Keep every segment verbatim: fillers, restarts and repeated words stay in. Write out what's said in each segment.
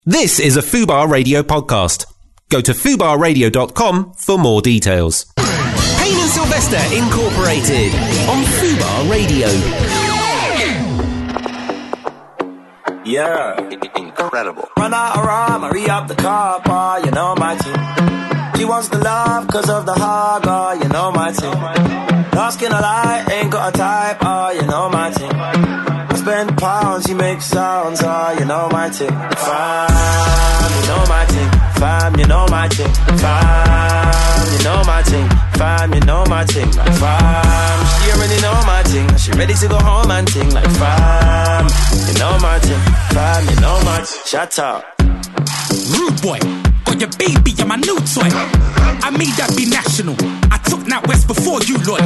This is a Fubar Radio podcast. Go to fubar radio dot com for more details. Payne and Sylvester Incorporated on Fubar Radio. Yeah, incredible. Run out of rhyme, hurry up the car bar, you know my team. She wants the love cause of the hog, oh, you know my team. Asking a lie, ain't got a type, oh, you know my team. Spend pounds, you make sounds, oh, you know my thing. Fam, you know my thing. Fam, you know my thing. Fam, you know my thing. Fam, you know my thing. Like fam, she already know my thing. She ready to go home and ting. Like fam, you know my thing. Fam, you know my thing. Shut up. Rude boy, got your baby and my new toy. I made that be national. I took that west before you, Lloyd.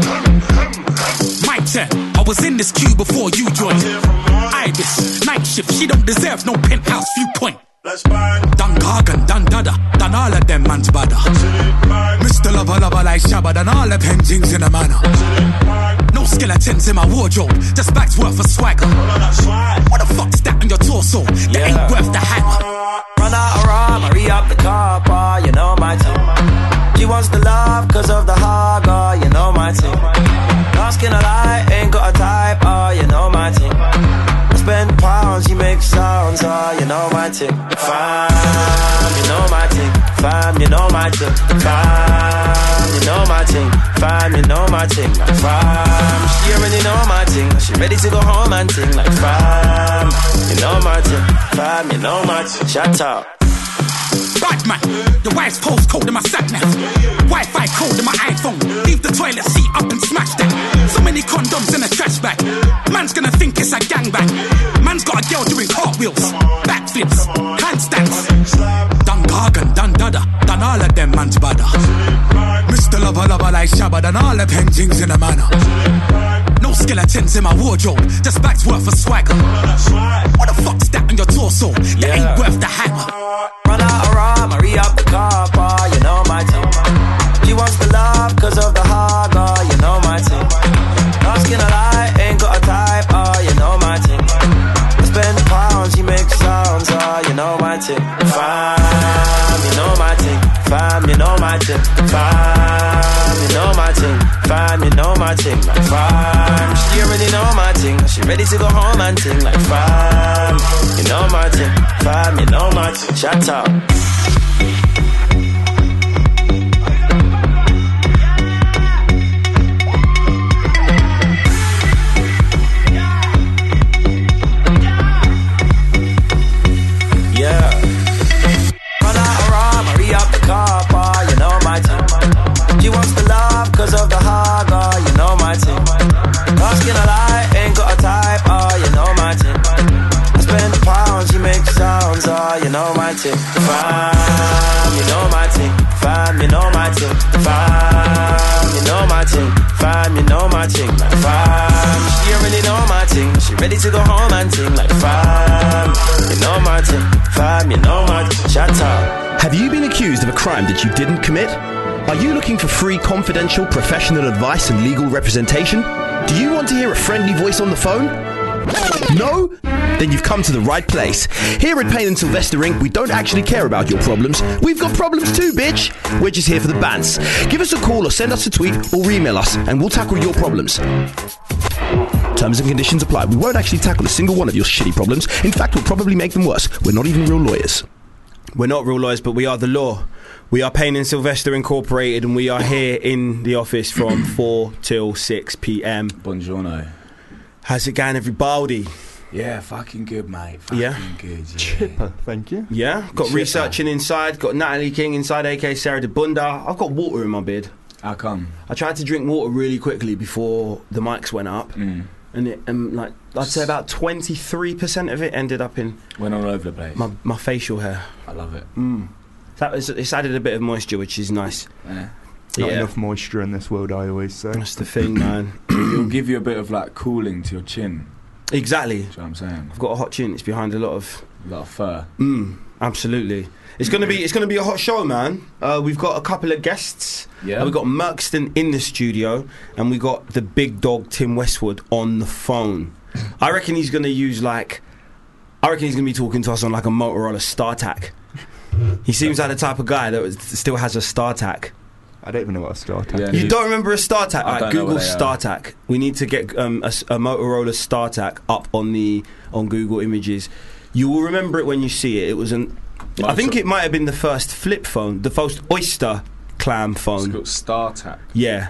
My turn, I was in this queue before you joined. Ibis, night shift, she don't deserve no penthouse viewpoint. Let's bang. Done Gargan, done Dada, done all of them man's bada. Mister Lover Lover like Shabba, done all the paintings in a manner. No skeletons in my wardrobe, just bags worth of swagger. What the fuck's that on your torso? That Yeah. ain't worth the hammer. Run out of rhyme, hurry up the car bar, you know my thing. She wants the love cause of the hog, oh, you know my thing. Asking a lie, ain't got a type, oh, you know my thing. Spend pounds, you make sounds, oh, you know my thing. Fam, you know my thing. Fam, you know my thing. Fam, you know my thing. Fam, you know my thing. Like fam, she already know my thing. She ready to go home and ting. Like fam, you know my thing. Fam, you know my thing. Shut up. Bad man, the wife's postcode in my sat nav. Wi-Fi code in my iPhone. Leave the toilet seat up and smash that. So many condoms in a trash bag. Man's gonna think it's a gangbang. Man's got a girl doing cartwheels, backflips, handstands. Done Gargan, done Dada, done all of them man's bada. Mister Lover Lover like Shabba, done all the paintings in a manner. No skeletons in my wardrobe, just bags worth of swagger. What the fuck's that on your torso? That Yeah. ain't worth the hammer. Run out of rhyme, hurry up the car bar, you know my thing. She wants the love cause of the hog, oh, you know my thing. Asking a lie, ain't got a type, oh, you know my thing. Spend pounds, you make sounds, oh, you know my thing. Fam, you know my thing. Fam, you know my thing. Fam, you know my thing. Fam, you know my thing. Like fam, she already know my thing. She ready to go home and ting. Like fam, you know my thing. Fam, you know my thing. Shut up. Yeah. Run out of rhyme, hurry up the car bar, you know my thing. She wants the love cause of the hog, oh, you know my thing. Asking a lie, ain't got a type, oh, you know my thing. Spend pounds, you make sounds, oh, you know my thing. Fam, you know my thing. Fam, you know my thing. Fam, you know my thing. Fam, you know my thing. Like fam, she already know my thing. She ready to go home and ting. Like fam, you know my thing. Fam, you know my thing. Shut up. Have you been accused of a crime that you didn't commit? Are you looking for free, confidential, professional advice and legal representation? Do you want to hear a friendly voice on the phone? No? Then you've come to the right place. Here at Payne and Sylvester Incorporated, we don't actually care about your problems. We've got problems too, bitch. We're just here for the bants. Give us a call or send us a tweet or email us and we'll tackle your problems. Terms and conditions apply. We won't actually tackle a single one of your shitty problems. In fact, we'll probably make them worse. We're not even real lawyers. We're not real lawyers, but we are the law. We are Payne and Sylvester Incorporated, and we are here in the office from four till six p.m. Buongiorno. How's it going, everybody? Yeah, fucking good, mate. Fucking Yeah? good. Yeah. Chipper, thank you. Yeah? Got Shit, researching inside, got Natalie King inside, aka Sarah de Bunda. I've got water in my beard. How come? I tried to drink water really quickly before the mics went up, Mm. and it, um, like I'd say about twenty-three percent of it ended up in Went all over the place. my, my facial hair. I love it. Mm. That was, it's added a bit of moisture, which is nice. Yeah. Not Yeah. enough moisture in this world, I always say. That's the thing, man. It'll give you a bit of like cooling to your chin. Exactly. Do you know what I'm saying? I've got a hot chin. It's behind a lot of. A lot of fur. Mm, absolutely. It's gonna be. It's gonna be a hot show, man. Uh, we've got a couple of guests. Yeah. Uh, we've got Merkston in the studio, and we got the big dog Tim Westwood on the phone. I reckon he's gonna use like I reckon he's going to be talking to us on like a Motorola StarTAC. He seems like the type of guy that was, still has a StarTAC. I don't even know what a StarTAC Yeah, is. You don't remember a StarTAC? I Right, don't know Google what they are. StarTAC. We need to get um, a, s- a Motorola StarTAC up on the on Google Images. You will remember it when you see it. It was an. I think it might have been the first flip phone, the first Oyster clam It's phone. got StarTAC. Yeah,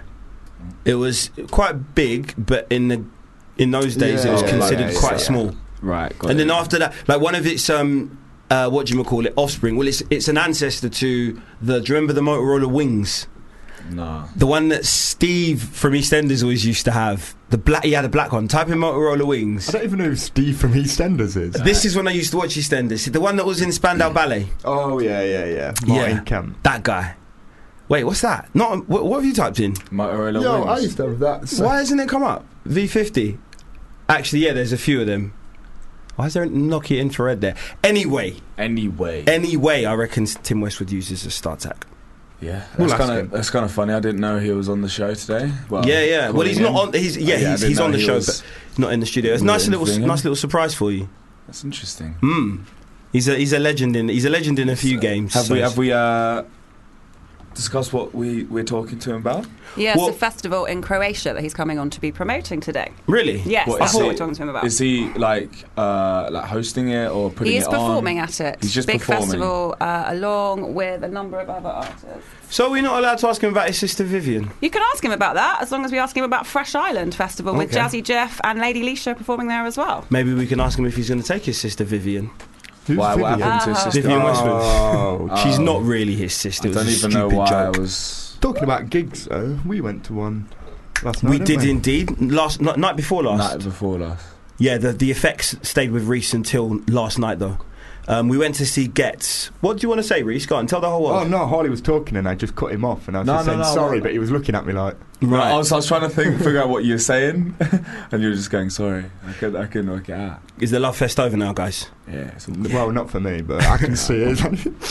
it was quite big, but in the in those days Yeah, it was yeah, considered yeah, quite yeah. small. Right. Got And it. then after that, like one of its um, uh, what do you call it, offspring? Well, it's it's an ancestor to the. Do you remember the Motorola Wings? Nah. The one that Steve from EastEnders always used to have. The black, he had a black one. Type in Motorola Wings. I don't even know who Steve from EastEnders is. This is when I used to watch EastEnders. The one that was in Spandau Ballet. Oh, yeah, yeah, yeah. Martin Yeah. Kemp. That guy. Wait, what's that? Not what, what have you typed in? Motorola Yo, Wings. I used to have that. So Why hasn't it come up? V fifty. Actually, yeah, there's a few of them. Why is there a Nokia infrared there? Anyway, Anyway. anyway, I reckon Tim Westwood uses a StarTAC. Yeah, We'll that's ask kind him. of that's kind of funny. I didn't know he was on the show today. Well, yeah, yeah. Well, he's not calling on. in. He's yeah, Oh, I he's, didn't he's on know the he show, was- but not in the studio. It's a nice We're little, interviewing nice him. little surprise for you. That's interesting. Hmm. He's a he's a legend in he's a legend in a few games. Have so we it's- have we uh, discussed what we we're talking to him about? Yes, Well- a festival in Croatia that he's coming on to be promoting today. Really? Yes, What, that's is what he- we're talking to him about. Is he like uh, like hosting it or putting He is it on? performing at it. He's just Big performing. festival, uh, along with a number of other artists. So we're not allowed to ask him about his sister Vivian. You can ask him about that, as long as we ask him about Fresh Island Festival with Okay. Jazzy Jeff and Lady Leisha performing there as well. Maybe we can ask him if he's going to take his sister Vivian. Who's Why? What Vivian? happened to his Ah. sister? Vivian Oh, Westwood. Oh, She's Oh. not really his sister. I It was don't a even know stupid why joke. I was. talking about gigs, though. We went to one last night. We didn't did indeed last n- night before last. Night before last. Yeah, the the effects stayed with Reese until last night though. Um, we went to see Getz. What do you want to say, Reese? Go on, tell the whole world. Oh no, Harley was talking and I just cut him off and I was No, just no, saying no, sorry, no. but he was looking at me like, Right. I was, I was trying to think, figure out what you were saying, and you were just going, sorry. I couldn't, I couldn't work it out. Is the love fest over now, guys? Yeah. It's all well, not for me, but I can see it.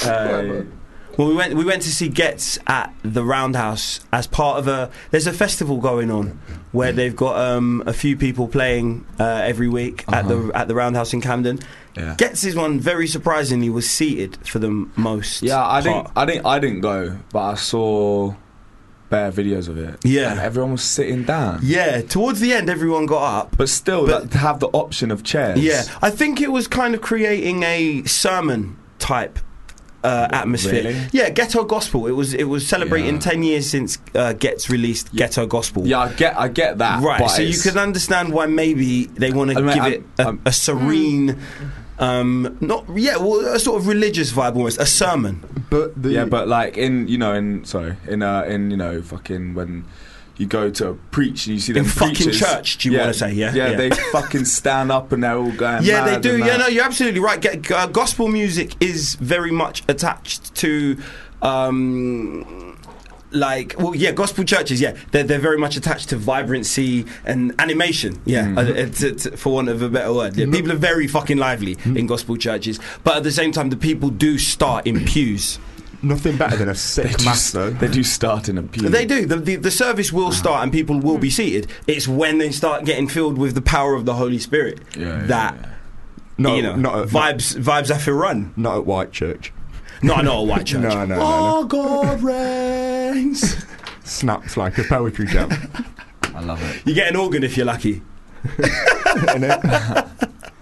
Uh, Well, we went we went to see Getz at the Roundhouse as part of a. There's a festival going on where they've got um, a few people playing uh, every week at the at the Roundhouse in Camden. yeah. Getz's one, very surprisingly, was seated for the most. Yeah, I part. didn't, I didn't, I didn't go, but I saw bare videos of it. Yeah. and everyone was sitting down. Yeah, towards the end, everyone got up. But still, But- like, to have the option of chairs. Yeah, I think it was kind of creating a sermon type uh, atmosphere. Really? Yeah, Ghetto Gospel. It was it was celebrating Yeah. ten years since uh, Getz released Ghetto Gospel. Yeah, I get, I get that. Right, but so you it's- can understand why maybe they want to I mean, give I'm- it a, I'm- a serene, um, not yeah, well, a sort of religious vibe almost, a sermon. But the Yeah, but like in you know in sorry in uh in you know fucking when you go to preach and you see them In fucking preachers, church, do you wanna say, yeah? yeah Yeah. they fucking stand up and they're all going Yeah, they mad do. and Yeah, that. no, you're absolutely right. Get, uh, gospel music is very much attached to. Um, like, well, yeah, gospel churches, yeah, they're, they're very much attached to vibrancy and animation, yeah, Mm. uh, uh, to, to, for want of a better word. Yeah, people are very fucking lively in gospel churches, but at the same time, the people do start in pews. nothing better than a They sick do, mass, though. they do start in a pew. They do. The, the, the service will start and people will be seated. It's when they start getting filled with the power of the Holy Spirit Yeah, yeah, that, yeah. Not, you know, not, at, vibes, vibes have to run. not at White Church. No, not a white church. No, no, no, Oh, God reigns. Snaps like a poetry jam. I love it. You get an organ if you're lucky. Innit?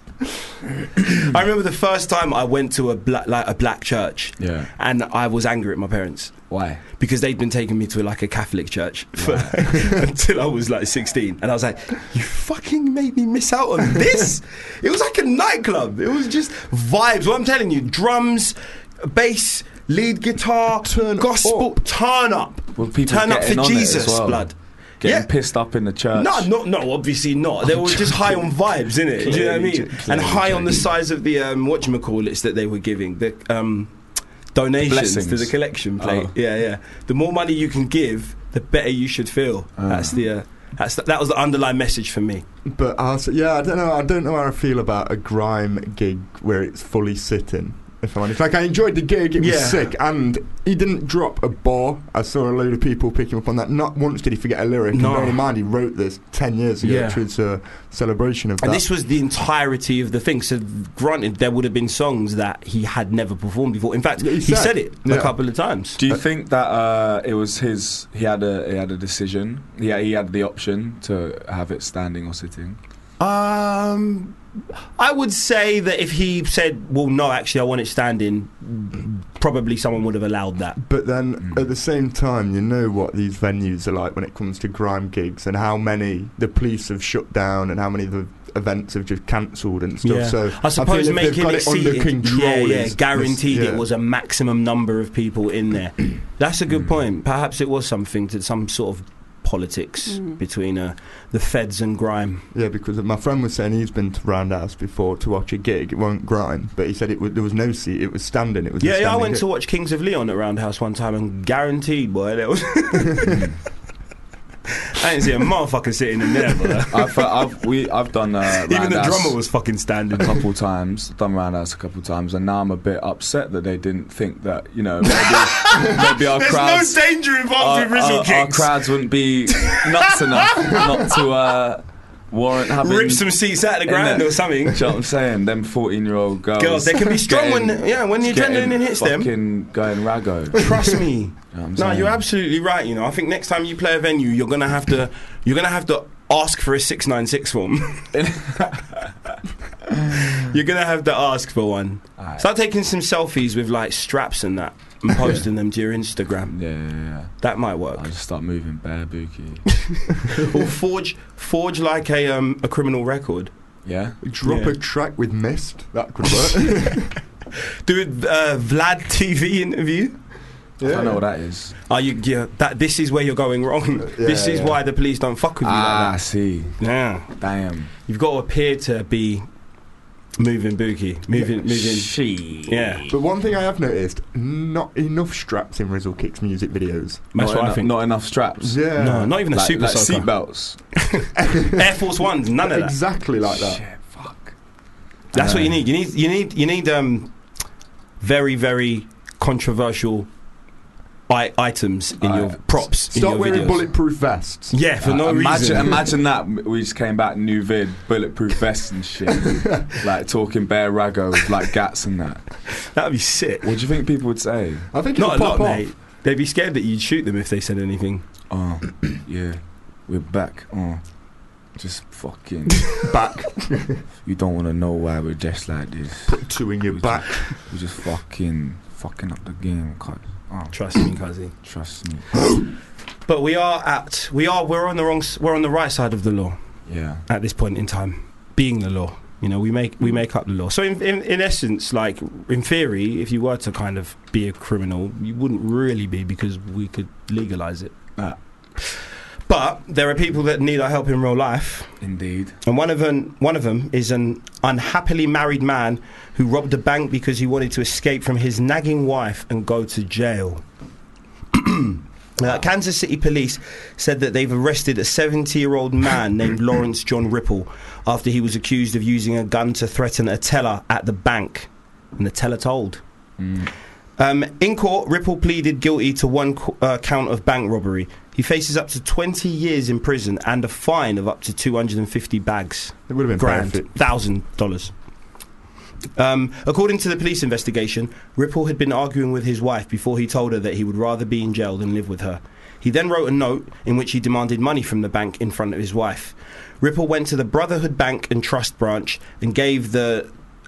I remember the first time I went to a black, like a black church, Yeah. and I was angry at my parents Why? because they'd been taking me to like a Catholic church for, until I was like sixteen, and I was like, "You fucking made me miss out on this." It was like a nightclub. It was just vibes. What I'm telling you, drums, bass, lead guitar, Turn gospel, up. turn up, Well, people turn up getting for on it as Jesus, well. blood. Getting Yeah. pissed up in the church. No, no, no, obviously not. They were just high on vibes, innit? Do you know what I Clearly mean? jo- And clearly high on the joking. size of the um, whatchamacallits that they were giving, the um, donations Blessings. to the collection plate. Oh. Yeah, yeah. The more money you can give, the better you should feel. Ah. That's the. Uh, that's the, that was the underlying message for me. But I was, yeah, I don't know. I don't know how I feel about a grime gig where it's fully sitting. If I'm honest, like I enjoyed the gig, it was Yeah. sick, and he didn't drop a bar. I saw a load of people picking up on that. Not once did he forget a lyric. No. And bearing in mind, he wrote this ten years ago, Yeah. which was a celebration of And that. this was the entirety of the thing. So, granted, there would have been songs that he had never performed before. In fact, Yeah, he, he said, said. it Yeah. a couple of times. Do you think that uh, it was his? He had a he had a decision. Yeah, he had the option to have it standing or sitting. Um, I would say that if he said, "Well, no, actually, I want it standing," probably someone would have allowed that. But then at the same time, you know what these venues are like when it comes to grime gigs, and how many the police have shut down, and how many of the events have just cancelled and stuff. Yeah. So I suppose feel if they've making got it, it under seated- control, yeah, yeah, is- guaranteed yeah. it was a maximum number of people in there. That's a good point. Perhaps it was something to some sort of politics between uh, the feds and grime. Yeah, because my friend was saying he's been to Roundhouse before to watch a gig. It won't grime, but he said it was, there was no seat. It was standing. It was a Yeah, yeah, I standing went gig. to watch Kings of Leon at Roundhouse one time, and guaranteed, boy, there was. I didn't see a motherfucker sitting in there, but I've, uh, I've we I've done uh, even the Roundhouse drummer was fucking standing. a couple times. Done Roundhouse a couple times, and now I'm a bit upset that they didn't think that you know maybe, maybe our There's crowds. no danger involved our, with Rizzle our, our Kings. crowds wouldn't be nuts enough not to uh, warrant having Rip some seats out of the ground innit? or something. Do you know what I'm saying? Them fourteen-year-old girls. Girls, they can be strong when, getting- yeah, when the getting adrenaline hits them. fucking going raggo. Trust me. You know what I'm No, saying? you're absolutely right. You know, I think next time you play a venue, you're gonna have to, you're gonna have to ask for a six nine six form. You're gonna have to ask for one. Alright. Start taking some selfies with like straps and that, and posting them to your Instagram. Yeah, yeah, yeah. That might work. I'll just start moving bare bookie. Or forge, forge like a um a criminal record. Yeah? Drop Yeah. a track with Mist. That could work. Do a uh, Vlad T V interview. I don't know what that is. Are you? Yeah, that this is where you're going wrong. this is yeah. why the police don't fuck with you Ah, I like see. that. Yeah, Damn. you've got to appear to be moving bookie, moving, moving. She. Yeah, But one thing I have noticed, not enough straps in Rizzle Kicks music videos. that's not what enough, I think. Not enough straps. Yeah. No, not even a Like, super like soaker. seatbelts. Air Force Ones, none of that. Exactly like that. Shit, fuck. That's what Uh, you need. You need, you need, you need um, very, very controversial I- items in your Alright. props. in Stop your wearing videos. bulletproof vests. Yeah, for no Uh, imagine, reason. imagine that we just came back new vid, bulletproof vests and shit, like talking bare raggo with like gats and that. That'd be sick. What do you think people would say? I think Not a it'll lot, pop off. mate. They'd be scared that you'd shoot them if they said anything. Oh, yeah, we're back. Oh, just fucking Back. you don't want to know why we're dressed like this. Put two in your We back. We're just fucking fucking up the game. Cause, oh, Trust me, Kazi. trust me. But we are at we are we're on the wrong s- we're on the right side of the law Yeah. at this point in time, being the law. You know, we make we make up the law. So in, in in essence, like in theory, if you were to kind of be a criminal, you wouldn't really be because we could legalize it. Ah. But there are people that need our help in real life, Indeed. and one of them one of them is an unhappily married man who robbed a bank because he wanted to escape from his nagging wife and go to jail. Uh, Kansas City police said that they've arrested a seventy-year-old man named Lawrence John Ripple after he was accused of using a gun to threaten a teller at the bank, and the teller told. Mm. Um, in court, Ripple pleaded guilty to one co- uh, count of bank robbery. He faces up to twenty years in prison and a fine of up to two hundred fifty bags, It would have been grand, perfect. thousand dollars. Um, according to the police investigation, Ripple had been arguing with his wife before he told her that he would rather be in jail than live with her. He then wrote a note in which he demanded money from the bank in front of his wife. Ripple went to the Brotherhood Bank and Trust branch and gave the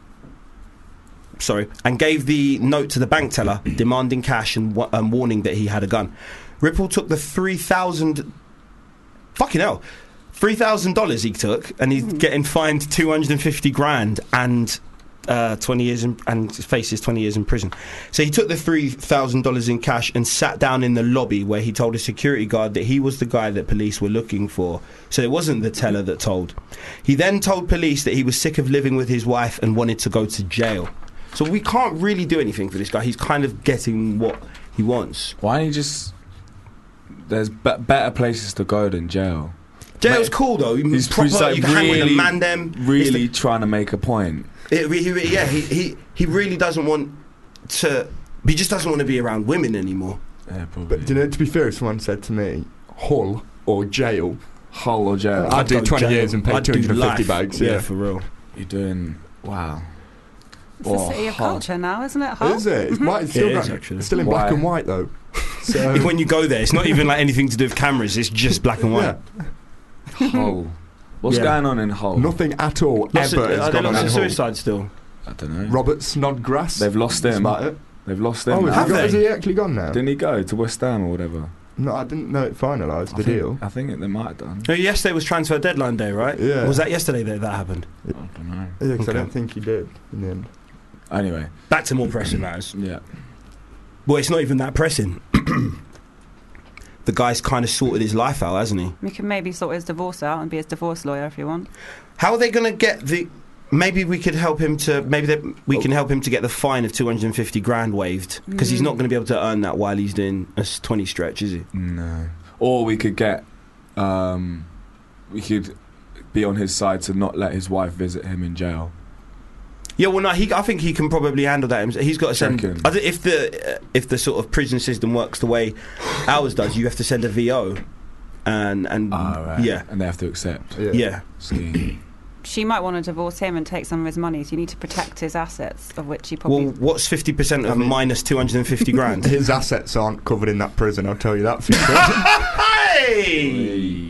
sorry and gave the note to the bank teller, demanding cash and wa- um, warning that he had a gun. Ripple took the three thousand fucking hell. Three thousand dollars he took, and he's getting fined two hundred and fifty grand and uh, twenty years in, and faces twenty years in prison. So he took the three thousand dollars in cash and sat down in the lobby where he told a security guard that he was the guy that police were looking for. So it wasn't the teller that told. He then told police that he was sick of living with his wife and wanted to go to jail. So we can't really do anything for this guy. He's kind of getting what he wants. Why don't you just? There's be- better places to go than jail. Jail's Mate, cool though. He's, Proper, he's like you can hang with really, the man them. really trying to make a point. It, he, he- yeah, he, he he really doesn't want to. He just doesn't want to be around women anymore. Yeah, probably. But do you know, to be fair, if someone said to me, Hull or jail, Hull or jail. I'd do go twenty jail. years and pay I'd two do hundred fifty life. bags. Yeah, Yeah, for real. You're doing wow. It's the city of Hull. culture now, isn't it? Hull? Is it? It's, white, it's still, It is, got- actually. it's still in Why? black and white though. So When you go there, it's not even like anything to do with cameras. It's just black and white. yeah, Hull. What's Yeah. going on in Hull? nothing at all Lots ever of, has are there gone on lots in of Hull. suicide still? I don't know. Robert Snodgrass. They've lost That's him. about it. They've lost him. Oh, has now. he, got, they? has he actually gone now? Didn't he go to West Ham or whatever? No, I didn't know it finalised I the think, deal. I think they might have done. No, yesterday was transfer deadline day, right? Yeah. Was that yesterday that that happened? I don't know. Yeah, 'cause Okay. I don't think he did in the end. Anyway, Back to more pressing matters. yeah. Well, it's not even that pressing. The guy's kind of sorted his life out, hasn't he? We can maybe sort his divorce out and be his divorce lawyer if you want. How are they going to get the? Maybe we could help him to. Maybe they, we can help him to get the fine of two hundred and fifty grand waived because he's not going to be able to earn that while he's doing a twenty stretch, is he? No. Or we could get, um, we could be on his side to not let his wife visit him in jail. Yeah, well, no, he, I think he can probably handle that. himself. He's got to send. Reckon? I think if the uh, if the sort of prison system works the way ours does, you have to send a V O, and and Ah, right. yeah, And they have to accept. Yeah. yeah. Scheme. She might want to divorce him and take some of his money, so you need to protect his assets, of which he probably... Well, what's fifty percent of I mean- minus two hundred and fifty grand? His assets aren't covered in that prison, I'll tell you that for sure. Hey!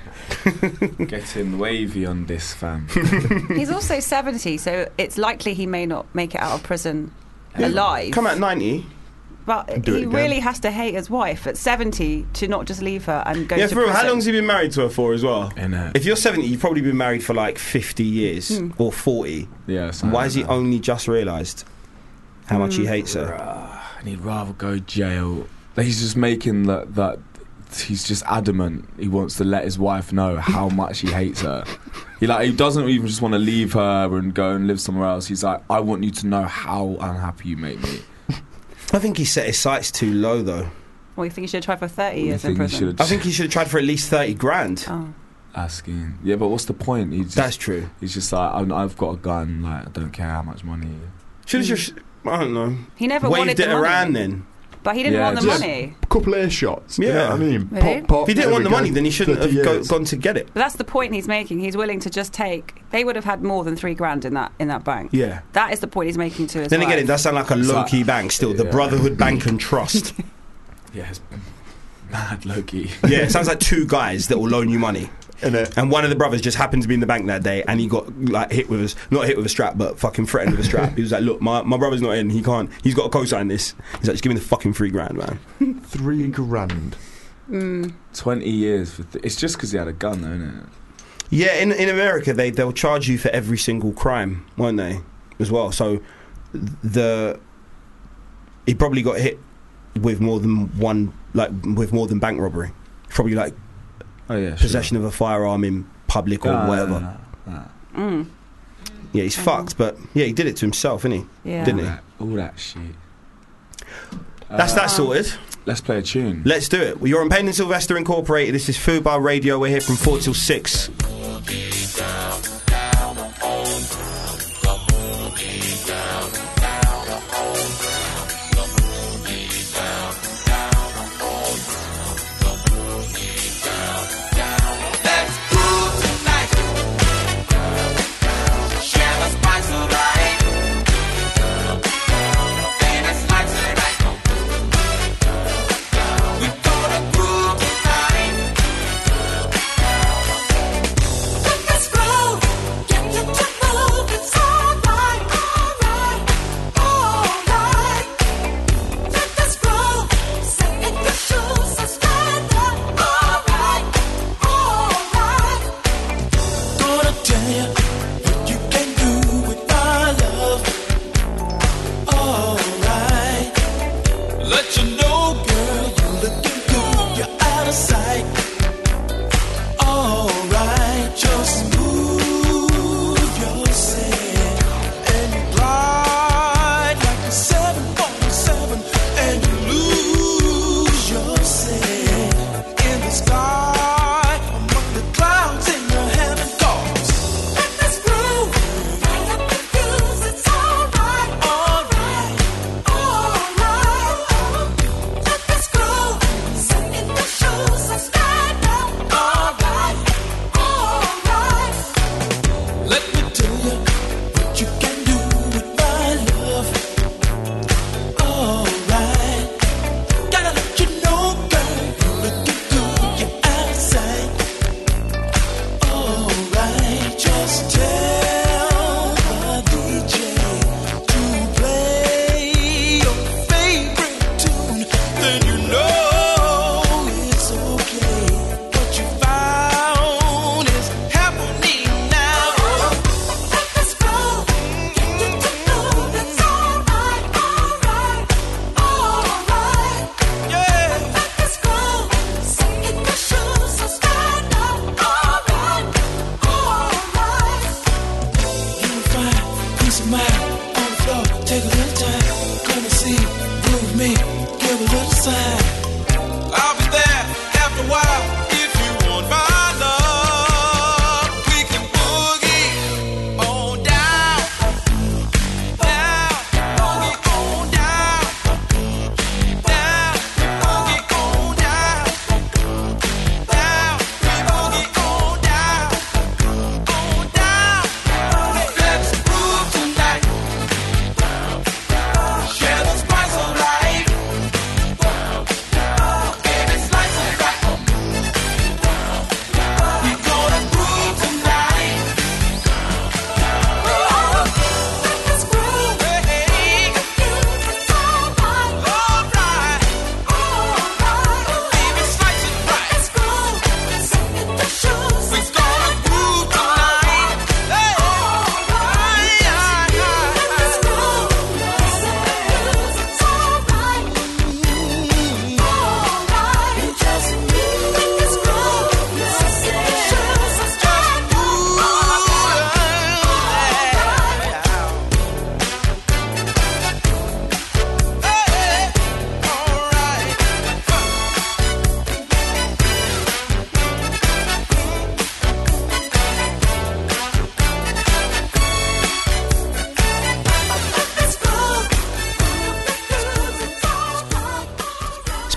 Getting wavy on this, fam. He's also seventy, so it's likely he may not make it out of prison alive. Come at ninety. But Do it he again. really has to hate his wife at seventy to not just leave her and go Yeah, to for real. prison. How long's he been married to her for as well? Innit? If you're seventy, you've probably been married for like fifty years Hmm. or forty. Yeah. something Why like has he that. only just realised how much he hates her? Bruh, and he'd rather go jail. Like, he's just making that that. He's just adamant. He wants to let his wife know how much he hates her. He like he doesn't even just want to leave her and go and live somewhere else. He's like, I want you to know how unhappy you make me. I think he set his sights too low, though. Well, you think he should try for thirty You years in think he prison? should I think he should have tried for at least thirty grand. Oh. asking. Yeah, but what's the point? He's just, That's true. He's just like, I'm, I've got a gun. Like, I don't care how much money. Should have just, I don't know, He never wanted waved the it money. around then. But he didn't Yeah, want the just- money. Couple of shots. You know Yeah. what I mean? Really? Pop, pop, If he didn't there want we the money, go. then he shouldn't have thirty go, years. gone to get it. But that's the point he's making. He's willing to just take. They would have had more than three grand in that in that bank. Yeah. That is the point he's making to his Then again, wife. it does sound like a It's low-key like- bank still. The yeah. Brotherhood Bank and Trust. Yeah, it's mad Loki. Yeah, it sounds like two guys that will loan you money. And, uh, And one of the brothers just happened to be in the bank that day, and he got like hit with a not hit with a strap, but fucking threatened with a strap. He was like, "Look, my, my brother's not in. He can't. He's got to co-sign this." He's like, "Just give me the fucking three grand, man." three grand. Mm. Twenty years for. Th- it's just because he had a gun, though, isn't it? Yeah, in in America, they they'll charge you for every single crime, won't they? As well. So the he probably got hit with more than one, like with more than bank robbery. Probably like Oh yeah, possession of a firearm in public or Sure. whatever. Nah, nah, nah. Mm. Yeah, he's fucked, but yeah, he did it to himself, didn't he? Yeah. Didn't All he? that, all that shit. That's Uh, that sorted. Let's play a tune. Let's do it. Well, you're on Payne and Sylvester Incorporated. This is Fubar Radio. We're here from four till six. Let's groove tonight. Share the spice of life. And it's like tonight. We gonna groove tonight.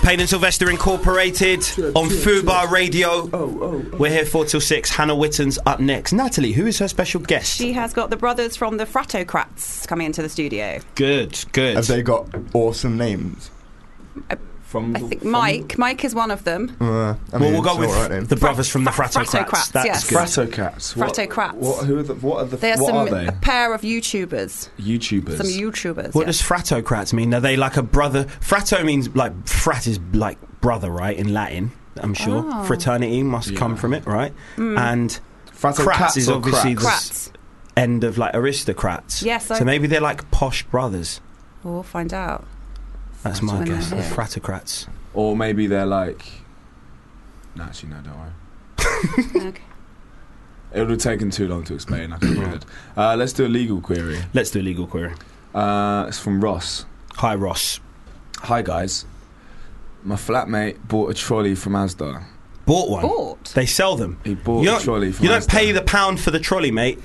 Payne and Sylvester Incorporated on Fubar Radio. Oh, oh, oh. We're here four till six. Hannah Witton's up next. Natalie, who is her special guest? She has got the brothers from the Fratocrats coming into the studio. Good, good. Have they got awesome names? From I think Mike. Mike is one of them. Uh, I well, mean, we'll go it's with all right then. the brothers from the Fra- Fratocrats. Fratocrats, That's yes. good. Fratocrats. What, Fratocrats. What, who are the, what are the They're what some are they? a pair of YouTubers. YouTubers. Some YouTubers. What yeah. does Fratocrats mean? Are they like a brother? Frato means like frat is like brother, right? In Latin, I'm sure. Oh. Fraternity must Yeah. come from it, right? Mm. And Fratocrats crats is or obviously the crats? s- Crats. end of like aristocrats. Yes, So I- maybe they're like posh brothers. We'll find out. That's my When guess. they're The here. Fratocrats. Or maybe they're like. No, actually, no, don't worry. Okay. It would have taken too long to explain. I could. Uh, let's do a legal query. Let's do a legal query. Uh, it's from Ross. Hi, Ross. Hi guys. My flatmate bought a trolley from Asda. Bought one. Bought. They sell them. He bought You a don't, trolley from you don't Asda. pay the pound for the trolley, mate.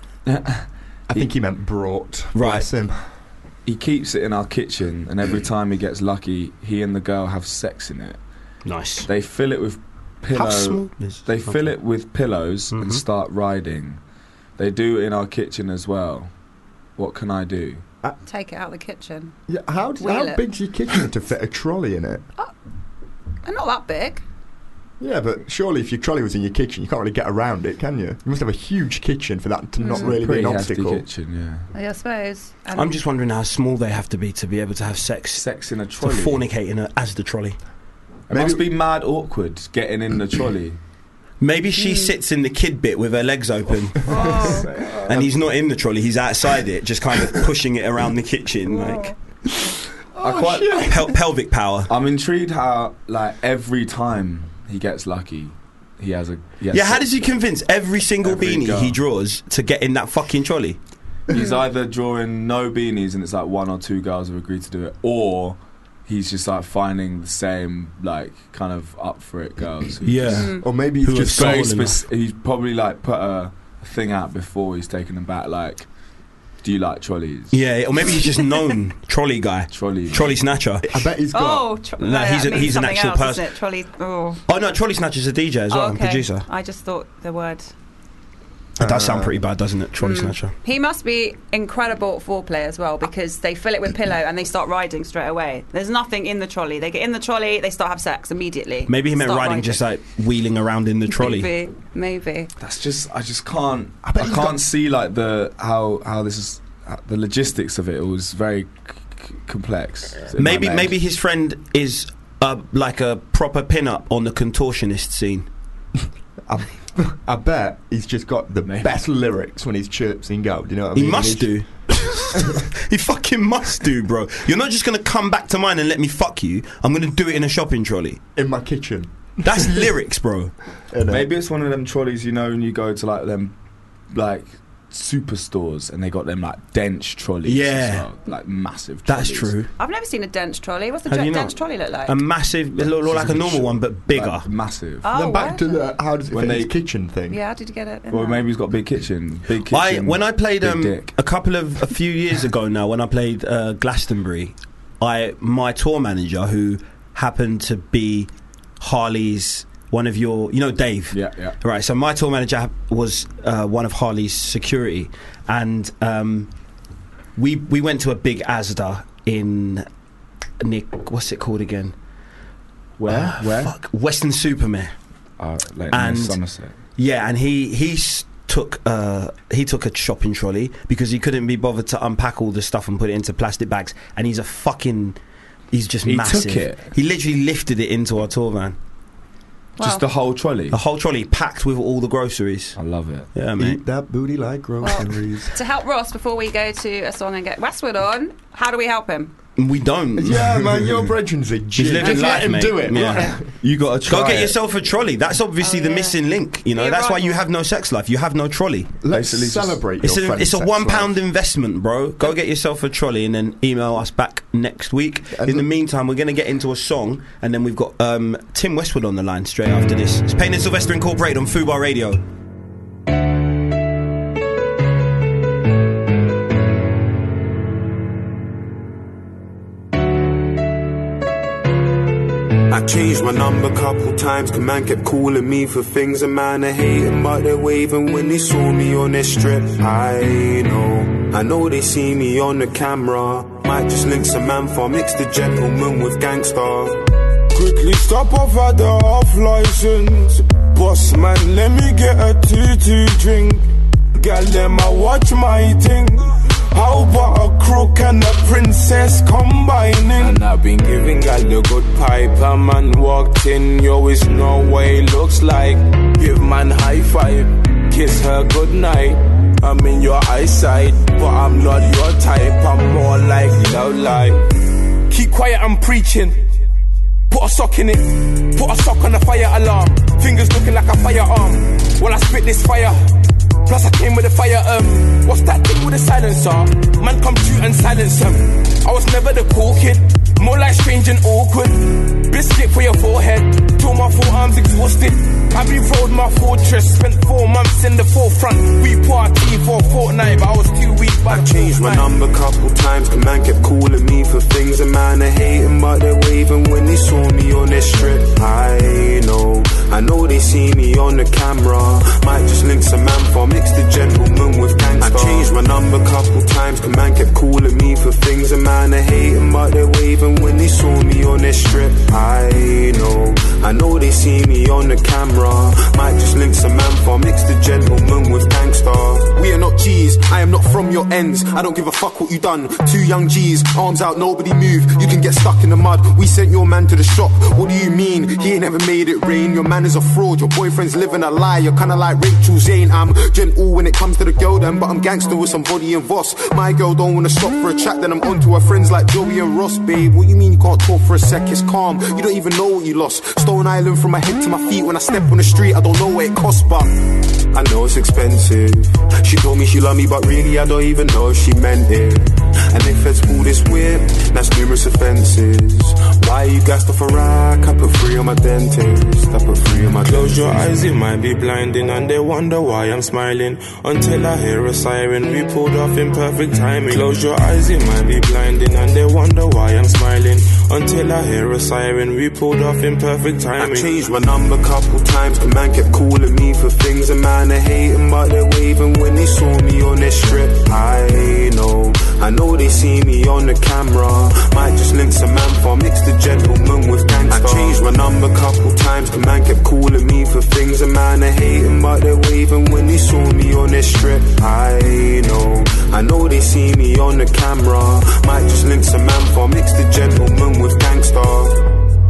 I think he meant brought. Right. Bless him. He keeps it in our kitchen, and every time he gets lucky, he and the girl have sex in it. Nice. They fill it with pillow. How small is They fill it with pillows Mhm. and start riding. They do it in our kitchen as well. What can I do? Take it out of the kitchen. Yeah, how d- Wheel how it. big's your kitchen to fit a trolley in it? They're not that big. Yeah, but surely if your trolley was in your kitchen, you can't really get around it, can you? You must have a huge kitchen for that to not Mm. really be Pretty an hefty obstacle. kitchen, yeah. I suppose. And I'm just wondering how small they have to be to be able to have sex. Sex in a To trolley. fornicate in a Asda trolley. It must be mad awkward getting in the trolley. Maybe she sits in the kid bit with her legs open, Oh. and he's not in the trolley. He's outside it, just kind of pushing it around the kitchen, like I quite. pel- pelvic power. I'm intrigued how, like, every time he gets lucky, he has a. He has Yeah, how sex. does he convince every single Every beanie girl. he draws to get in that fucking trolley? He's either drawing no beanies and it's like one or two girls have agreed to do it, or he's just like finding the same like kind of up for it girls. who Yeah. just- Mm. Or maybe he's Who just are very soul enough. spec- he's probably like put a thing out before he's taken them back. Like, do you like trolleys? Yeah, or maybe he's just known trolley guy, Trolley. trolley snatcher. I bet he's got. Oh, tro- No, no, he's that a- means he's an something actual else, person. Isn't it? Trolley. Oh. Oh no, trolley snatcher's a D J as well, Oh, and okay. producer. I just thought the word. It does sound Uh, pretty bad, doesn't it? Trolley Mm. snatcher. He must be incredible at foreplay as well because they fill it with pillow and they start riding straight away. There's nothing in the trolley. They get in the trolley, they start have sex immediately. Maybe he meant Start riding, just like wheeling around in the trolley. Maybe, maybe. That's just I just can't. I, bet he's can't got- see like the how how this is uh, the logistics of it. It was very c- c- complex. in my Maybe head. maybe his friend is uh, like a proper pin-up on the contortionist scene. I, I bet he's just got the Maybe. best lyrics when he's chirping go. Do you know what I He mean? must He's- do. He fucking must do, bro. You're not just gonna come back to mine and let me fuck you. I'm gonna do it in a shopping trolley. in my kitchen. That's lyrics, bro. innit? Maybe it's one of them trolleys, you know, and you go to like them like superstores and they got them like dense trolleys. Yeah. as well, like massive. That's trolleys. true. I've never seen a dense trolley. What's the Have dre- you not? dense trolley look like? A massive, it look, look like a normal one, but bigger. Like, massive. oh, then back wow. to the how does it When fit they- his kitchen thing. Yeah, how did you get it? in Or there? maybe he's got a big kitchen. Big I kitchen. when I played big um, dick. a couple of a few years ago now, when I played uh, Glastonbury, I my tour manager, who happened to be Harley's one of your, you know, Dave. Yeah, yeah. Right, so my tour manager was uh, one of Harley's security, and um, we we went to a big Asda in Nick. What's it called again? Where? Uh, Where? Fuck, Western Supermare. Uh, like And- near Somerset. Yeah, and he he s- took uh, he took a shopping trolley because he couldn't be bothered to unpack all the stuff and put it into plastic bags. And he's a fucking he's just He massive. took it? He literally lifted it into our tour van. Just the whole trolley. A whole trolley packed with all the groceries. I love it. Yeah, mate. Eat that booty like groceries. To help Ross before we go to a song and get Westwood on, how do we help him? We don't. Yeah, man, your brethren's a G. He's living Just life, let him mate. do it. Yeah. You got to try Go get it. yourself a trolley. That's obviously Oh, the yeah. missing link. You know, You're that's right. why you have no sex life. You have no trolley. Let's Basically just- celebrate It's your a friend's it's a sex one life. pound investment, bro. Go get yourself a trolley and then email us back next week. And In the the- meantime, we're going to get into a song, and then we've got um, Tim Westwood on the line straight after this. It's Payne and Sylvester Incorporated on Fubar Radio. changed my number couple times, cause man kept calling me for things a man are hating, but they're waving when they saw me on their strip. I know, I know they see me on the camera. Might just link some man for mix the gentleman with gangster. Quickly stop off at the off license. Boss man, let me get a T T drink. Girl, them I watch my thing. How about a crook and a princess combining? And I've been giving girl the good pipe. A man walked in, yo, it's no way looks like. Give man high five, kiss her good night. I'm in your eyesight, but I'm not your type. I'm more like low light. Keep quiet, I'm preaching. Put a sock in it, put a sock on the fire alarm. Fingers looking like a firearm. While I spit this fire, plus I came with a fire, um what's that thing with a silencer? Man come shoot and silence him. I was never the cool kid, more like strange and awkward. Biscuit for your forehead, till my forearms exhausted. I re-rolled my fortress, spent four months in the forefront. We party for a fortnight, but I was too weak. I changed my number couple times, cause man kept calling me for things a man are hating, but they're waving when they saw me on their strip. I know, I know they see me on the camera. Might just link some man for mix the gentleman with gangster. I changed my number couple times, cause man kept calling me for things a man are hating, but they're waving when they saw me on their strip. I know, I know they see me on the camera. Might just link some man for mix the gentleman with gangster. We are not G's, I am not from your ends. I don't give a fuck what you done. Two young G's, arms out, nobody move. You can get stuck in the mud. We sent your man to the shop. What do you mean? He ain't never made it rain. Your man is a fraud, your boyfriend's living a lie. You're kinda like Rachel Zane. I'm gentle when it comes to the girl then, but I'm gangster with some body and Voss. My girl don't wanna stop for a chat, then I'm on to her friends like Joey and Ross. Babe, what you mean you can't talk for a sec? It's calm, you don't even know what you lost. Stone Island from my head to my feet. When I step on the street, I don't know what it costs, but I know it's expensive. She told me she loved me, but really I don't even know if she meant it. And if it's all this whip, that's numerous offences. Why you gassed off a rack? I put three on my dentist. I put three on my Close dentist. your eyes, it might be blinding, and they wonder why I'm smiling. Until I hear a siren, we pulled off in perfect timing. Close your eyes, it might be blinding, and they wonder why I'm smiling. Until I hear a siren, we pulled off in perfect timing. I changed my number couple times, cause man kept calling me for things a man are hating, but they're waving when they saw me on their strip. I know, I know they see me on the camera. Might just link some man for mix the gentleman with gangster. I changed my number couple times, cause man kept calling me for things a man are hating, but they're waving when they saw me on their strip. I know, I know they see me on the camera. Might just link some man for mix the gentleman with gangster.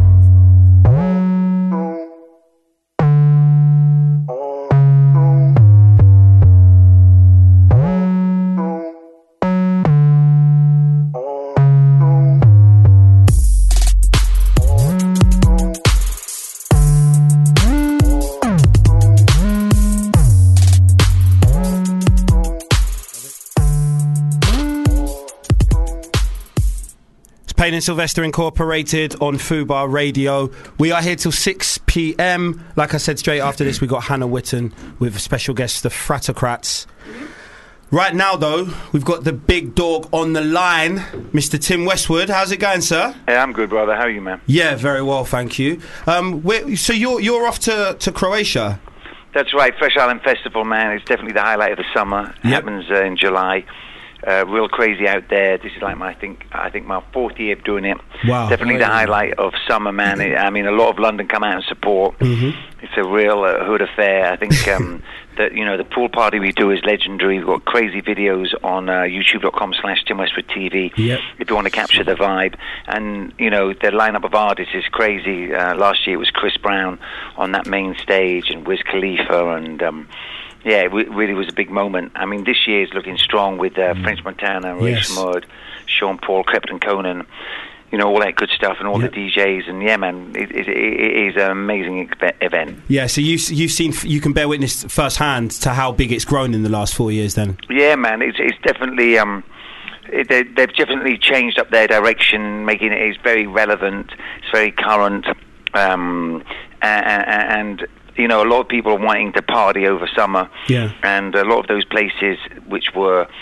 Payne and Sylvester Incorporated on Fubar Radio. We are here till six p.m. Like I said, straight after this we got Hannah Witten with special guests, the Fratocrats. Right now though, we've got the big dog on the line, Mister Tim Westwood. How's it going, sir? Yeah, I'm good, brother. How are you, man? Yeah, very well, thank you. Um, where, so you're you're off to, to Croatia? That's right, Fresh Island Festival, man. It's definitely the highlight of the summer. It Yep. happens uh, in July. Uh, real crazy out there. This is like my, I think, I think my fourth year of doing it. Wow. Definitely the highlight of summer, man. It, I mean, a lot of London come out and support. Mm-hmm. It's a real uh, hood affair. I think um, that, you know, the pool party we do is legendary. We've got crazy videos on uh, youtube.com slash Tim Westwood TV Yep. if you want to capture the vibe. And, you know, the lineup of artists is crazy. Uh, last year it was Chris Brown on that main stage and Wiz Khalifa and... Um, Yeah, it w- really was a big moment. I mean, this year is looking strong with uh, French Montana, Ray Yes. Mud, Sean Paul, Crepton Conan, you know, all that good stuff and all Yep. the D Js. And yeah, man, it, it, it is an amazing ex- event. Yeah, so you've, you've seen, you can bear witness firsthand to how big it's grown in the last four years then? Yeah, man, it's, it's definitely... Um, it, they, they've definitely changed up their direction, making it it's very relevant, it's very current, um, and... and you know, a lot of people are wanting to party over summer, yeah, and a lot of those places which were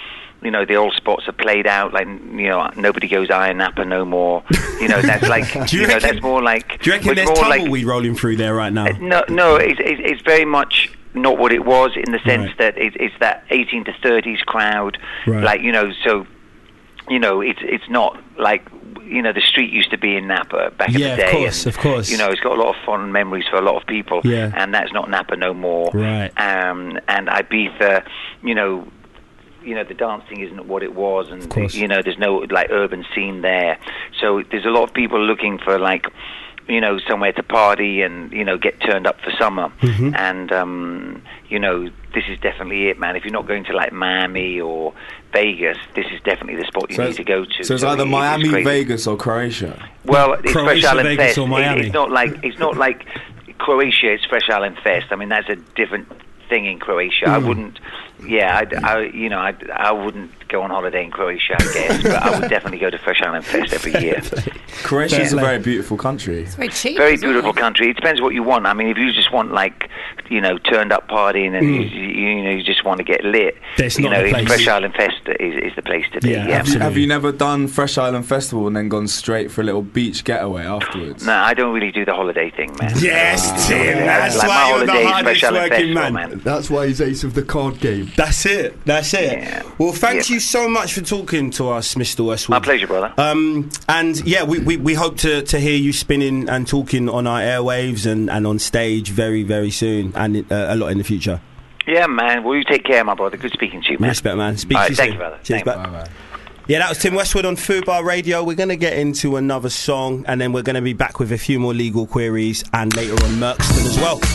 you know, the old spots are played out. Like, you know, nobody goes Iron Napa no more. You know, that's like, Do you you know, reckon- that's more like. Do you reckon it's there's more like- tumbleweed rolling through there right now? No, no, it's, it's, it's very much not what it was in the sense Right. that it, it's that eighteen to thirties crowd. Right. Like, you know, so, you know, it's it's not like, you know, the street used to be in Napa back Yeah, in of the day. course, and, of course. You know, it's got a lot of fond memories for a lot of people. Yeah. And that's not Napa no more. Right. Um, and Ibiza, you know, you know, the dancing isn't what it was, and course. you know, there's no like urban scene there. So there's a lot of people looking for like, you know, somewhere to party and, you know, get turned up for summer. Mm-hmm. And um, you know, this is definitely it, man. If you're not going to like Miami or Vegas, this is definitely the spot you So need it's- to go to. So it's So either it- it's Miami, crazy. Vegas, or Croatia. Well, it's Croatia, Fresh Island Vegas Fest. or It- Miami? it's not like it's not like Croatia. It's Fresh Island Fest. I mean, that's a different thing in Croatia. I wouldn't. Yeah, I'd, I you know, I I wouldn't go on holiday in Croatia, I guess, but I would definitely go to Fresh Island Fest every year. Croatia is a Yeah. very beautiful country. It's very cheap. Very as well. beautiful country. It depends what you want. I mean, if you just want like, you know, turned up partying and you, you know you just want to get lit, That's you not know, the place. Fresh Island Fest is, is the place to be. Yeah, Yeah. Have you, have Absolutely. you never done Fresh Island Festival and then gone straight for a little beach getaway afterwards? No, I don't really do the holiday thing, man. Yes, Tim. That's like why my you're the holiday is hardest Fresh Island working Festival, man. man. That's why he's ace of the card game. That's it. That's it. Yeah. Well, thanks Yeah. you so much for talking to us, Mister Westwood. My pleasure, brother. Um, and yeah, we, we, we hope to, to hear you spinning and talking on our airwaves and, and on stage very, very soon, and uh, a lot in the future. Yeah, man. Well, you take care, my brother. Good speaking to you, man. Respect, man. Speak All to right, you thank soon. you, brother. Cheers, Thank you. bye. Bye-bye. Yeah, that was Tim Westwood on Fubar Radio. We're going to get into another song, and then we're going to be back with a few more legal queries, and later on Merkston as well.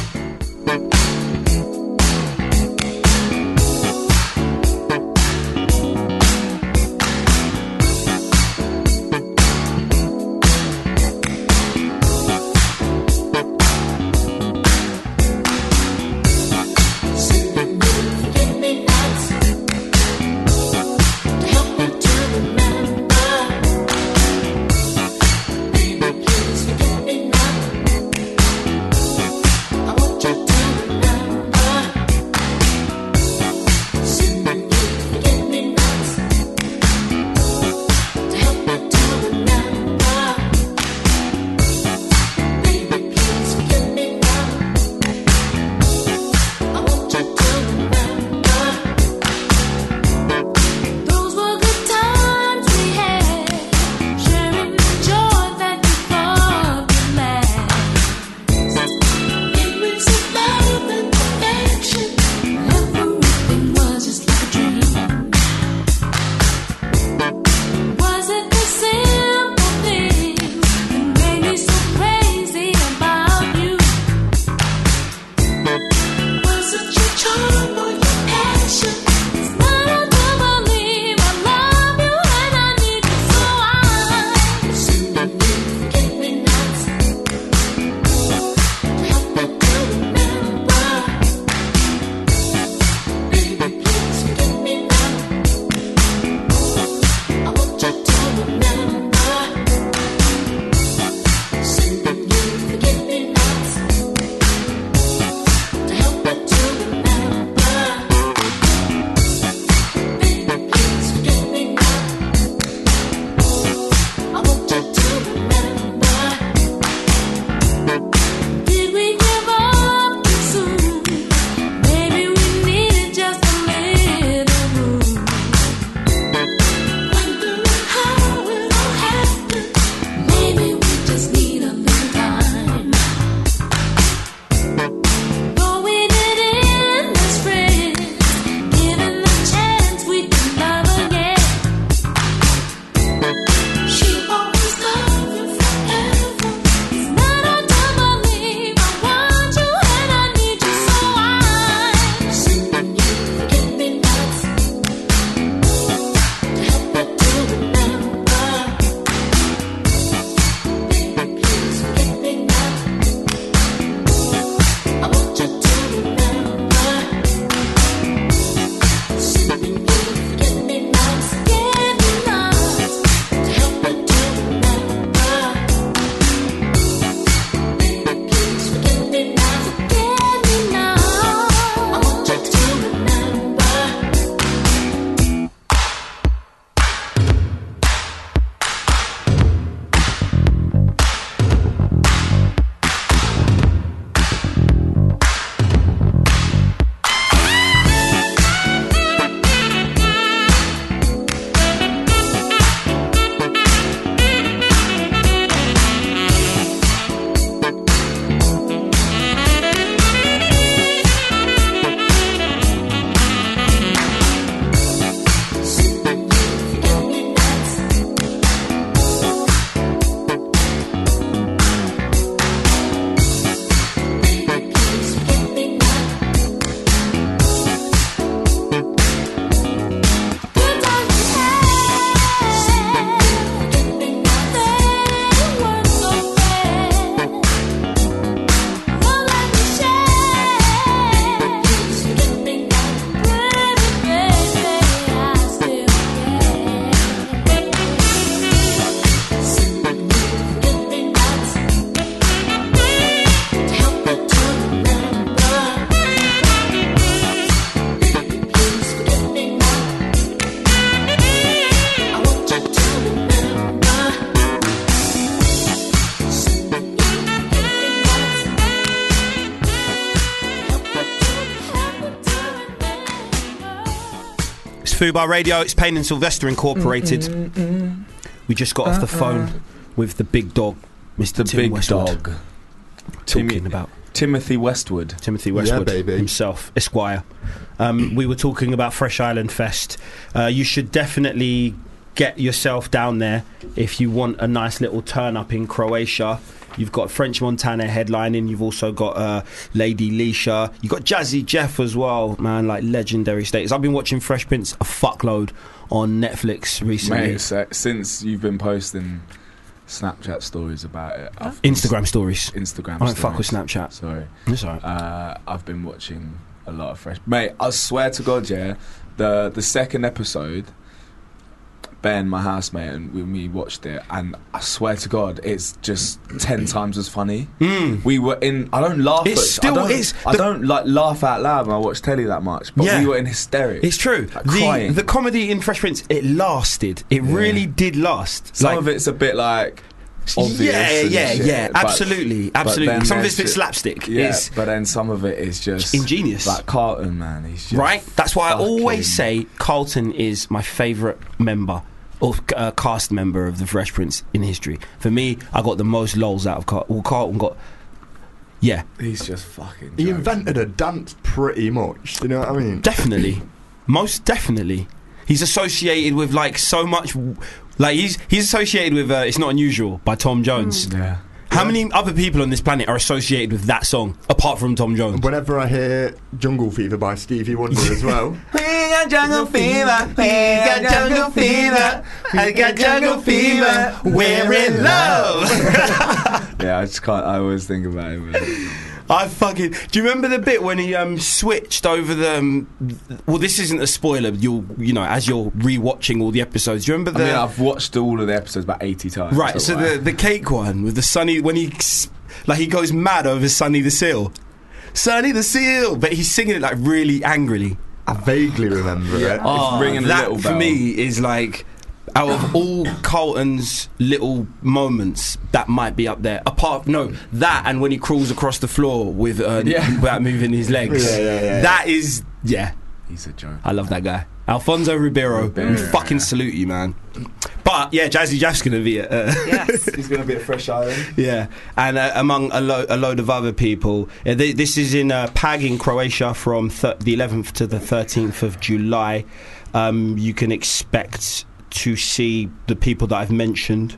I want Fubar Radio. It's Payne and Sylvester Incorporated. Mm, mm, mm. We just got uh, off the phone uh, with the big dog, Mister The Tim big Westwood, dog. talking Timmy, about Timothy Westwood. Timothy Westwood yeah, baby. himself, Esquire. Um, we were talking about Fresh Island Fest. Uh, you should definitely get yourself down there if you want a nice little turn up in Croatia. You've got French Montana headlining. You've also got uh, Lady Leisha. You've got Jazzy Jeff as well, man, like legendary status. I've been watching Fresh Prince a fuckload on Netflix recently. Mate, so, since you've been posting Snapchat stories about it. I've Instagram stories. Instagram I don't stories. fuck with Snapchat. Sorry. That's all right. Uh, I've been watching a lot of Fresh. Mate, I swear to God, yeah, the, the second episode... Ben, my housemate, and we, we watched it, and I swear to God, it's just ten times as funny. Mm. We were in. I don't laugh. It's at, still. I don't, It's I don't like laugh out loud when I watch telly that much. But yeah. we were in hysterics. It's true. Like the crying. the comedy in Fresh Prince, it lasted. It Yeah. really did last. Some like, of it's a bit like. Obvious yeah, and yeah, shit, yeah. but- Absolutely, but absolutely. then Some of there's it's a bit shit- slapstick. Yeah, It's but then some of it is just ingenious. Like Carlton, man. He's just right. That's why I always fucking- say Carlton is my favourite member or uh, cast member of the Fresh Prince in history. For me, I got the most lols out of Carlton. Well, Carlton got. Yeah, He's just fucking. He joking. invented a dance pretty much. Do you know what I mean? definitely, most definitely. He's associated with like so much. Like he's he's associated with uh, "It's Not Unusual" by Tom Jones. Yeah. How many other people on this planet are associated with that song apart from Tom Jones? Whenever I hear Jungle Fever by Stevie Wonder as well. We got jungle fever, we got jungle fever, I got jungle fever, we're in love. Yeah, I just can't. I always think about him. Man. I fucking. Do you remember the bit when he um switched over the? Um, well, this isn't a spoiler. You'll you know as you're rewatching all the episodes. Do you remember the? I mean, I've watched all of the episodes about eighty times. right. So like- the the cake one with the Sonny when he s- like he goes mad over Sonny the Seal, Sonny the Seal, but he's singing it like really angrily. I vaguely remember Yeah. it. Oh, ringing a that little for bell. me is like out of all Carlton's little moments, that might be up there. Apart, no, that and when he crawls across the floor with uh, Yeah. without moving his legs. Yeah, yeah, yeah. That is, yeah, He's a joke. I love that guy, Alfonso Ribeiro. Ribeiro, fucking yeah. salute you, man. But yeah, Jazzy Jeff's gonna be at, uh, Yes. He's gonna be a Fresh Island. yeah, and uh, among a, lo- a load of other people. Uh, th- this is in uh, Pag in Croatia from th- the eleventh to the thirteenth of July. Um, you can expect to see the people that I've mentioned.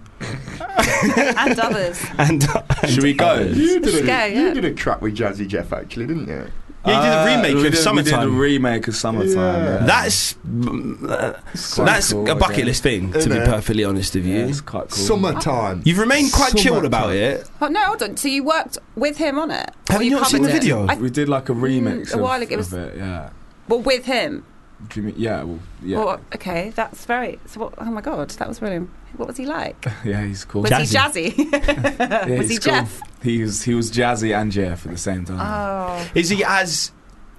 And others. And, Should we go? You did, a, Let's go, you yeah. did a track with Jazzy Jeff, actually, didn't you? Yeah, he did a remake Uh, we of did, Summertime. We did a remake of Summertime. Yeah. Yeah. That's mm, uh, quite that's cool, a bucket okay. list thing, to Isn't be it? perfectly honest with you. Yeah, it's quite cool. Summertime. You've remained quite chilled Summertime. about it. Oh, no, hold on. So you worked with him on it? Have Or you not seen covered the it? video? I, We did like a remix Mm, a of, while ago, it was- of it. Yeah. well, with him. Do you mean, yeah. Well, yeah. Well, okay, that's very. So what, oh my God, that was brilliant. What was he like? yeah, he's cool. Was Jazzy. he jazzy? Yeah, was he's he cool. Jeff? He was he was Jazzy and Jeff at the same time. Oh. Is he as?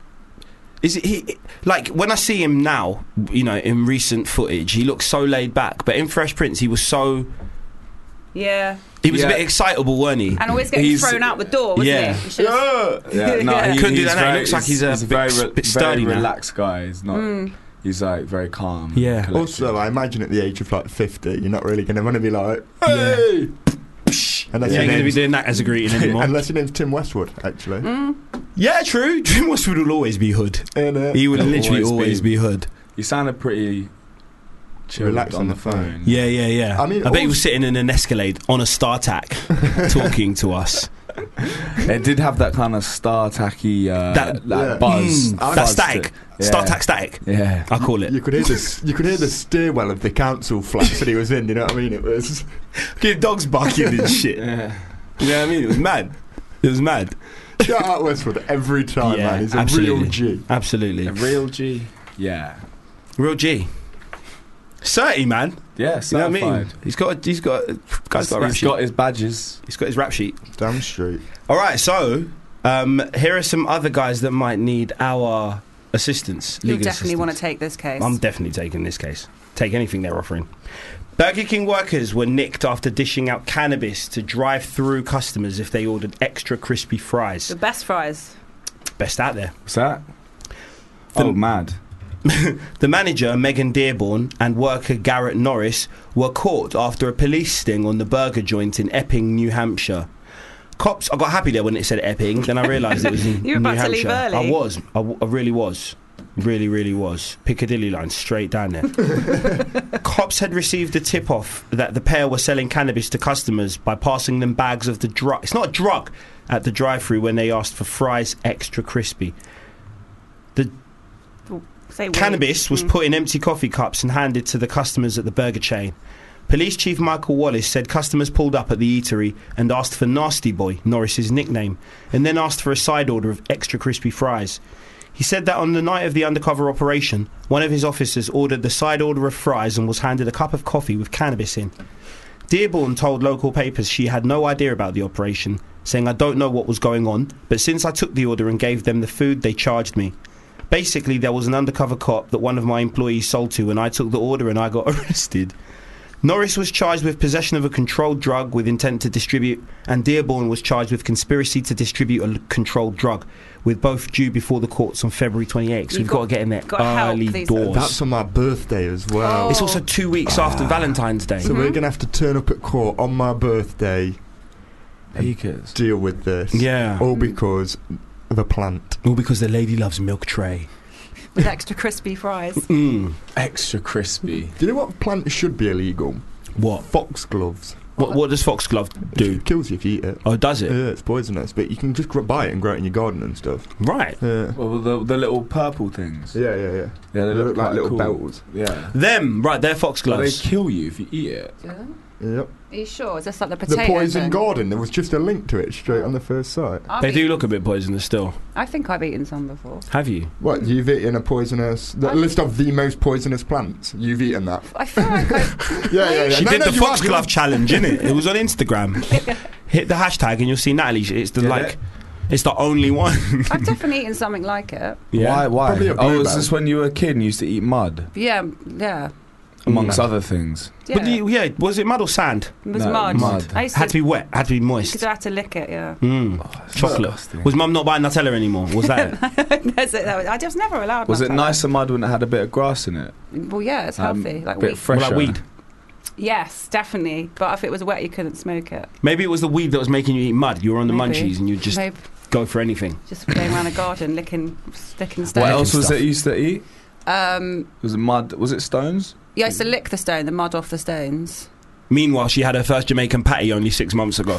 Is it he like when I see him now? You know, in recent footage, he looks so laid back. But in Fresh Prince, he was so. Yeah. He was Yeah. a bit excitable, weren't he? And always getting He's- thrown out the door, wasn't Yeah. he? he? should've- yeah, no, Yeah. he, Couldn't do he's that now. He very- looks like he's a he's bit very, s- re- bit sturdy very now. relaxed guy. He's not. Mm. He's like very calm. Yeah. collected. Also, I imagine at the age of like fifty, you're not really going to want to be like, hey! Unless, He your ain't going to be name's, doing that as a greeting anymore. unless your name's Tim Westwood, actually. Mm. Yeah, true. Jim Westwood will always be hood. Innit? He would He'll literally always always be- be hood. You sounded pretty chilled Relaxed on the phone. Yeah, yeah, yeah. I mean, I bet he also- was sitting in an Escalade on a StarTac talking to us. It did have that kind of star tacky uh, That- that, yeah. buzz, Mm, fuzz that to static. it. Yeah. StarTac static. Yeah. I call it. You could hear the you could hear the stairwell of the council flats that he was in. You know what I mean? It was. Get dogs barking and shit. Yeah. You know what I mean? It was mad. It was mad. Shout out Westwood every time, Yeah, man. He's a absolutely. real G. Absolutely. A real G. Yeah. Real G. thirty, man. Yeah. You know what I mean? Certified. He's got. He's got. Guy's got a rap He's sheet. got his badges. He's got his rap sheet. Damn straight. All right. So, um, here are some other guys that might need our assistance. You'll legal definitely want to assistance. take this case. I'm definitely taking this case. Take anything they're offering. Burger King workers were nicked after dishing out cannabis to drive-through customers if they ordered extra crispy fries. the best fries. Best out there. What's that? The- Oh, mad. The manager, Megan Dearborn, and worker Garrett Norris were caught after a police sting on the burger joint in Epping, New Hampshire. Cops, I got happy there when it said Epping, then I realised it was in You were New about to Hampshire. leave early. I was. I, w- I really was. Really, really was. Piccadilly line, straight down there. Cops had received a tip-off that the pair were selling cannabis to customers by passing them bags of the drug. It's not a drug at the drive-thru when they asked for fries extra crispy. The Say weed. cannabis was Mm. put in empty coffee cups and handed to the customers at the burger chain. Police Chief Michael Wallace said customers pulled up at the eatery and asked for Nasty Boy, Norris's nickname, and then asked for a side order of extra crispy fries. He said that on the night of the undercover operation, one of his officers ordered the side order of fries and was handed a cup of coffee with cannabis in. Dearborn told local papers she had no idea about the operation, saying, "I don't know what was going on, but since I took the order and gave them the food, they charged me. Basically, there was an undercover cop that one of my employees sold to, and I took the order and I got arrested." Norris was charged with possession of a controlled drug with intent to distribute, and Dearborn was charged with conspiracy to distribute a l- controlled drug, with both due before the courts on February twenty-eighth. So You've we've got, got- to get in there gotta help early these- doors. That's on my birthday as well. Oh. It's also two weeks after Valentine's Day. So we're going to have to turn up at court on my birthday and deal with this. Yeah. All because of a plant. All because the lady loves milk tray. With extra crispy fries. Mm. Extra crispy. Do you know what plant should be illegal? What? Foxgloves. What, what does foxglove do? It kills you if you eat it. Oh, does it? Yeah, it's poisonous, but you can just gr- buy it and grow it in your garden and stuff. Right. Yeah. Well, the, the little purple things. Yeah, yeah, yeah. Yeah, they, They look, look like quite little cool. bells. Yeah. Them, right, they're But they foxgloves. kill you if you eat it. Yep. Are you sure? Is this like the The potato Poison thing? Garden, there was just a link to it straight on the first site. I've They do eaten- look a bit poisonous still. I think I've eaten some before. Have you? What, you've eaten a poisonous... The I'm- list of the most poisonous plants. You've eaten that. I feel like I... Yeah, yeah, yeah. She No, did no, the you have, you foxglove have. challenge, innit? It was on Instagram. Hit the hashtag and you'll see Natalie. It's the Did like, it? it's the only one. I've definitely eaten something like it. Why? Why? Probably a Oh, was bluebell. this when you were a kid and you used to eat mud, Yeah, yeah. amongst Mm. other things? yeah. But you, yeah, was it mud or sand? It was No, mud. mud. I used Had to to... be wet. Had to be moist. Because I had to lick it, yeah. Mm. Chocolate. disgusting. Was Mum not buying Nutella anymore? Was that it? That's it, that was- I just never allowed Was it Nutella. nicer mud when it had a bit of grass in it? Well, yeah, it's Um, healthy. Like bit weed. fresher. Like weed? Yes, definitely. But if it was wet, you couldn't smoke it. Maybe it was the weed that was making you eat mud. You were on the Maybe. munchies and you just Maybe go for anything. just going around a garden, licking, licking stones. What else was stuff. it you used to eat? Um, Was it mud? Was it stones? yeah, I used to lick the stone, the mud off the stones. Meanwhile, she had her first Jamaican patty only six months ago.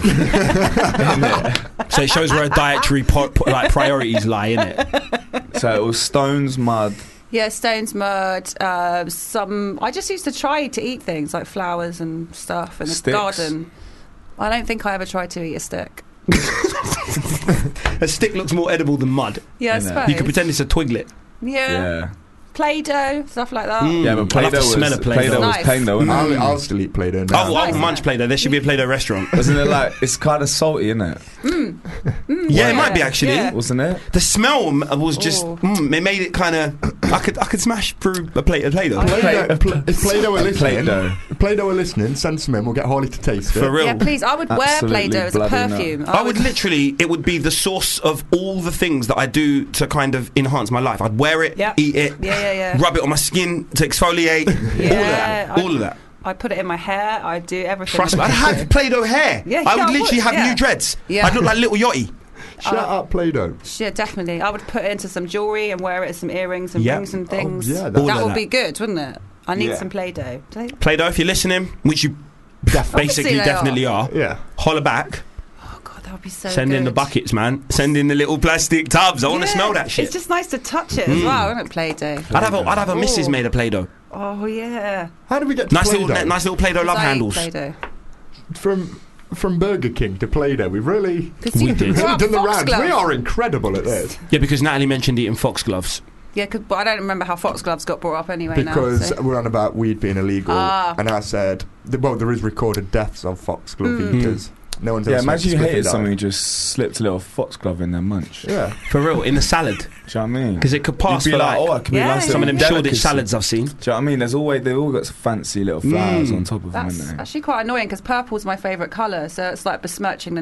So it shows where her dietary po- po- like priorities lie, innit? So it was stones, mud. Yeah, stones, mud, uh, some... I just used to try to eat things like flowers and stuff in the Sticks? garden. I don't think I ever tried to eat a stick. A stick looks more edible than mud. Yeah, I Innit? suppose. You could pretend it's a twiglet. Yeah. Yeah. Play-Doh, stuff like that. Mm. Yeah, but I love Play-Doh the was, smell of Play-Doh. Play-Doh was Nice. pain though, wasn't it? I'll, I'll still eat Play-Doh Oh, now. I'll nice, munch isn't it? Play-Doh. There should be a Play-Doh restaurant. Wasn't it like, it's kind of salty, isn't it? Mm, Yeah, it might be actually. Yeah. Wasn't it? The smell m- was just. Oh. Mm, it made it kind of. I could I could smash through a plate of Play-Doh. Play-Doh, Pl- if Play-Doh are listening, Play-Doh. Play-Doh are listening, send some in, we'll get Harley to taste it. For real. Yeah, please. I would wear Absolutely Play-Doh as a bloody nut. perfume. I would literally, it would be the source of all the things that I do to kind of enhance my life. I'd wear it, Yep. eat it, Yeah, yeah, yeah. rub it on my skin to exfoliate, all of that, I- all of that. I put it in my hair. I do everything. Trust me, I'd have Play-Doh hair. Yeah, I yeah, would I literally would, have yeah. new dreads. Yeah. I'd look like Little Yachty. Shout out Play-Doh. Yeah, definitely. I would put it into some jewellery and wear it as some earrings and Yeah. rings and things. Oh, yeah, that that- All of would that. be good, wouldn't it? I need Yeah. some Play-Doh. Do they- Play-Doh, if you're listening, which you Definitely. basically Obviously they definitely are, Yeah. holler back. Oh God, that would be so Send good. in the buckets, man. Send in the little plastic tubs. I want to Yeah, smell that shit. It's just nice to touch it as Mm. well, isn't it, Play-Doh? I'd have a, I'd have a missus Oh. made of Play-Doh. Oh yeah. How do we get to Nice Play-Doh? little, nice little Play-Doh love Because I eat handles. Play-Doh. From from Burger King to Play-Doh, we've really Because We you did. grew done up the rounds. Foxglove. We are incredible at this. Yeah, because Natalie mentioned eating foxgloves. Yeah, 'cause- but I don't remember how foxgloves got brought up anyway. Because now, so. we're on about weed being illegal, Ah. and I said, th- well, there is recorded deaths of foxglove Mm. eaters. No one's Yeah, ever imagine you smoked a hated spliff and something, died. you just slipped a little foxglove in their munch. Yeah. For real, in the salad. Do you know what I mean? Because it could pass You'd for be like, like, oh, it could be Yeah, nice yeah. some of them Shoreditch delicacy. salads I've seen. Do you know what I mean? There's always they've all got some fancy little flowers Mm. on top of That's them, haven't actually quite annoying because purple's my favourite colour, so it's like besmirching the name of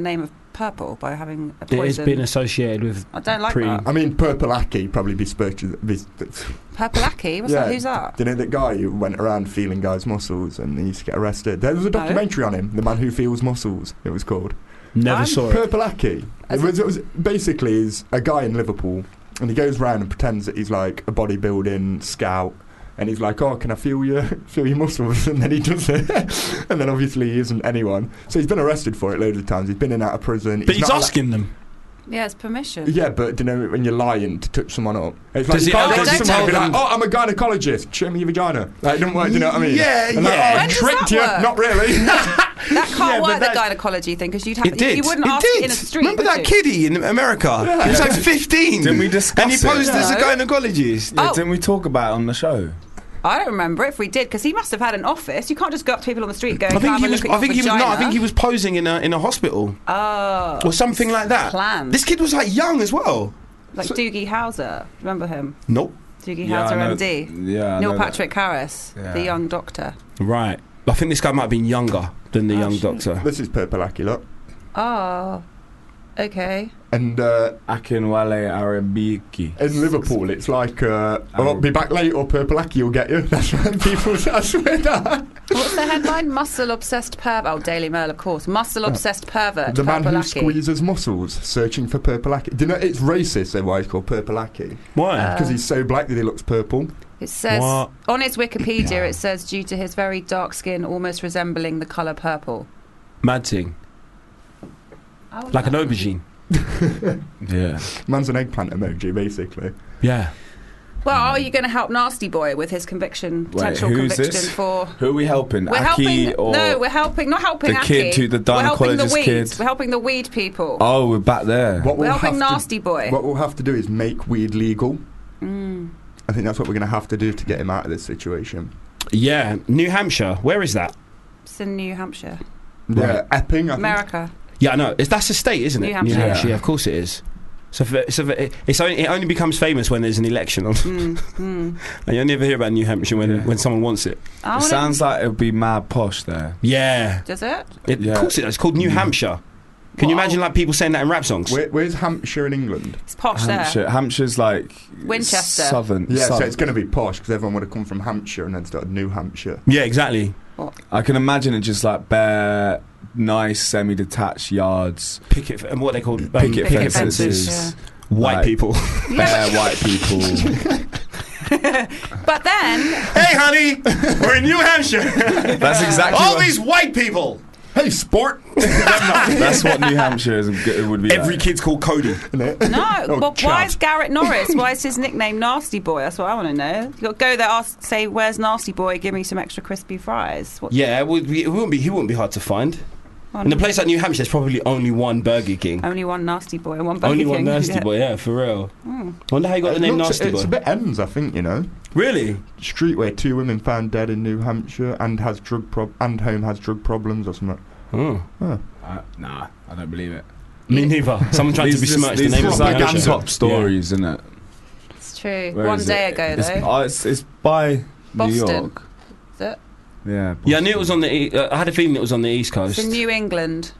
purple by having a It poison? has been associated with. I don't like pretty- that. I mean, Purple Aki probably be supposed to be. Purple Aki? What's yeah. that? Who's that? Do you know that guy who went around feeling guys' muscles and he used to get arrested? There was a documentary on him, The Man Who Feels Muscles, it was called. Never saw it. Purple Aki. It was, it was basically is a guy in Liverpool, and he goes round and pretends that he's like a bodybuilding scout. And he's like, oh, can I feel your feel your muscles? And then he does it. And then obviously he isn't anyone. So he's been arrested for it loads of times. He's been in and out of prison. But he's, not asking allo- them. Yeah, it's permission. Yeah, but do you know when you're lying to touch someone up? It's like Does you he- can't oh, go to does he someone and be tell like, them- oh, I'm a gynaecologist. Show me your vagina. Like, it doesn't work, do you know what I mean? Yeah, And like, yeah. oh, When I does tricked that you. work? Not really. That can't Yeah, but work, that- the gynecology thing, because you'd have It did. you wouldn't it ask did. in a street. Remember would that you? kiddie in America? He was like fifteen. Didn't we discuss And he it? posed as a No. gynecologist. Yeah, Oh. didn't we talk about it on the show? I don't remember if we did, because he must have had an office. You can't just go up to people on the street going, I think "Can I he have a was. look at I think he your was. No, I vagina?" think he was posing in a in a hospital Oh. or something like that. Planned. This kid was like young as well. Like Doogie Howser. Remember him? Nope. Doogie Yeah, I Howser, know- M D. Yeah, I Neil know that. Patrick Harris, Yeah. the young doctor. Right. I think this guy might have been younger than the Oh, young shit. doctor. This is Purple Aki, look. Oh. Okay. And uh, Akinwale Arabiki. in Liverpool, it's like, uh, oh, be back late or Purple Aki will get you. That's what people say. I swear that. What's the headline? Muscle obsessed pervert. Oh, Daily Mail, of course. Muscle obsessed pervert. The man Purple who Aki. squeezes muscles, searching for Purple Aki. Do you know it's racist? That's why he's called Purple Aki. Why? Because he's so black that he looks purple. It says What? on his Wikipedia, it says due to his very dark skin, almost resembling the colour purple. Mad thing. Oh, Like an no. aubergine. Yeah. Man's an eggplant emoji, basically. Yeah. Well, are you going to help Nasty Boy with his conviction, Wait, potential who's conviction this? for? Who are we helping? We're Aki helping. or No, we're helping. Not helping the Aki. kid to the We're helping the gynecologist weed. kid? We're helping the weed people. Oh, we're back there. What We're we'll helping have to- Nasty Boy. What we'll have to do is make weed legal. Mm. I think that's what we're going to have to do to get him out of this situation. Yeah. New Hampshire. Where is that? It's in New Hampshire, Yeah, Right. Epping, I think. America. Yeah, I know. It's, that's a state, isn't it? New Hampshire. New Hampshire. Yeah. Yeah, of course it is. So, for, so for, it, it's only, it only becomes famous when there's an election on. Mm, mm. And you never hear about New Hampshire when, Yeah. when someone wants it. I It wanna- sounds like it would be mad posh there. Yeah. Does it? It, Yeah. Of course it is. It's called New Hampshire. Can you What? imagine like people saying that in rap songs? Where, where's Hampshire in England? It's posh Hampshire. Hampshire's like Winchester. Southern. Yeah, so southern. it's going to be posh because everyone would have come from Hampshire and then started New Hampshire. Yeah, exactly. I can imagine it just like bare, nice, semi-detached yards. Picket and what they call um, Picket, picket fences. fences, White Like- people. Bare white people. there. But then, Hey, honey, we're in New Hampshire. That's exactly All what, these white people. Hey, sport! that's what New Hampshire is, it would be. Every like. kid's called Cody. no. Oh, but why chap. is Garrett Norris? Why is his nickname Nasty Boy? That's what I want to know. You got to go there, ask, say, "Where's Nasty Boy? Give me some extra crispy fries." What? Yeah, it, would be, it wouldn't be. He wouldn't be hard to find. Oh, In a no. place like New Hampshire, there's probably only one Burger King. Only one Nasty Boy and one Burger Only King. one Nasty Yeah. Boy. Yeah, for real. Mm. Wonder how you got the It name looks- Nasty it's Boy. a bit ends, I think, you know. Really? Street where two women found dead in New Hampshire and has drug prob- and home has drug problems or something. Oh. Huh. Uh, nah, I don't believe it. Me neither. Someone trying to These besmirch the these name are of like New Hampshire. top stories, isn't it? It's true. Where one is day it? ago, It's, though. oh, it's, it's by Boston. New York. Is it? Yeah. Yeah, I knew it Boston. was on the. E- uh, I had a feeling it was on the East Coast. It's in New England.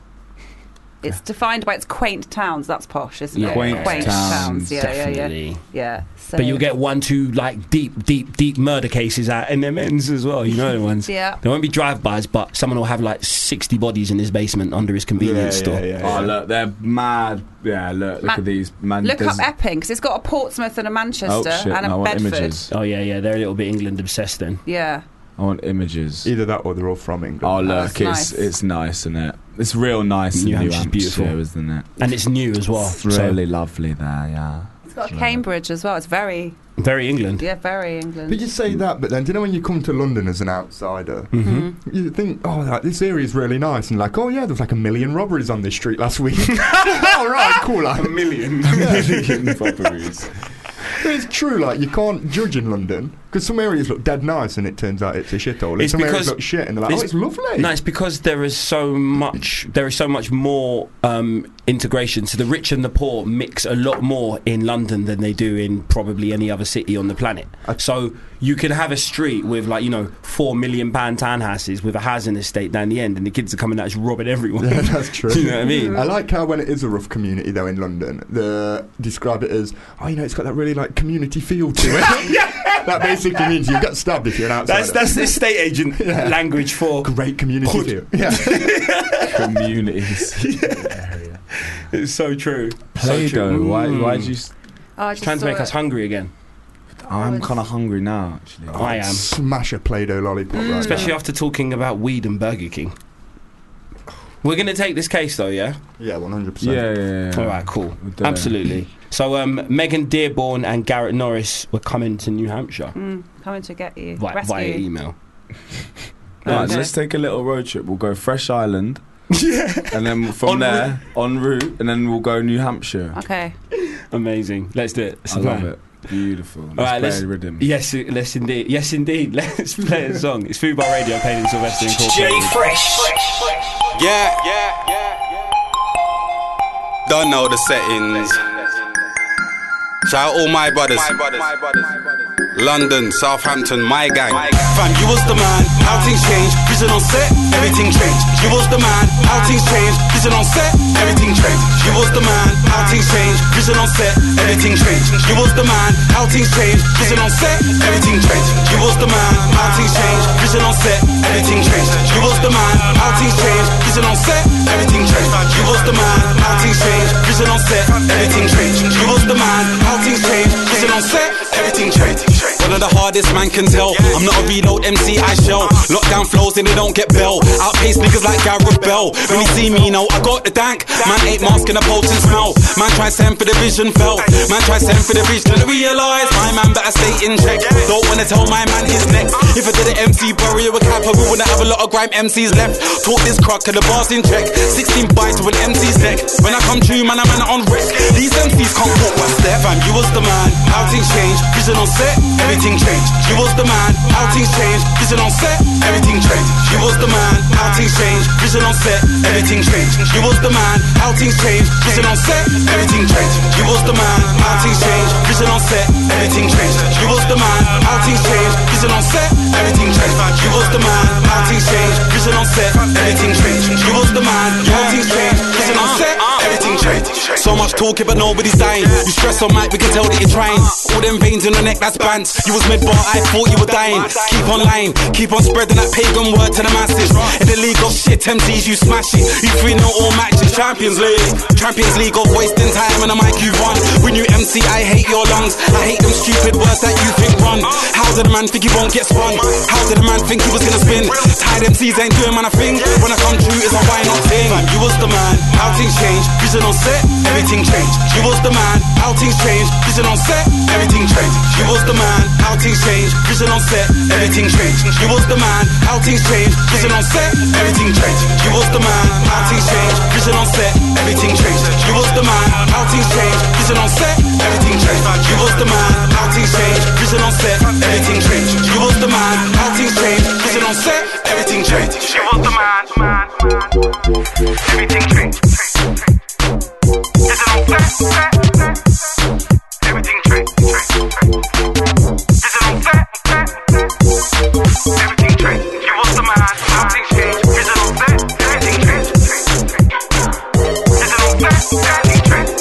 It's defined by its quaint towns. That's posh, isn't Yeah. it? Quaint towns, Yeah, yeah, yeah, Definitely. yeah. So, But you'll get one, two, like deep, deep, deep murder cases out in them ends as well. You know the ones. Yeah. There won't be drive-bys, but someone will have like sixty bodies in his basement under his convenience Yeah, store. yeah, yeah. Oh, look, they're mad. Yeah, look, look Ma- at these. Man, Look there's- up Epping because it's got a Portsmouth and a Manchester Oh, shit, and a no, I want Bedford. images. Oh yeah, yeah. They're a little bit England obsessed then. Yeah. I want images. Either that or they're all from England. Oh, look, that's it's nice. it's nice, isn't it? It's real nice New in New Hampshire's Hampshire, beautiful. isn't it? And it's new as well. It's so really lovely there, yeah. It's got Cambridge as well. It's very, very England. yeah, very England. But you say that, but then do you know when you come to London as an outsider, Mm-hmm. you think, oh, like, this area is really nice, and like, oh yeah, there's like a million robberies on this street last week. All right, cool. Like, A million. Million robberies. But it's true, like you can't judge in London Because some areas look dead nice and it turns out it's a shithole. And It's some areas because look shit and they're like, oh, it's lovely. No, it's because there is so much. There is so much more um, integration. So the rich and the poor mix a lot more in London than they do in probably any other city on the planet. So you can have a street with like you know four million pound townhouses with a housing estate down the end, and the kids are coming out just robbing everyone. Yeah, that's true. Do you know what I mean? I like how when it is a rough community though in London, the describe it as oh you know it's got that really like community feel to it. That basically means you get stabbed if you're an outsider. That's that's the estate agent Yeah. language for great community feel. Yeah. Communities. Yeah. It's so true. Play-Doh. So true. Why? Mm. Why did you? s- Oh, I It's just trying to saw make it. us hungry again. I'm kind of hungry now. Actually, I am. Smash a Play-Doh lollipop right Especially now. after talking about weed and Burger King. We're going to take this case though, yeah? Yeah, one hundred percent. Yeah, yeah, yeah. All right, cool. We'll do it. Absolutely. So, um, Megan Dearborn and Garrett Norris were coming to New Hampshire Mm, coming to get you. vi- Rescue via you. email. Right, Okay. let's take a little road trip. We'll go Fresh Island. Yeah. And then from En there, en route, and then we'll go New Hampshire. Okay. Amazing. Let's do it. It's I a love plan. it. Beautiful. Let's All right, play let's, a rhythm. yes, let's indeed. Yes, indeed. Let's play a song. It's Food Bar Radio, Payne and Sylvester Incorporated. Fresh. Yeah, yeah, yeah. Don't know the settings. Shout out all my brothers. London, Southampton, my gang. Fam, you was the man, how things change. Vision on set, everything changed. You was the man, how things change. Vision on set, everything changed. You was the man, how things change. Vision on set, everything changed. You was the man, how things change. Vision on set, everything changed. You was the man, how things change. Vision on set, everything changed. You was the man, how things change. Vision on set, everything changed. You was the man, how things change. Vision on set, everything changed. You was the man, how things change. Vision on set, everything changed. One of the hardest man can tell. I'm not a reload M C, I shell. Lockdown flows and they don't get bell. Outpace niggas like Gareth Bell. When you see me, you know I got the dank. Man ain't masking a potent smell. Man try send for the vision fell. Man try send for the vision and realise my man better stay in check. Don't wanna tell my man his next. If I did an M C burial with Kappa, we wouldn't have a lot of grime M Cs left. Talk this crack and the bars in check. sixteen bites with an M C's neck. When I come true, man, I'm man on risk. These M Cs can't walk one step. Fam, you was the man. How things change. Vision on set. Everything changed. You was the man. How things changed. Vision on set. Everything changed. You was the man. How things changed. Vision on set. Everything changed. You was the man. How things changed. Vision on set. Everything changed. You was the man. How things changed. Vision on set. Everything changed. You was the man. How things changed. Vision on set. Everything changed. You was the man. How things changed. Vision on set. Everything changed. You was the man. How things changed. Vision on set. Everything changed. So much talking, but nobody's dying. You stress on mic, we can tell that you're trying. All them veins in the neck, that's bands. You was mid bar, I thought you were dying. Keep on lying, keep on spreading that pagan word to the masses. In the league of shit, M Cs, you smash it. You three nil all matches, Champions League. Champions League of wasting time on the mic you run. When you M C, I hate your lungs. I hate them stupid words that you think run. How did the man think he won't get spun? How did the man think he was gonna spin? Tired M Cs ain't doing man a thing. When I come true, it's a why not thing. You was the man, how things change. Vision on set, everything changed. You was the man, how things changed. Vision on set, everything changed. You was the man, how things changed. Vision on set, everything changed. You was the man, how things changed. Vision on set, everything changed. You was the man, how things changed. Vision on set, everything changed. You was the man, how things changed. Vision on set, everything changed. You was the man, how things changed. Vision on set, everything changed. You was the man, how things changed. Vision on set, everything changed. You was the man, man, man. Everything changed. Vision on set, set, set. Everything changed. Vision on set, set, set. Everything changed. You was the man, how things changed. Vision on set, everything changed. Vision on set, everything changed.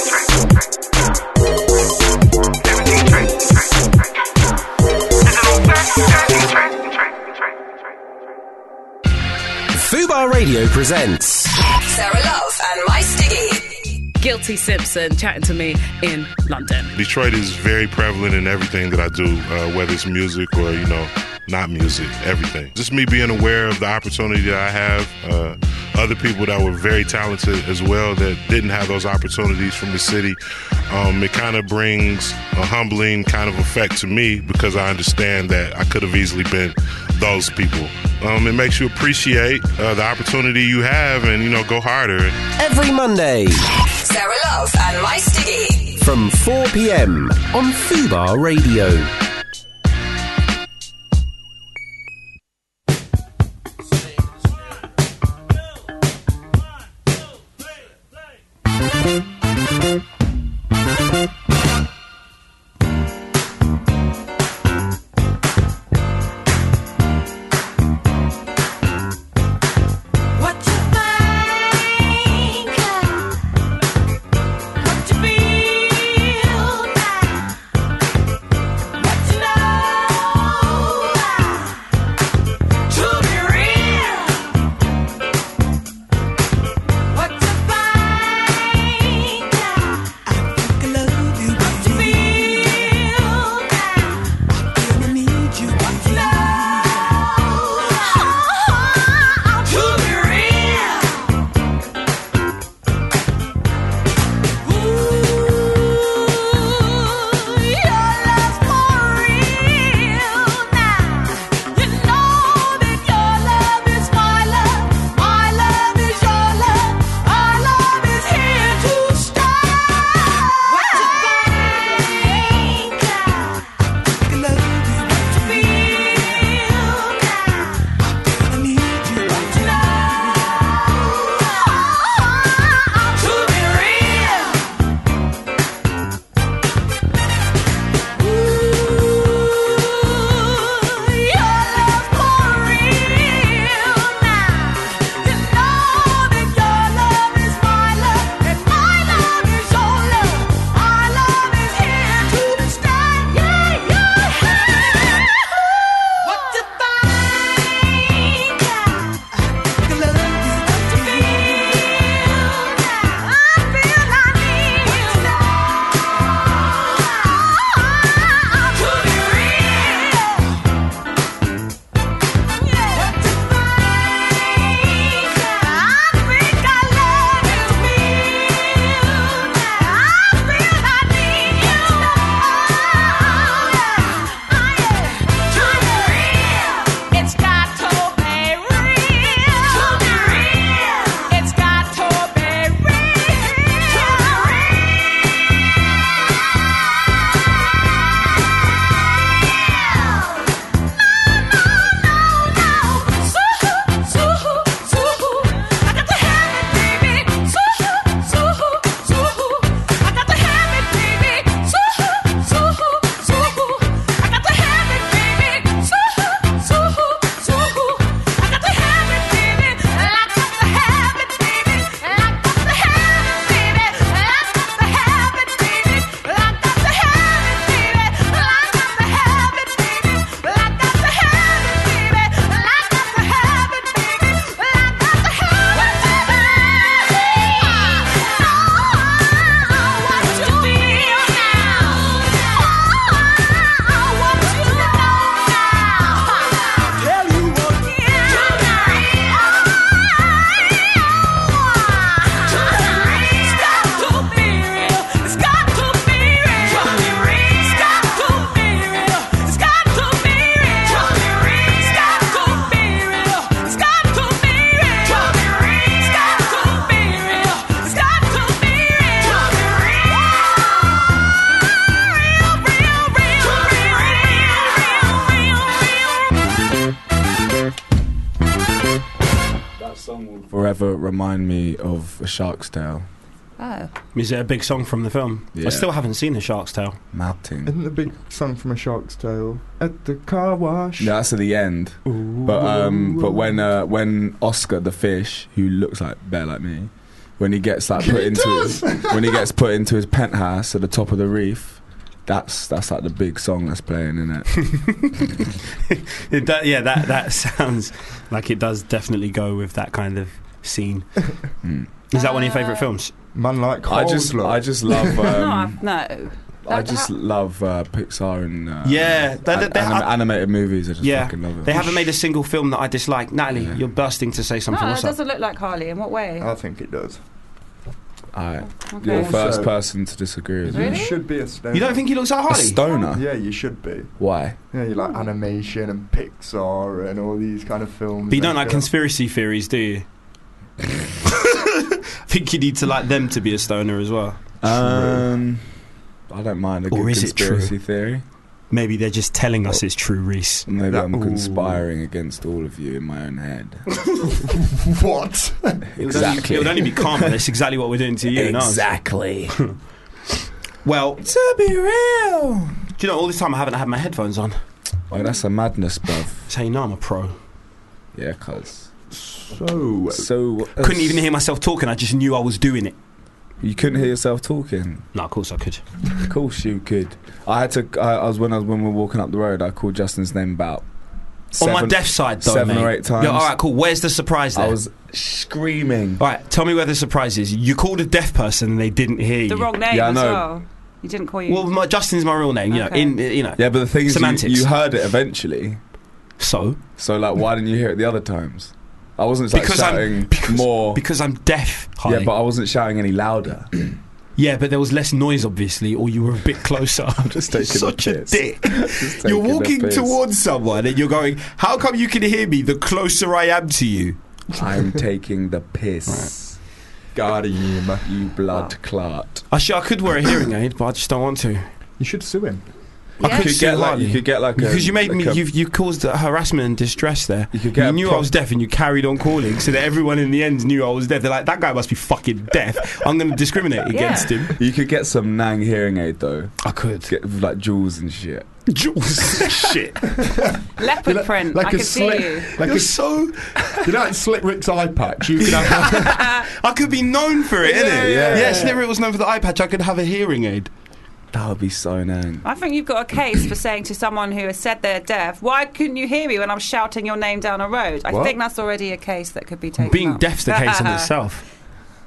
Everything changed. Vision on set, everything changed. Fubar Radio presents Sarah Love and My Stiggy. Guilty Simpson chatting to me in London. Detroit is very prevalent in everything that I do, uh, whether it's music or, you know, not music, everything. Just me being aware of the opportunity that I have, uh, other people that were very talented as well that didn't have those opportunities from the city. Um, it kind of brings a humbling kind of effect to me because I understand that I could have easily been those people. Um, it makes you appreciate uh, the opportunity you have and, you know, go harder. every Monday Sarah Love and My Stiggy. from four p.m. on Fubar Radio. remind me of A Shark's Tale. Oh. Is it a big song from the film? Yeah. I still haven't seen A Shark's Tale. Melting. Isn't the big song from A Shark's Tale at the car wash? Yeah, that's at the end. Ooh, but um, ooh, but ooh. when uh, when Oscar the fish, who looks like bear like me, when he gets like put He into does! his, when he gets put into his penthouse at the top of the reef, that's that's like the big song that's playing in it. It do- yeah, that that sounds like it does definitely go with that kind of scene. Mm. Is that one of your favourite films? Man like I just Coleslaw. I just love. Um, no, no. I just love uh, Pixar and uh, Yeah, they- an- they- they anim- have- animated movies. I just Yeah, fucking love it. they haven't made a single film that I dislike. Natalie, you're bursting to say something. No, it What's up? doesn't look like Harley. In what way? I think it does. Alright, Okay. you're the first Also- person to disagree with Really? me. You should be a stoner. You don't think he looks like A Harley? stoner? Yeah, you should be. Why? Yeah, you like animation and Pixar and all these kind of films. But you don't and like stuff. conspiracy theories, do you? I think you need to like them to be a stoner as well. Um, I don't mind a Or good is it true? conspiracy theory. Maybe they're just telling us it's true, Reese. Maybe That- I'm ooh. conspiring against all of you in my own head. What? It would, only, Exactly. it would only be karma. That's exactly what we're doing to you. Exactly. No? Well, To be real. do you know, all this time I haven't had my headphones on. Oh, that's a madness, bruv. That's how you know I'm a pro. Yeah, cuz. So, So uh, Couldn't even hear myself talking. I just knew I was doing it. You couldn't hear yourself talking. No, of course I could. Of course you could. I had to. I, I was when I was when we were walking up the road. I called Justin's name about On my seven- deaf side, though, seven mate. or eight times. Yeah, all right, cool. Where's the surprise there? I was screaming. All right, tell me where the surprise is. You called a deaf person and they didn't hear you. The wrong name Yeah, I as know. well. You didn't call you. Well, my, Justin's my real name. You Okay. know, in you know. Yeah, but the thing is, you, Semantics. you heard it eventually. So So like, why didn't you hear it the other times? I wasn't like, Because I'm- shouting because- more. because I'm deaf. Harley. Yeah, but I wasn't shouting any louder. Yeah, but there was less noise, obviously, or you were a bit closer. I'm just taking such the a piss. dick. Just You're taking the walking piss. towards someone and you're going, "How come you can hear me the closer I am to you?" I'm taking the piss. got him. You blood clot. I should, I could wear a hearing aid, but I just don't want to. You should sue him. I Yeah. could You could sue get like Harley. you could get like a, because you made like me, a- you you caused harassment and distress there. You could get you a knew I prop- was deaf, and you carried on calling, so that everyone in the end knew I was deaf. They're like, "That guy must be fucking deaf. I'm going to discriminate against him." You could get some Nang hearing aid though. I could Get with, like jewels and shit. Jules, shit. Leopard Like- print. like I a can see slit- you. Like You're a, so. you know, like Slick Rick's eye patch. You could have. I could be known for it, Yeah, innit? yeah, yeah. yeah. Slippery was known for the eye patch. I could have a hearing aid. That would be so Nang. I think you've got a case for saying to someone who has said they're deaf, "Why couldn't you hear me when I'm shouting your name down a road?" I What? think that's already a case that could be taken Being up. deaf's the case in itself.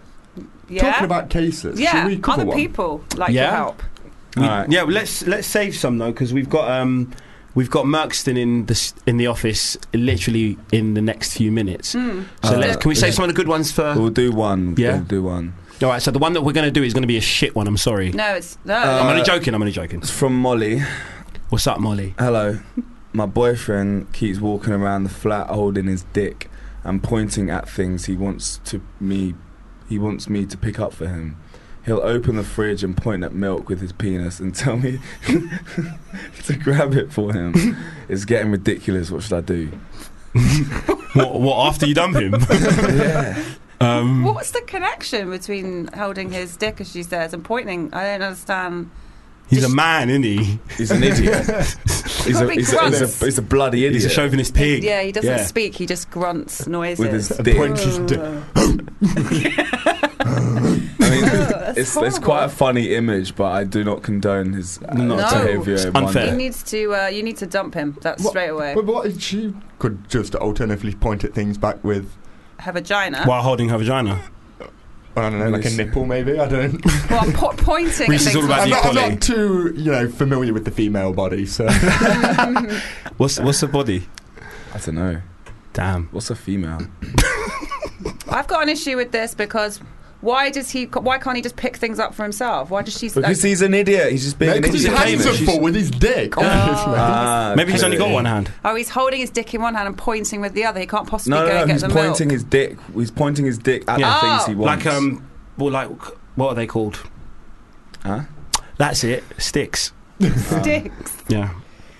Yeah. Talking about cases. yeah, Should we cover other one? people like Yeah. your help. We- Alright. Yeah, well, let's let's save some though, because we've got um we've got Merkston in the s- in the office literally in the next few minutes. Mm. So Uh, let's, can we save some of the good ones for? We'll do one. Yeah? We'll do one. All right. So the one that we're going to do is going to be a shit one. I'm sorry. No, it's no. I'm Uh, only joking. I'm only joking. It's from Molly. What's up, Molly? Hello. My boyfriend keeps walking around the flat holding his dick and pointing at things he wants to me he wants me to pick up for him. He'll open the fridge and point at milk with his penis and tell me to grab it for him. It's getting ridiculous. What should I do? what, what after you dump him? Yeah. Um, What's the connection between holding his dick, as she says, and pointing? I don't understand. he's a man, isn't he? He's an idiot. he's, a, Probably he's, a, he's, grunts. a, he's a bloody idiot. He's a chauvinist pig. Yeah, he doesn't Yeah. speak. He just grunts noises. With his dick. Points his dick. I mean, that's it's, it's horrible. quite a funny image, but I do not condone his uh, No. behaviour. It's in one unfair. He day. needs to. Uh, you need to dump him. That's What- straight away. But what if she could just alternatively point at things back with, Her vagina. While holding her vagina. I don't know, like a Yes. nipple maybe? I don't. Well, I'm po- pointing. Reese at is all things about like- I'm not, I'm equality. not too, you know, familiar with the female body, so. What's what's the body? I don't know. Damn. What's a female? I've got an issue with this because why does he? Why can't he just pick things up for himself? Why does she? Because like, he's an idiot. He's just being Maybe an his idiot. hands are She's- full with his dick, obviously. Ah, Maybe he's only got okay. one hand. oh, he's holding his dick in one hand and pointing with the other. He can't possibly No, go no, no. and get He's the pointing milk. his dick. He's pointing his dick at Yeah. the things he Oh. wants. Like um, well, like what are they called? Huh? That's it. Sticks. Sticks. Yeah.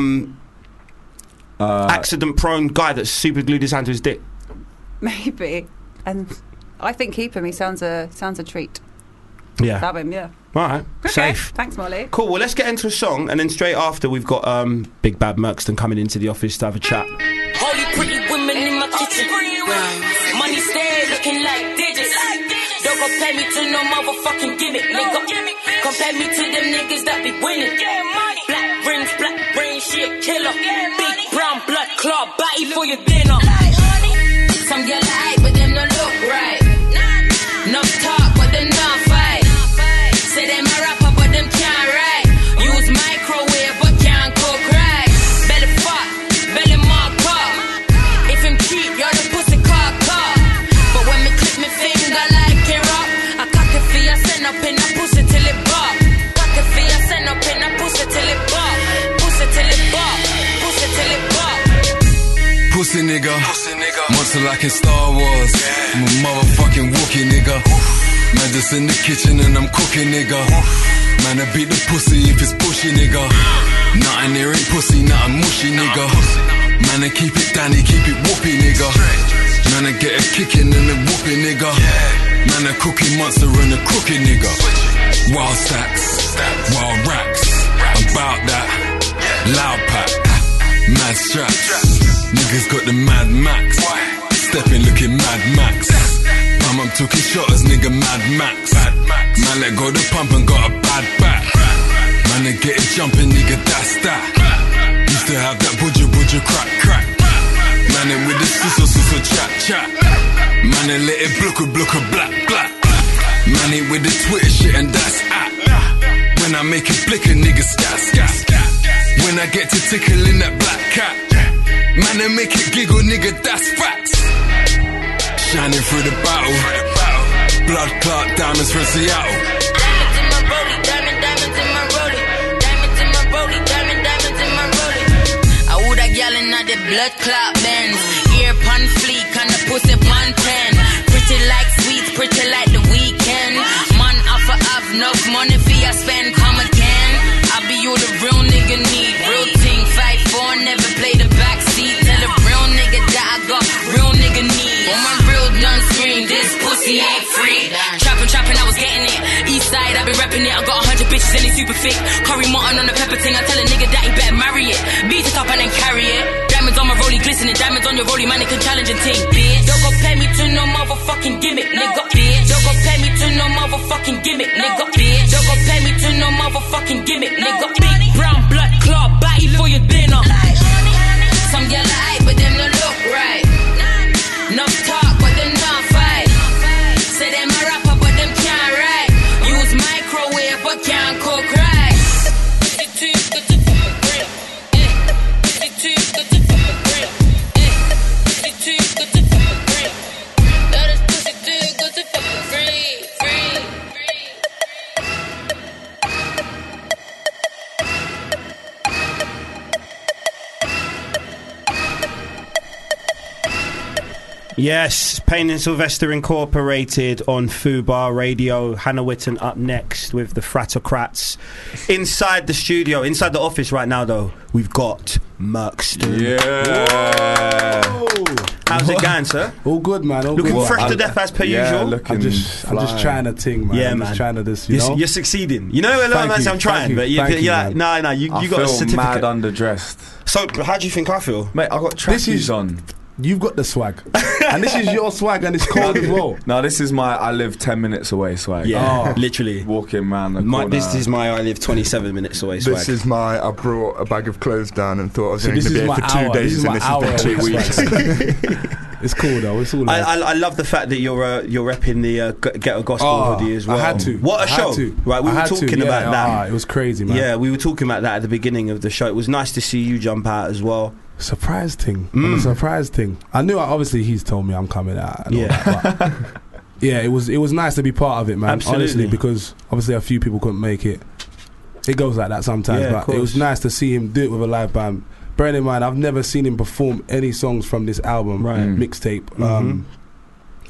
um, uh, accident-prone guy that's super glued his hand to his dick? Maybe. And I think keeping me sounds a sounds a treat. Yeah. Have him, yeah. All right, Okay. safe. Thanks, Molly. Cool. Well, let's get into a song, and then straight after we've got um, Big Bad Merkston coming into the office to have a chat. Holy pretty women in my kitchen. Money stay looking like digits. Don't compare me to no motherfucking gimmick, nigga. Compare me to them niggas that be winning. Black rings, black brain, shit killer. Big brown blood clot, body for your dinner. Some girl hype, but them don't look right. Enough talk, but them not fight. Say them a rapper, but them can't write. Use microwave, but can't cook right. Belly fuck, belly mark up. If him cheat, you're the pussy cock up. But when me click me finger like it rock, I cock it for you, send up in a pussy till it bop. Cock it for you, send up in a pussy till it bop. Pussy till it bop, pussy till it bop. Pussy nigga, pussy nigga, monster like in Star Wars. I'm a motherfucking Wookie nigga. Man just in the kitchen and I'm cooking nigga. Man I beat the pussy if it's pushy nigga. Nothing here ain't pussy, nothing mushy nigga. Man I keep it Danny, keep it whoopee nigga. Man I get a kicking and a whooping nigga. Man a cookie monster and a cookie nigga. Wild stacks, wild racks, about that. Loud pack, mad straps. Niggas got the Mad Max. Stepping looking Mad Max. Mum, I'm talking shotters, nigga Mad Max. Man, let go the pump and got a bad back. Man, they get it jumping, nigga, that's that. Used to have that budger, budger, crack, crack. Man, they with the sizzle, sizzle, chat, chat. Man, they let it blooker, blooker, black, black. Man, they with the Twitter shit and that's at. When I make it flicker, nigga, scat, scat. When I get to tickling that black cat. Man, they make it giggle, nigga, that's facts. Shining through the battle. Blood clot, diamonds from Seattle. Diamonds in my rollie, diamond, diamonds in my rollie. Diamonds in my rollie, diamond, diamonds in my rollie. I would a gal in the blood clot bends. Ear pun fleek and the pussy pun ten. Pretty like sweets, pretty like the weekend. Man, offer have enough money for you spend, come again. I be you the real nigga need. Real thing, fight for, never play the backseat. Tell a real nigga that I got real nigga need. On my real done scream, this pussy ain't free. Trapping, trapping, I was getting it. East side, I been repping it. I got a hundred bitches and they super thick. Curry mutton on the pepper ting. I tell a nigga that he better marry it. Beat it up and then carry it. Diamonds on my rollie, glistening. Diamonds on your rollie, man, it can challenge and ting, bitch. Don't compare me to no motherfucking gimmick, nigga, bitch. Don't compare me to no motherfucking gimmick, nigga, bitch. Don't compare me to no motherfucking gimmick, nigga. Big brown blood clot, body for your dinner. Some girl hype, but them don't look right. Enough talk, but them not fight. Say them a rapper, but them can't write. Use microwave, but can't cook right. Pussy too good to fuck a grill. Pussy too good to fuck a grill. Pussy too good to fuck a grill. That is pussy too good to fuck a free, free. Yes, Payne and Sylvester Incorporated on Fubar Radio. Hannah Witten up next with the Fratocrats. Inside the studio, inside the office right now, though, we've got Merkston. Yeah. Whoa. How's it going, sir? All good, man. All looking good. fresh to death as per yeah, usual. I'm just, I'm just trying to ting, man. Yeah, I'm man. just trying to just, you you're, know. You're succeeding. You know, a lot Thank of man say you, I'm trying, thank you, but you, thank you're you, like, man. no, no, you, I you got a feel certificate. mad underdressed. So, how do you think I feel? Mate, I got This is- trackies on. You've got the swag, and this is your swag, and it's cold as well. No, this is my I live ten minutes away swag. Yeah, Oh. literally. Walking round the My, corner. this is my I live twenty-seven minutes away swag. This is my. I brought a bag of clothes down and thought I was So going this to be is here my for two hour. This days, is and my this hour has been two away weeks. swag. It's cool though. It's all. I, Like, I, I love the fact that you're uh, you're repping the uh, G- Ghetto Gospel Oh, hoodie as well. I had to. What a I had show! to. Right, we I were had to, talking yeah, about that. ah, it was crazy, man. Yeah, we were talking about that at the beginning of the show. It was nice to see you jump out as well. Surprise thing. Mm. A surprise thing. I knew. Obviously, he's told me I'm coming out. and all Yeah. that, but yeah, it was. It was nice to be part of it, man. Absolutely. Honestly, because obviously a few people couldn't make it. It goes like that sometimes, Yeah, of but it was course. nice to see him do it with a live band. Bearing in mind, I've never seen him perform any songs from this album Right. mixtape. Um,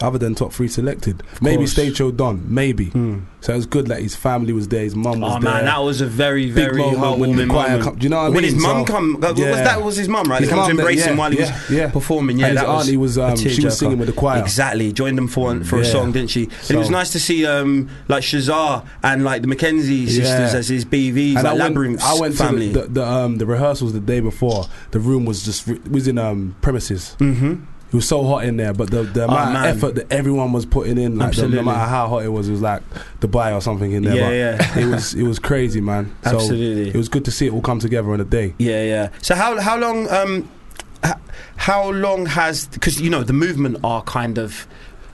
other than top three selected. Maybe course. Stage Show Don, maybe. Mm. So it was good that his family was there, his mum was Oh there. man, that was a very, Big very moment when the heartwarming choir moment. come- do you know what I When mean? his mum So- come, uh, Yeah. was that was his mum, right? His He comes mum, embracing yeah, while he yeah, was yeah. performing. Yeah, And his that was auntie was, um, a she was tearjerker. singing with the choir. Exactly, joined them for one, for a Yeah. song, didn't she? And So- it was nice to see um, like Shazar and like the Mackenzie sisters Yeah. as his B Vs, And like I went, Labyrinth's I went family. to the, the, the, um, the rehearsals the day before. The room was just it was in um, premises. Mm-hmm. It was so hot in there, but the, the Oh, amount man. of effort that everyone was putting in, like the, no Absolutely. matter how hot it was, it was like Dubai or something in there. Yeah, but yeah. It was it was crazy, man. So Absolutely. it was good to see it all come together in a day. Yeah, yeah. So how how long um h- how long has, because you know the movement are kind of,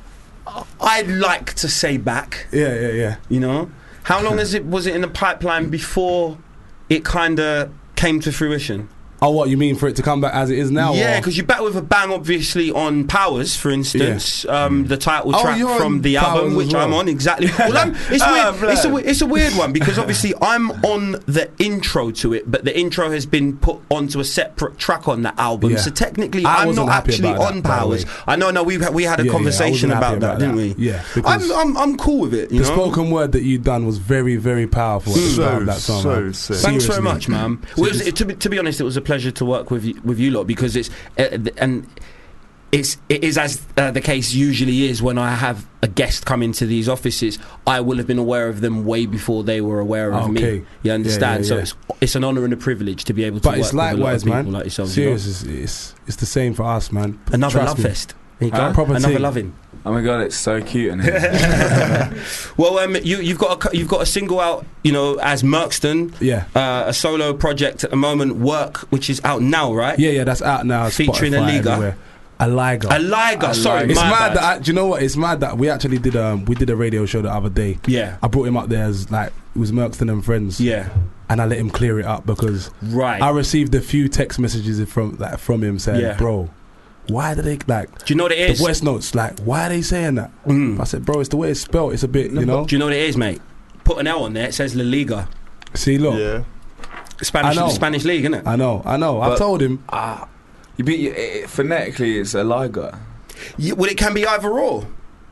I'd like to say back. Yeah, yeah, yeah. You know, how long is it was it in the pipeline before it kind of came to fruition? Oh, what you mean for it to come back as it is now? Yeah, or- because you're back with a bang, obviously, on Powers, for instance, um, the title Oh, track you're from on the Powers album, as which well. I'm on, exactly. Well, I'm, it's, Ah, weird. It's, a, blood. it's a weird one, because obviously I'm on the intro to it, but the intro has been put onto a separate track on that album, Yeah. so technically I I'm wasn't not happy actually about that, on by the Powers. way. I know, no, we we had a Yeah, yeah, I conversation wasn't happy about that, about didn't that. we? Yeah, I'm, because I'm, I'm cool with it, you the know? spoken word that you done was very, very powerful at the So, start of that song. so man. sick. Thanks very Seriously. much, man. Well, it was, it, to, be, to be honest, it was a pleasure to work with you, with you lot, because it's uh, th- and it's it is as uh, the case usually is when I have a guest come into these offices. I will have been aware of them way before they were aware of Okay. me. You understand? Yeah, yeah, So yeah. it's it's an honour and a privilege to be able to But work it's with a lot likewise, of people man. like yourselves. you know? Serious, it's, it's it's the same for us, man. Another Trust love me. fest. There you Huh? go. Proper Another team. loving. Oh my god, it's so cute in here. Well, um, you, you've got a, cu- you've got a single out, you know, as Merkston. Yeah. Uh, a solo project at the moment, Work, which is out now, right? Yeah, yeah, that's out now. Featuring Spotify, Aliga. everywhere. Aliga. Aliga. Sorry, It's my mad bad. that I, do you know what? It's mad that we actually did um we did a radio show the other day. Yeah. I brought him up there as like it was Merkston and friends. Yeah. And I let him clear it up because Right. I received a few text messages from like from him saying, Yeah. "Bro, why do they like?" Do you know what it is? The voice notes like, why are they saying that? Mm. I said, "Bro, it's the way it's spelled. It's a bit, you know." Do you know what it is, mate? Put an L on there. It says La Liga. See, look, Yeah. Spanish, I know. Spanish league, isn't it? I know, I know. I But- told him. Ah, you be it, it, phonetically, it's a liger. Yeah, well, it can be either or.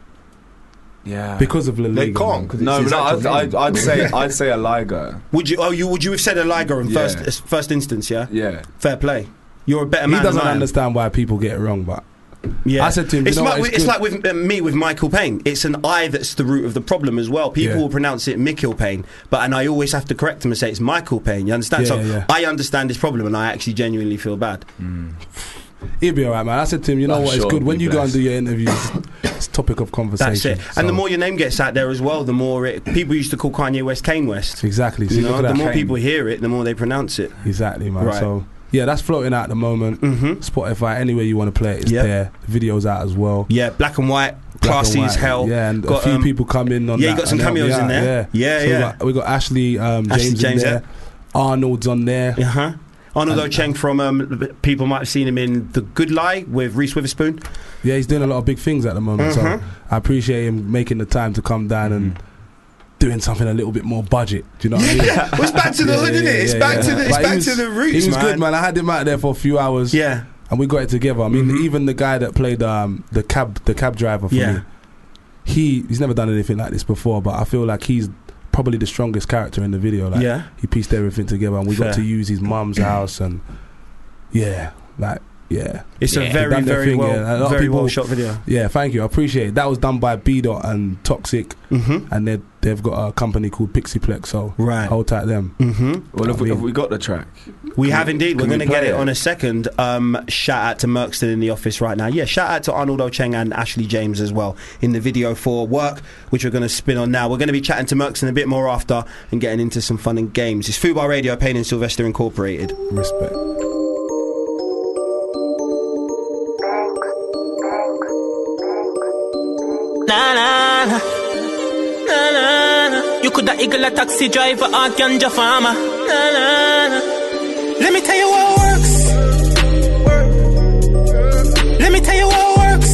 Yeah. Because of La They Liga, can't, man. 'cause no, it's his no, actual I'd, name. I'd, I'd say I'd say a liger. Would you? Oh, you would you have said a Liga in Yeah. first uh, first instance? Yeah. Yeah. Fair play. You're a better He man. doesn't than I am. understand why people get it wrong, but Yeah. I said to him, you it's, know like, what, with- it's it's good. like with uh, me with Michael Payne. It's an I that's the root of the problem as well. People Yeah. will pronounce it Michael Payne, but and I always have to correct them and say it's Michael Payne. You understand? Yeah, so yeah, yeah. I understand this problem, and I actually genuinely feel bad. he'll be alright, man. I said to him, you know I'm what, it's sure good he'll when be you go and blessed. do your interviews. It's topic of conversation. That's it. And the So- more your name gets out there as well, the more it. People used to call Kanye West Kane West. exactly. See, You look know, at the that. more Kane. people hear it, the more they pronounce it. Exactly, man. Right. So yeah, that's floating out at the moment. Mm-hmm. Spotify, anywhere you want to play it, it's Yep. there. The video's out as well. Yeah, black and white, Black classy and as white. hell. Yeah, and Got, a few um, people come in on yeah, you that got some and help me cameos in out, there. Yeah, so we yeah. got, we got Ashley um, Ashley James, James, in there. Arnold's on there. Uh huh. Arnold And- Ocheng from um, people might have seen him in The Good Lie with Reese Witherspoon. Yeah, he's doing a lot of big things at the moment. Mhm. So I appreciate him making the time to come down and doing something a little bit more budget. Do you know what I mean? Yeah. Well, it's back to the hood, isn't it? It's back to the- it's But he back was- to the roots, He was man. good, man. I had him out there for a few hours. Yeah. And we got it together. I mean, Mhm. even the guy that played um, the cab, the cab driver for Yeah. me, he he's never done anything like this before. But I feel like he's probably the strongest character in the video. Like, Yeah. he pieced everything together, and we Fair. got to use his mum's house, and yeah, like yeah, It's yeah. a They very, done their very thing, well, yeah. A lot of very people- well shot video. Yeah, thank you. I appreciate it. That was done by B Dot and Toxic, Mm-hmm. and they they've got a company called Pixiplex. So Right. hold tight them. Mm-hmm. Well, have I we, mean- have we got the track? We have indeed. We're can we going to get play it it? on a second. Um, shout out to Merkston in the office right now. Yeah, shout out to Arnold Ocheng and Ashley James as well in the video for Work, which we're going to spin on now. We're going to be chatting to Merkston a bit more after and getting into some fun and games. It's Fubar Radio, Payne and Sylvester Incorporated. Respect. Na na na, na na na. You coulda eagle a taxi driver or ganja farmer. Na na na. Let me tell you what works. Let me tell you what works.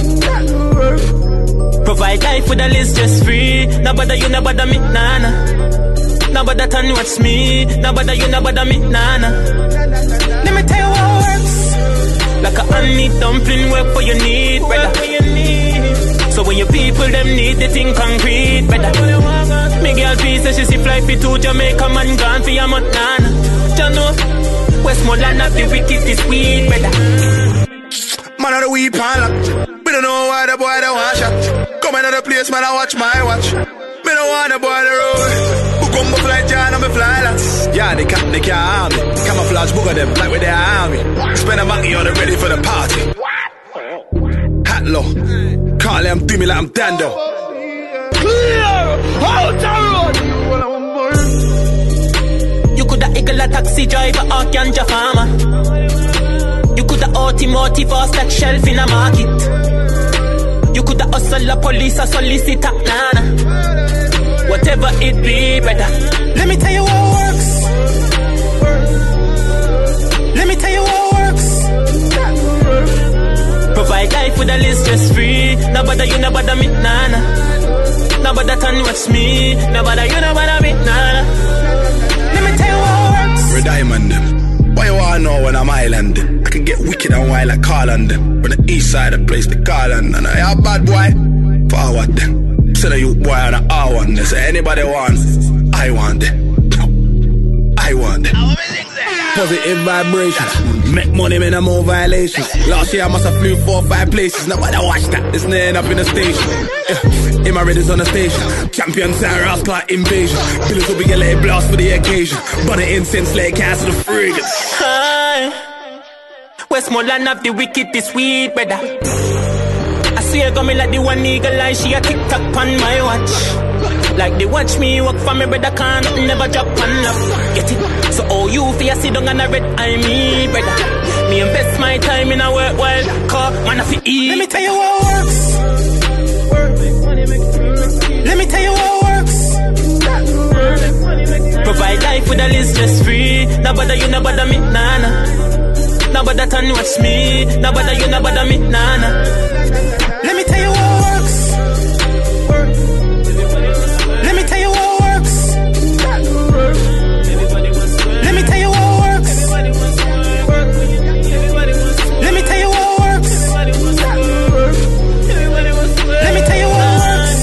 Provide life with a list just free. No bother you, no bother me, nah nah. No bother turn watch me. No bother you, no bother me, nah nah. Let me tell you what works. Like a honey dumpling, work for your need, brother. So when your people them need the thing concrete, better. Me girl please say she see fly fit to Jamaica, man gone for your Montana. You know, Westmoreland have the wicked this weed, better. Man of the weed pan me don't know why the boy don't want shot. Come into the place, man, I watch my watch. Me don't want the boy the road. Book on my flight, John, I'm a fly lads. Yeah, they can't, they can't harm me. Camouflage book of them, like with their army. Spend a monkey on them ready for the party. Hat low. Can't let them do me like I'm Dando. Clear! Out the road! You coulda eagle a taxi driver or ganja farmer. You coulda automotive or stack shelf in a market. You coulda hustle a police or solicitor, nana. Whatever it be, better. Let me tell you what works. Let me tell you what works. Provide life with a list just free. Nobody you, nobody me, nana. Nobody turn watch me. Nobody you, nobody me, nana. Let me tell you what works. Red Diamond them. Why you wanna know when I'm island? I can get wicked and wild like Carland them. From the east side of the place, the Carland. And I a bad boy, forward them. Send a you boy on a R one. They say anybody want, I want them. I want them. Positive vibrations. Make money when I'm on violations. Last year I must have flew four or five places. Nobody watch that. It's end up in the station. Yeah. In my readers on the station. Champion Sarah like invasion. Bills will be a late blast for the occasion. Bunny incense, lay cast of the frigate. Hi. Westmoreland have the wicked this weed, brother. I swear got me like the one eagle eye. She a tick-tock on my watch. Like they watch me work for me, brother, can't never drop one love. Get it? So all you fear sit down and I red eye me, brother. Me invest my time in a work while car, man I fi eat. Let me tell you what works. Let me tell you what works. Provide life with a list just free. Nobody you, nobody me, nana. Nobody turn watch me. Nobody you, nobody me, nana. Let me tell you what works. Let me tell you what works. Let me tell you what works. Let me tell you what works. Let me tell you what works.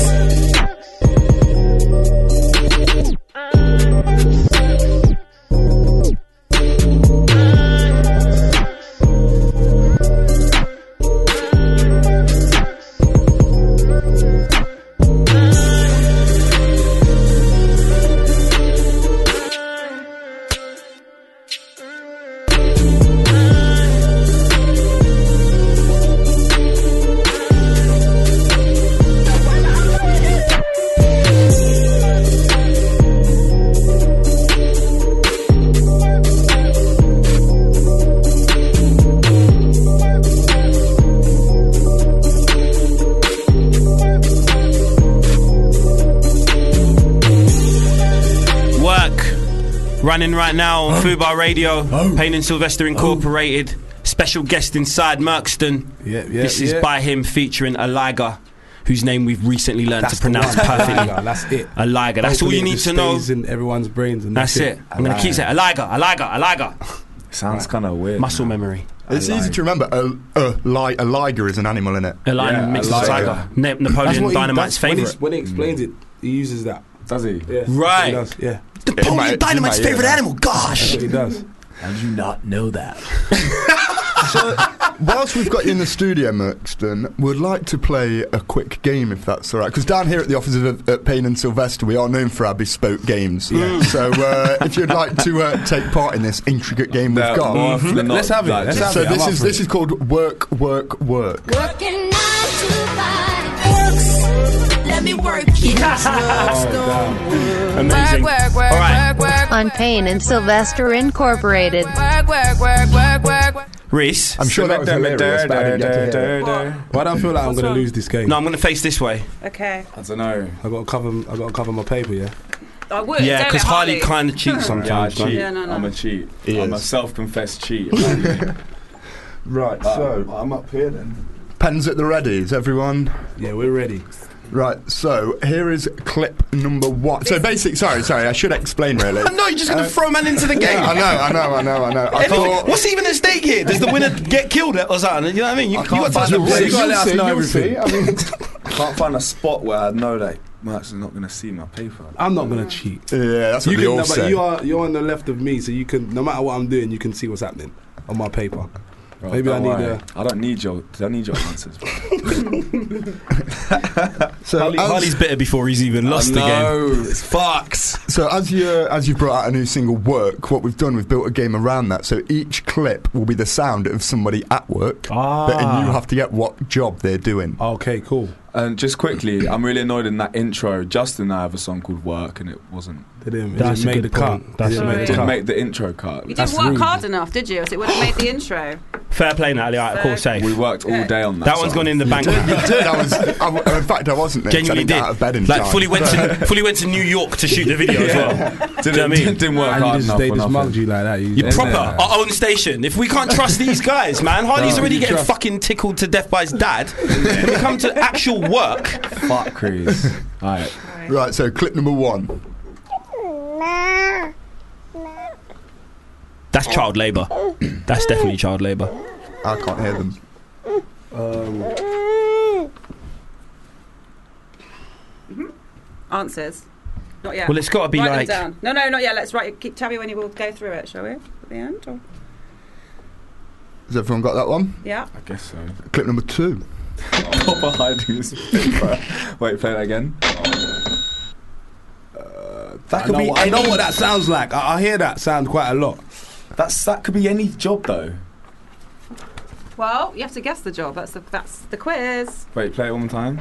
Running right now on oh. Fubar Radio, oh. Payne and Sylvester Incorporated. Oh. Special guest inside Merkston. Yeah, yeah, this is yeah. by him featuring Aliga, whose name we've recently learned that's to pronounce perfectly. Aliga, that's it. Aliga. That's Hopefully all you need to know. In everyone's brains. And that's, that's it. it. I'm going to keep saying Aliga, Aliga, Aliga. Sounds right. kind of weird. Muscle now. memory. It's easy to remember. A, a, li- a liger is an animal, in it. A lion yeah, mixed with a tiger. Ne- Napoleon Dynamite's favourite. When he explains mm. it, he uses that. Does he? Yeah. Right. He does, yeah. Napoleon Dynamite's favourite animal. Gosh. That's what he does. How did you not know that? So, whilst we've got you in the studio, Merkston, we'd like to play a quick game, if that's all right. Because down here at the offices of at Payne and Sylvester, we are known for our bespoke games. Yeah. So, uh, if you'd like to uh, take part in this intricate game we've got, mm-hmm. let's have it. Let's have so it. this is this is called Work, Work, Work. Working nine to five works. Let me work it. oh, Amazing. Work, work, work, right. work, work. On Payne and Sylvester Incorporated. Work, work, work, work, work, work. Reese, I'm sure that was hilarious, but I didn't get to hear it. Why do I feel like I'm going to lose this game? No, I'm going to face this way. Okay. I don't know. I got to cover. I got to cover my paper. Yeah. I would. Yeah, because Harley kind of cheats sometimes. Yeah, I cheat. Yeah, no, no. I'm a cheat. He I'm is. a self-confessed cheat. Right. Uh, So I'm up here then. Pens at the ready. Is everyone? Yeah, we're ready. Right, so here is clip number one. So basic, sorry, sorry, I should explain really. No, you're just going to uh, throw man into the game. Yeah, I know, I know, I know, I know. I thought, what's even at stake here? Does the winner get killed or something? You know what I mean? You, I you got time to you'll play. see, You got to let us know you'll everything. see. I mean, can't find a spot where I know that I'm actually not going to see my paper. I'm not going to cheat. Yeah, that's what you they can, all no, say. But you are you're on the left of me, so you can. No matter what I'm doing, you can see what's happening on my paper. Bro, Maybe I don't need worry. a. I don't need your. I need your answers, bro. So Harley, as- Harley's bitter before he's even lost the game. No, it's fucks. So as you as you brought out a new single, Work, what we've done, we've built a game around that. So each clip will be the sound of somebody at work, Ah. but, and you have to get what job they're doing. Okay, cool. And just quickly, I'm really annoyed in that intro. Justin and I have a song called Work, and it wasn't. They didn't, it That's didn't a make good the point. cut. That's It didn't a make good the Didn't cut. make the intro cut. You That's didn't work rude. hard enough, did you? Else it would have made the intro. Fair play, Natalie. Alright, cool, safe. We worked all day on that. That one's song. gone in the bank. You did. I was. I w in fact, I wasn't there. 'cause I Genuinely didn't get did. out of bed in Like time. fully went to fully went to New York to shoot the video as well. Do you know what I Didn't, mean? didn't work And hard you just, enough. they for just nothing. mugged you like that. You, You're Isn't proper, it? our own station. If we can't trust these guys, man, Harley's No, already you getting trust- fucking tickled to death by his dad. When we come to actual work, Fuck Crease. Alright. Right. So clip number one. that's child labour. That's definitely child labour. I can't hear them. Um, Answers. Not yet. Well, it's got to be write like. them down. No, no, not yet. Let's write. Keep tell me when you will go through it, shall we? At the end. Or? Has everyone got that one? Yeah. I guess so. Clip number two. Proper hiding his paper. Wait, play that again. That I could know, be. I any, know what that sounds like. I, I hear that sound quite a lot. That's that could be any job though. Well, you have to guess the job. That's the that's the quiz. Wait, play it one more time.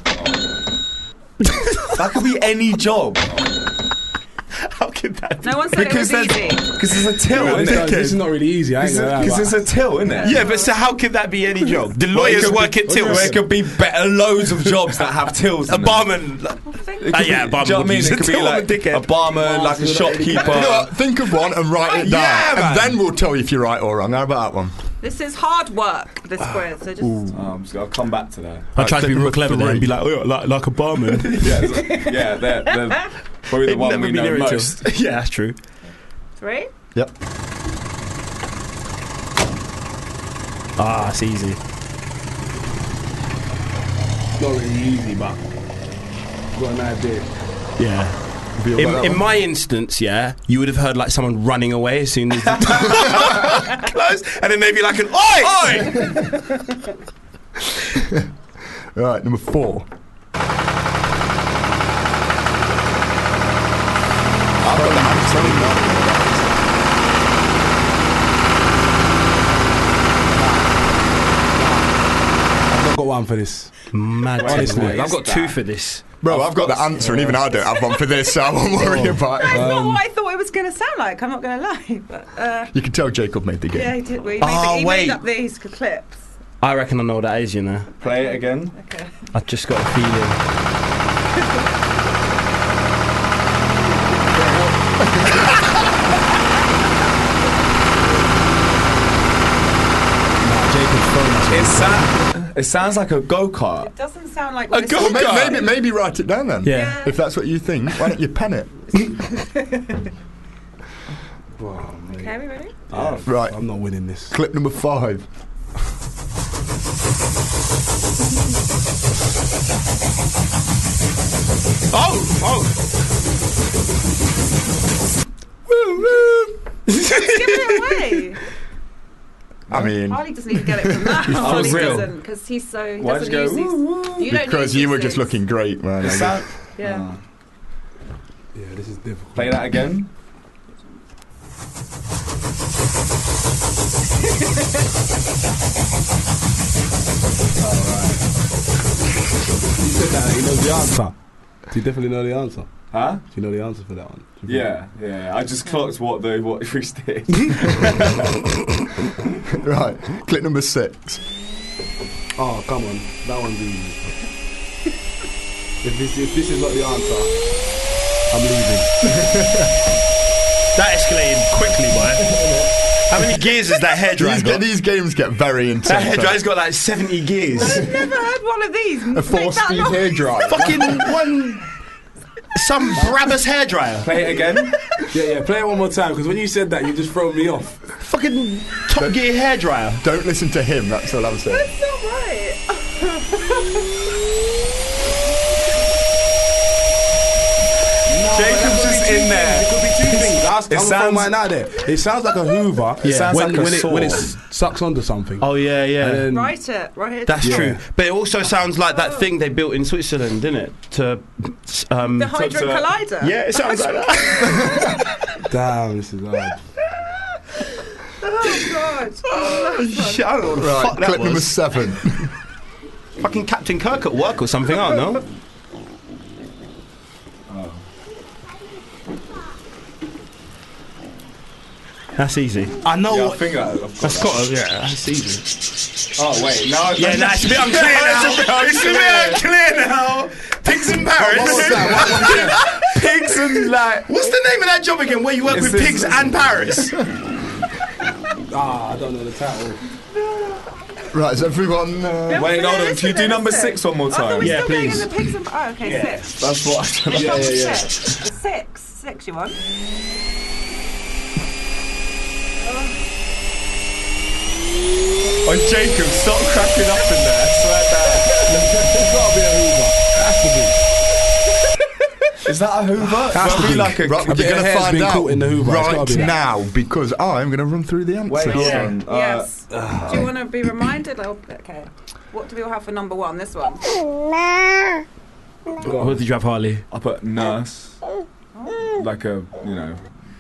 That could be any job. How could that be? No one said Because it was there's easy. because there's a till, Yeah, isn't this, it? this is not really easy. I ain't gonna lie, Because but- there's a till, isn't it? Yeah, but so how could that be any job? The Well, it lawyers could work be- at tills. Well, it could be better, loads of jobs that have tills. A in them. barman. It Uh, could yeah, be- a barman do you know what I would mean? use It a could be till, like I'm a dickhead. a barman, like a shopkeeper. You know what? Think of one and write it down, Yeah, man. and then we'll tell you if you're right or wrong. How about that one? This is hard work. This quiz. So just. Um, so I'll come back to that. I tried to be clip real clever number there and three. be like, oh, like, like a barman. yeah, it's- yeah, they're, they're probably the They'd one never we be know near it till- most. Yeah, that's true. Three. Yep. Ah, it's easy. Not really easy, but I've got an idea. Yeah. Have you got In, that in one? my instance, yeah, you would have heard like someone running away as soon as the close, and then they'd be like an oi, oi. Right, number four. I've got the answer. I've not got one for this. Mad, Honestly. honestly, I've got two for this. Bro, I've got the answer, and even I don't have one for this, so I won't worry about That's it. not what I thought it was going to sound like. I'm not going to lie. But uh, You can tell Jacob made the game. yeah, he did. Well, he Oh, made, the, he wait. made up these clips. I reckon I know what that is. You know, Play it again. Okay. I've just got a feeling. It, sa- it sounds like a go kart. It doesn't sound like A what it's- go- Maybe, God. maybe, maybe write it down then. Yeah. If that's what you think, why don't you pen it? Okay, are we ready? Oh, Right, I'm not winning this. clip number five. Oh, oh. Give it away. I mean, Harley doesn't even get it from that. Harley real. doesn't, because he's so. He Why'd doesn't you use go, these. "Woo, woo"? You don't because use you were these just things. looking great, man. It sound- Yeah. Oh. Yeah, this is difficult. Play that again. He said that, he knows the answer. Do you definitely know the answer? Huh? Do you know the answer for that one? Do you think- Yeah, yeah. I just clocked what the what Chris did. Right, clip number six. Oh, come on. That one's easy. if, this, if this is not the answer, I'm leaving. That escalated quickly, boy. How many gears has that hairdryer These, got? these games get very intense. That hairdryer's got like seventy gears. I've never heard one of these. A four-speed hairdryer. Fucking one. Some Brabus hairdryer. Play it again. Yeah, yeah, play it one more time, because when you said that, you just thrown me off. Fucking Top Gear hairdryer. Don't listen to him. That's all I'm saying. That's not right. Jacob's just in there. It could be two things. I was It I'm sounds- throwing mine out there. It sounds like a Hoover. It sounds when, like a when it when it saw. sucks onto something. Oh yeah, yeah. And then- Write it. Write it. That's Yeah. true. But it also sounds like that thing they built in Switzerland, didn't it? To um, The Hydro to- Collider. Yeah, it sounds like that. Damn, this is hard. Oh God. Shit, I don't know what the Right, fuck that clip was. number seven. Fucking Captain Kirk at work or something, I don't know. That's easy. I know. Yeah, I what- think that, I've got that's that. got to, yeah, that's easy. Oh wait, now Yeah, nah, it's a bit unclear now. It's a bit unclear now. Pigs in Paris. What was that? What was that? Pigs and like. What's the name of that job again? Where you work It's with this- pigs and Paris? Ah, I don't know the title. Right, is everyone... Uh, Wait, hold on. Can you do number six one more Oh, are time? we Yeah, still going please. in the pigs and... Oh, okay, Yeah. six. That's what I It's yeah, number yeah, yeah. six. The six. Six you want? Oh, Jacob, stop cracking up in there. I swear down. It's got to be a Hoover. Has to be. Is that a Hoover? Has Must to be be. like a. Right, A we're bit of going to hair's find been out caught in the Hoover, it's gotta right be that. now because I'm going to run through the answers. Wait, hold Yeah. on. Uh, Yes. Do you want to be reminded? Oh, okay. What do we all have for number one? This one. What did you have, Harley? I put nurse. Like a, you know.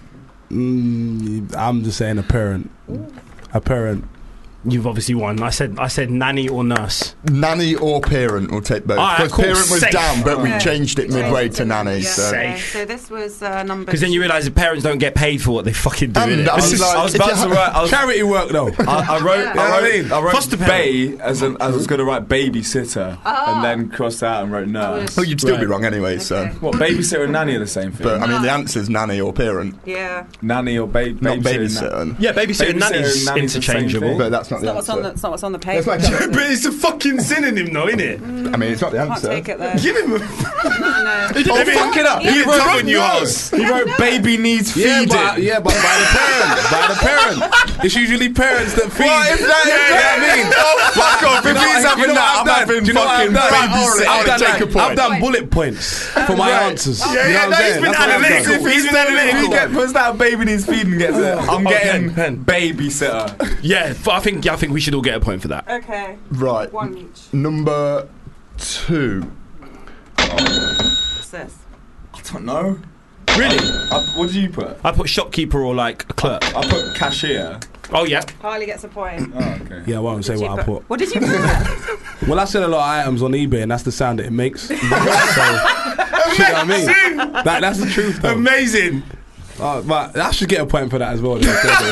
Mm, I'm just saying a parent. A parent. You've obviously won. I said I said nanny or nurse. Nanny or parent will take both. All right, Because cool, parent was safe. down, but we Okay. changed it midway to nanny. Yeah, So. okay. So this was uh, number. Because then you realise that parents don't get paid for what they fucking do. And innit? I This was is- like- I was if about you to ha- write. I was, Charity work though. I, I wrote. Yeah. I wrote. I mean? I wrote Foster Bay as an, as I was going to write babysitter, Oh. and then crossed out and wrote nurse. Well, you'd still be Right. wrong anyway, so. Okay. What, babysitter and nanny are the same thing? But I mean, the answer's nanny or parent, Yeah. nanny or ba- babysitter? not and nanny. babysitter. yeah, babysitter and Babysitter nanny's and nanny's the same interchangeable. thing. But that's not It's the not what's on the. answer. It's not what's on the page. That's like- But it's a fucking synonym, though, isn't it? I mean, it's not the Can't answer. take it there. Give him a. No, no. Oh, fuck it up. Yeah, He but wrote wrote nurse. He wrote baby needs Yeah, feeding. but, yeah, but by the parent. By the parent. It's usually parents that feed. What if that? Yeah, Yeah, yeah, I mean. oh, fuck off! You If know he's what- you having know that, what I'm I've having done? Do you know what fucking I've done? babysitter. I've done, Take a like, point. I've done bullet points for my Right. answers. Yeah, You know yeah, what no, I'm he's saying? been That's what I've analytical. done. If he's He's been analytical. If he get puts that baby needs feeding gets it. I'm Oh, getting pen, pen. babysitter. Yeah, but I think I think we should all get a point for that. Okay. Right. One each. Number two. What's this? I don't know. Really? I, what did you put? I put shopkeeper or like a clerk. I put cashier. Oh yeah. Harley gets a point. Oh, okay. Yeah, I won't say Did you what I put. What did you put? Well, I sell a lot of items on eBay, and that's the sound that it makes. So, you know what I mean? That, that's the truth, though. Amazing. Uh, but I should get a point for that as well. Then.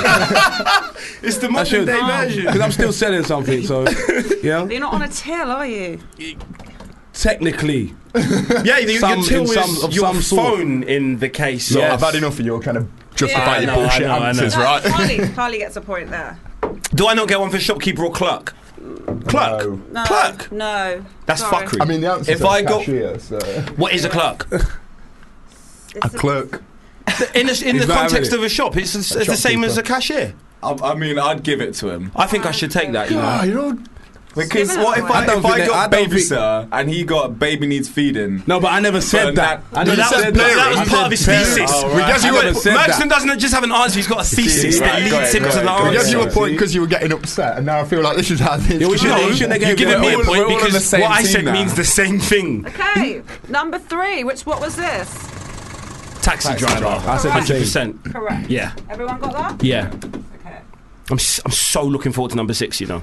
It's the I modern should, day version. because I'm still selling something. So, you know, You're not on a till, are you? technically, Yeah, you, Some- your till in is some- of your some sort. phone in the case. So Yes. I've had enough of your kind of justify Yeah, your I know, bullshit I know, I know. answers, No, right? Harley, Harley gets a point there. Do I not get one for shopkeeper or clerk? Clerk. No. No. Clerk. No. That's Sorry. fuckery. I mean, the answer If is I got- cashier, so. What is a clerk? A It's a- clerk. In, a, in the He's not context having of a shop, it's, it's, it's the same as a cashier. I, I mean, I'd give it to him. I think I should take that. You know. Ah, you're all Because Give it what a if point. I, I don't if I think that- got I don't think- babysitter and he got baby needs feeding? no, but I never said But that. that- I No, never that was, said no, that. that was I part of his said parents. thesis. Oh, We right. guess you I were- never said Merchant that. doesn't just have an answer; he's got a thesis Right, that got leads it, him got to it, the got it. We guess answer. you a point because you were getting upset, and now I feel like this is how this. Yeah, we should- No, you shouldn't have you're gave giving me me a a point. point We're all on because the same what I team said now. means the same thing. Okay, number three. Which what was this? Taxi, Taxi driver. driver. I said the Hundred same. percent. Correct. Yeah. Everyone got that? Yeah. Okay. I'm s- I'm so looking forward to number six. You know.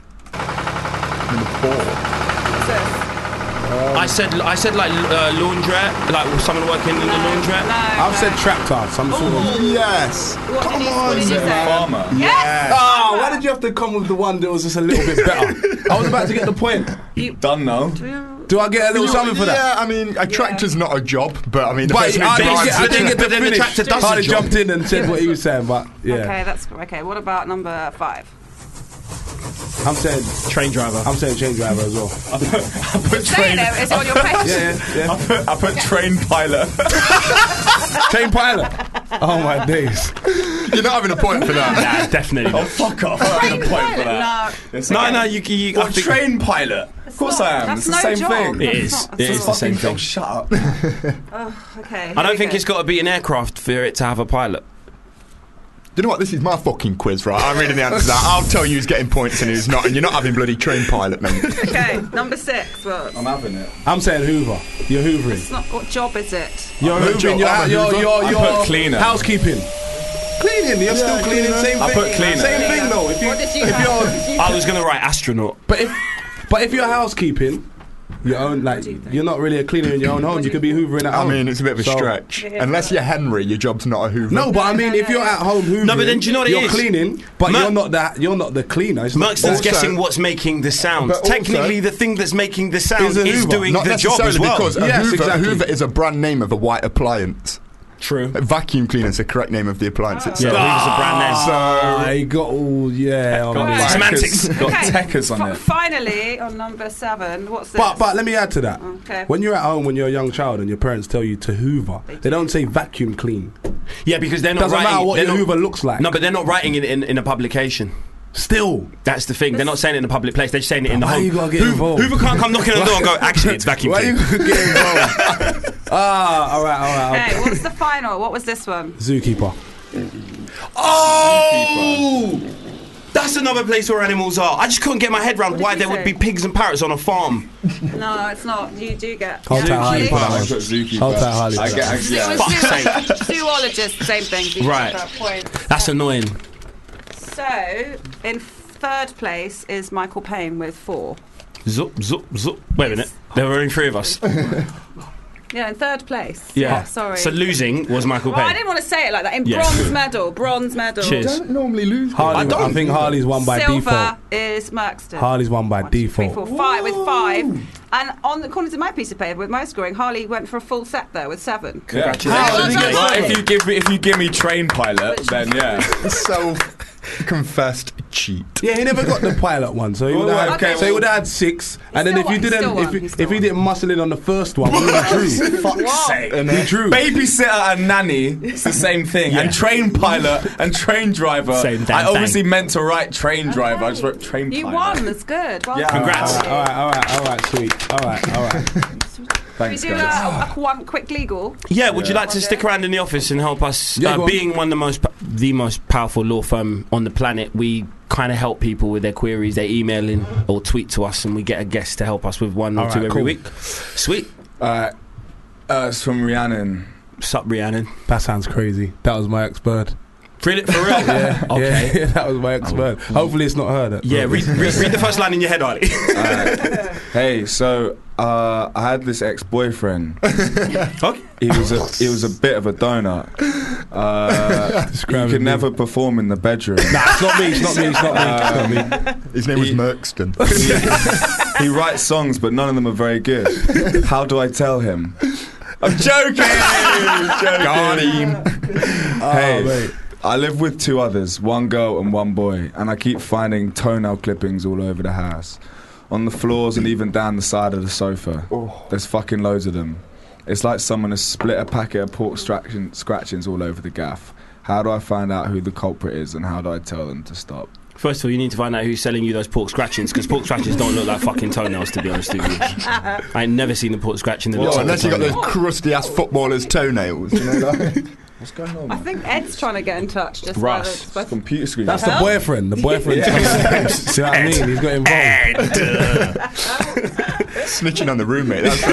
What's this? I said I said like uh, laundrette, like someone working in the laundrette. No. I've said tractor, some sort of. Yes. What did you, what did you say? Farmer. Yes. Oh, why did you have to come with the one that was just a little bit better? I was about to get the point. Done now. Do I get a little something for that? Yeah, I mean, a tractor's not a job, but I mean, the But person I who didn't drives get, I it- didn't get But to then the finish. tractor does Harley the job. jumped in and said what he was saying, but yeah, Okay, that's okay. What about number five? I'm saying Train driver. I'm saying train driver as well. I put, I put Say train. it. It's on your page. Yeah, yeah, I put, I put train pilot. yeah. Train pilot. Oh my days. You're not having a point for that. Nah, definitely. Oh not. fuck off! I'm having a point for that. No. It's No, okay. no, you. you I What, think- train pilot? Of course I am. That's It's the no same job. thing. It is. It is the same thing. Shut up. Oh, okay. I don't think it's got to be an aircraft for it to have a pilot. Do you know what? This is my fucking quiz, right? I'm reading the answer to that. I'll tell you who's getting points and who's not, and you're not having bloody train pilot, mate. Okay, number six. What? I'm having it. I'm saying Hoover. You're hoovering. It's not. What job is it? You're I'm a hoovering. job- You're, I'm a you're, hoover. you're, I you're put cleaner. housekeeping. Cleaning. You're still cleaning. cleaner. Same I thing. put cleaner. Same Yeah. thing though. If you, What did you if have? you're, What did you I was going to write astronaut. but if, but if you're housekeeping, your own like you're not really a cleaner in your own home. You could be hoovering at I home. mean, it's a bit of a So- stretch. Unless you're Henry, your job's not a hoover. No, but I mean, if you're at home hoovering, No, but then do you know what it you're is? cleaning, but Mer- you're not that. You're not the cleaner. It's not- Merkston's Also- guessing what's making the sound. But also- Technically, the thing that's making the sound Is a is, hoover. doing Not the job necessarily as well. because a, Yes, hoover, a exactly. hoover is a brand name of a white appliance. True. A vacuum cleaner is the correct name of the appliance Yeah, itself. Hoover's a brand name. Ah, you got all yeah. on Got it. Right. Semantics. Got Okay. techers on Fi- it. Finally, on number seven, what's this? But but let me add to that. Okay. When you're at home, when you're a young child, and your parents tell you to hoover, they don't say vacuum clean. Yeah, because they're not Doesn't writing. matter what they're your not- hoover looks like. No, but they're not writing it in, in a publication. Still, That's the thing. They're not saying it in a public place. They're just saying it in the why home. you gotta get Hoover, involved? Hoover can't come knocking on the door and go, actually, it's vacuum why clean. you gonna get involved? ah, all right, all right. Okay, what's the final? What was this one? Zookeeper. Oh! That's another place where animals are. I just couldn't get my head around What did why you there would say? be pigs and parrots on a farm. No, it's not. You do get. Hold tight, Harley. Zookeeper. for that I one. put zookeeper. Hold tight, Harley. I for get, that I, one. yeah. Zoologist- Fuck's sake. Zoologist, same thing. You Right. get points. That's annoying. So, in third place is Michael Payne with four. Zup, zup, zup. Wait a minute. There were only three of us. Yeah, in third place. Yeah. sorry. So losing was Michael well, I Payne. didn't want to say it like that. In Yeah. bronze medal, bronze medal. Cheers. Don't normally lose. Harley, I I, don't think Harley's won by Silver default. is Merkston. Harley's won by One, two, three, default. four, five with five. And on the according to my piece of paper with my scoring, Harley went for a full set there with seven. Congratulations. How did he get Well, seven? if you give me if you give me train pilot, then yeah. Self-confessed cheat. Yeah, he never got the pilot one, so he Well, would have okay, had, so he well- would have had six. And then still if you won, he didn't, still won, if he he, still if he won. didn't muscle in on the first one, he would have drew. Fuck's sake. And he drew. Babysitter and nanny, it's the same thing. And train pilot and train driver. Same damn I obviously thing. meant to write train driver. I just wrote train You pilot. won. That's good. Well Yeah. done. Congrats. All right, all right, all right, sweet. All right, all right. Thanks, we do guys. a, a one quick legal. Yeah, would you Yeah. like to stick around in the office and help us? Yeah, uh, go on. being one of the most, po- the most powerful law firm on the planet, we kind of help people with their queries. They email in or tweet to us, and we get a guest to help us with one or All two right, every cool. week. Sweet. Uh, uh, it's from Rhiannon. Sup, Rhiannon? That sounds crazy. That was my ex-bird. Really? For real? Yeah, Okay. yeah, that was my ex-bird. Hopefully it's not her. That Yeah, read, read, read the first line in your head, Harley. Uh, hey, so uh, I had this ex-boyfriend. Okay. He was a he was a bit of a donut. Uh, he Describe could it, never perform in the bedroom. Nah, it's not me. It's not me. It's not me. It's not me. His name was He- Merkston. He writes songs, but none of them are very good. How do I tell him? I'm joking. joking. Got him. Hey, Oh, mate. I live with two others, one girl and one boy, and I keep finding toenail clippings all over the house, on the floors and even down the side of the sofa. There's fucking loads of them. It's like someone has split a packet of pork scratching, scratchings all over the gaff. How do I find out who the culprit is, and how do I tell them to stop? First of all, you need to find out who's selling you those pork scratchings, because pork scratchings don't look like fucking toenails, to be honest with you. I ain't never seen a pork scratching that looks Well, like unless a you got toenail. those crusty ass footballers' toenails. You know, like. What's going on? I think Ed's trying to get in touch. Just Russ, by the, by computer screen. That's the Help? boyfriend. The boyfriend. Yeah. See what I mean? He's got involved. Snitching on the roommate. That's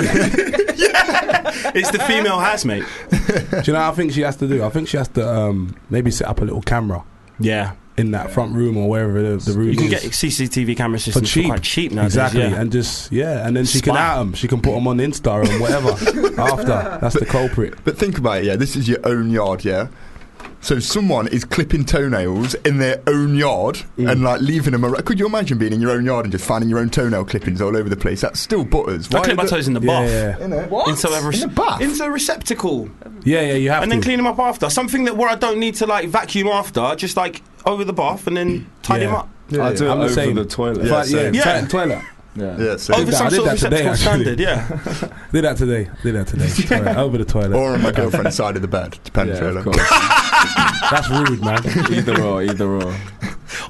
what It's the female housemate. Do you know what I think she has to do? I think she has to um, maybe set up a little camera Yeah. in that front room or wherever the, the room You can is. get C C T V camera for systems for cheap. quite cheap nowadays. Exactly. Yeah. And just, yeah, and then she can Spy. out them. She can put them on Insta and whatever after. That's the culprit. But think about it, yeah. This is your own yard, yeah. So someone is clipping toenails in their own yard Mm. and like leaving them around. Could you imagine being in your own yard and just finding your own toenail clippings all over the place? That's still butters. I clip my is it- toes in the Yeah, bath. yeah. You know, What? Into a, rece- In the bath? into a receptacle. Yeah, yeah, you have And to. then clean them up after. Something that where I don't need to like vacuum after, just like over the bath and then tidy Yeah. them up. Yeah, I do yeah. it I'm the over same. the toilet. Yeah, But, yeah, same. Yeah. toilet- toilet. Yeah. Yeah, so Over that- I some did sort of that today, receptacle actually. standard, yeah. Did that today. Did that today. Toilet, over the toilet. Or on my girlfriend's side of the bed. Depends, Yeah, really. of course. That's rude, man. Either or, either or.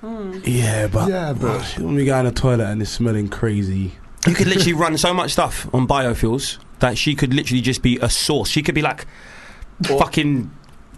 Mm. Yeah, but yeah, but when we go in the toilet and it's smelling crazy. You could literally run so much stuff on biofuels that she could literally just be a source. She could be like fucking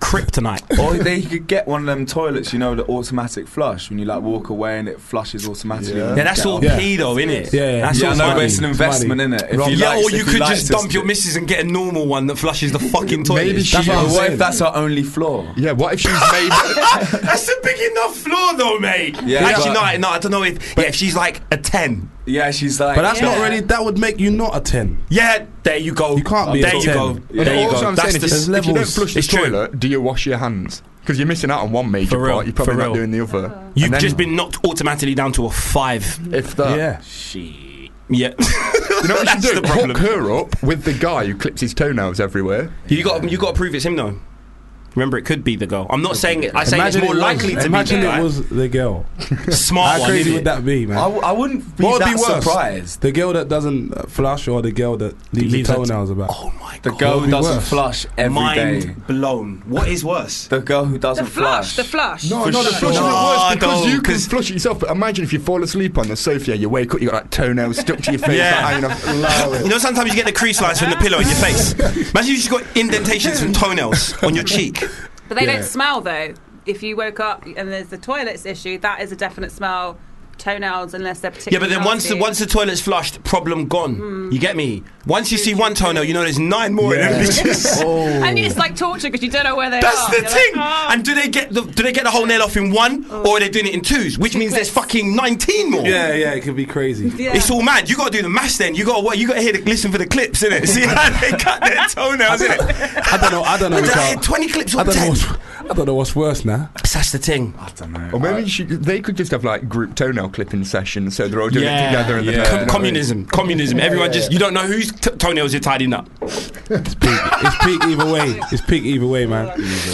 kryptonite. Or they could get one of them toilets, you know, the automatic flush when you like walk away and it flushes automatically. Yeah, yeah that's all yeah. P though, innit? Yeah, yeah. That's yeah, all no, money. but it's an investment, Money. innit? If you yeah, likes, or you if could likes just this dump your missus and get a normal one that flushes the fucking toilet. Maybe she- That's what, I'm what saying. if that's our only flaw? Yeah, what if she's made? That's a big enough flaw though, mate. Yeah, Actually, but- no, no, I don't know if yeah, if she's like a ten. Yeah, she's like. But that's Yeah. not really. That would make you not a ten. Yeah, there you go. You can't be There a you ten. go. Yeah. There you also, go. I'm That's saying, the if, you, s- if you don't levels. flush the It's true. toilet, do you wash your hands? Because you're missing out on one major For real, part. You're probably for not real. doing the other. You've And then- just been knocked automatically down to a five. If that. Yeah. Shit. Yeah. You know what you That's should the do? problem. Hook her up with the guy who clips his toenails everywhere. You got you got to prove it's him though. Remember, it could be the girl. I'm not saying it. I say it's Imagine more it was- likely to Imagine be the guy. it was the girl. Smart How one. crazy innit? would that be, man? I, w- I wouldn't be What would that be worse? surprised. The girl that doesn't uh, flush or the girl that leaves, Leaves the her t- toenails about? Oh my The god. girl What who would be doesn't worse? flush every Mind day. blown. What is worse? The girl who The doesn't flush, the flush. No, For no, the sure. flush isn't worse No, because no, you can 'cause- flush it yourself. But imagine if you fall asleep on the sofa, you wake up, you got like toenails stuck to your face. Yeah. Like, hanging off. You know, sometimes you get the crease lines from the pillow in your face. Imagine you just got indentations from toenails on your cheek. But they Yeah. don't smell though. If you woke up and there's the toilets issue, that is a definite smell. Toenails, unless they're Yeah, particularly but then once the, nasty. once the toilet's flushed, problem gone. You get me? Once you see one toenail, you know there's nine more in them bitches. and it's like torture because you don't know where they That's are. the You're thing. like, "Oh." And do they get the do they get the whole nail off in one, or are they doing it in twos? Which Two means there's clips. fucking nineteen more. Yeah, yeah, it could be crazy. Yeah. It's all mad. You got to do the maths then. You got to what? You got to hear the listen for the clips, innit? See how they cut their toenails, innit? I don't know. I don't know. Did which I I, hear twenty clips I or don't know. ten? What's, I don't know what's worse now. That's the thing. I don't know. Or maybe you should, they could just have like group toenail clipping sessions, so they're all doing Yeah, it together. And yeah. then, Com- you know what I mean? communism, communism. Everyone just you don't know whose t- toenails you're tidying up. It's peak. It's peak either way. It's peak either way, man.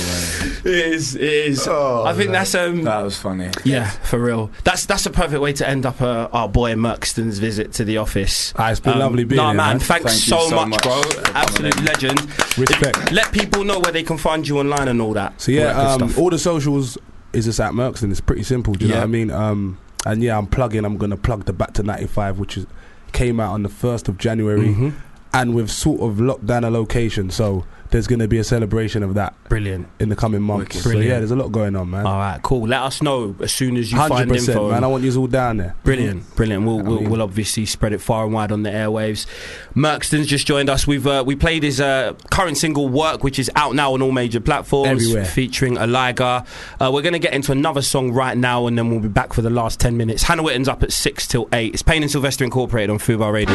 It is. It is. Oh, I think that's um. That was funny. Yeah, for real. That's that's a perfect way to end up uh, our boy Merkston's visit to the office. Ah, it's been lovely being Nah, here, man, man. thanks Thank you so, so much, much bro. for Absolute coming in. legend. Respect. Let people know where they can find you online and all that. So All yeah, that good um, stuff. all the socials is just at Merkston. It's pretty simple. Do you know Yeah. what I mean? Um, and yeah, I'm plugging. I'm gonna plug the Back to ninety-five, which is came out on the first of January, Mhm. and we've sort of locked down a location. So there's going to be a celebration of that Brilliant. in the coming months. Wicked. So Brilliant. yeah, there's a lot going on, man. All right, cool. Let us know as soon as you Hundred find percent, info. man. I want you all down there. Brilliant, brilliant. We'll, I we'll, mean- we'll obviously spread it far and wide on the airwaves. Merkston's just joined us. We've uh, we played his uh, current single "Work," which is out now on all major platforms, Everywhere. featuring Aliga. Uh, we're going to get into another song right now, and then we'll be back for the last ten minutes. Hannah Witten's up at six till eight. It's Payne and Sylvester Incorporated on Fubar Radio.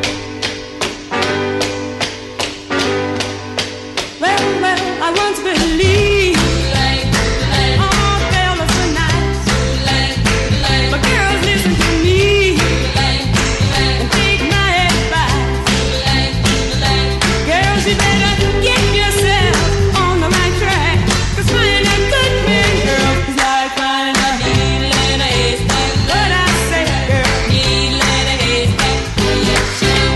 Well, well, I once believed all fellas were nice, but girls listen to me and take my advice. Girls, you better get yourself on the right track, 'cause finding a good man, girl, is like finding a needle in a haystack. What I say, girl, needle in a haystack.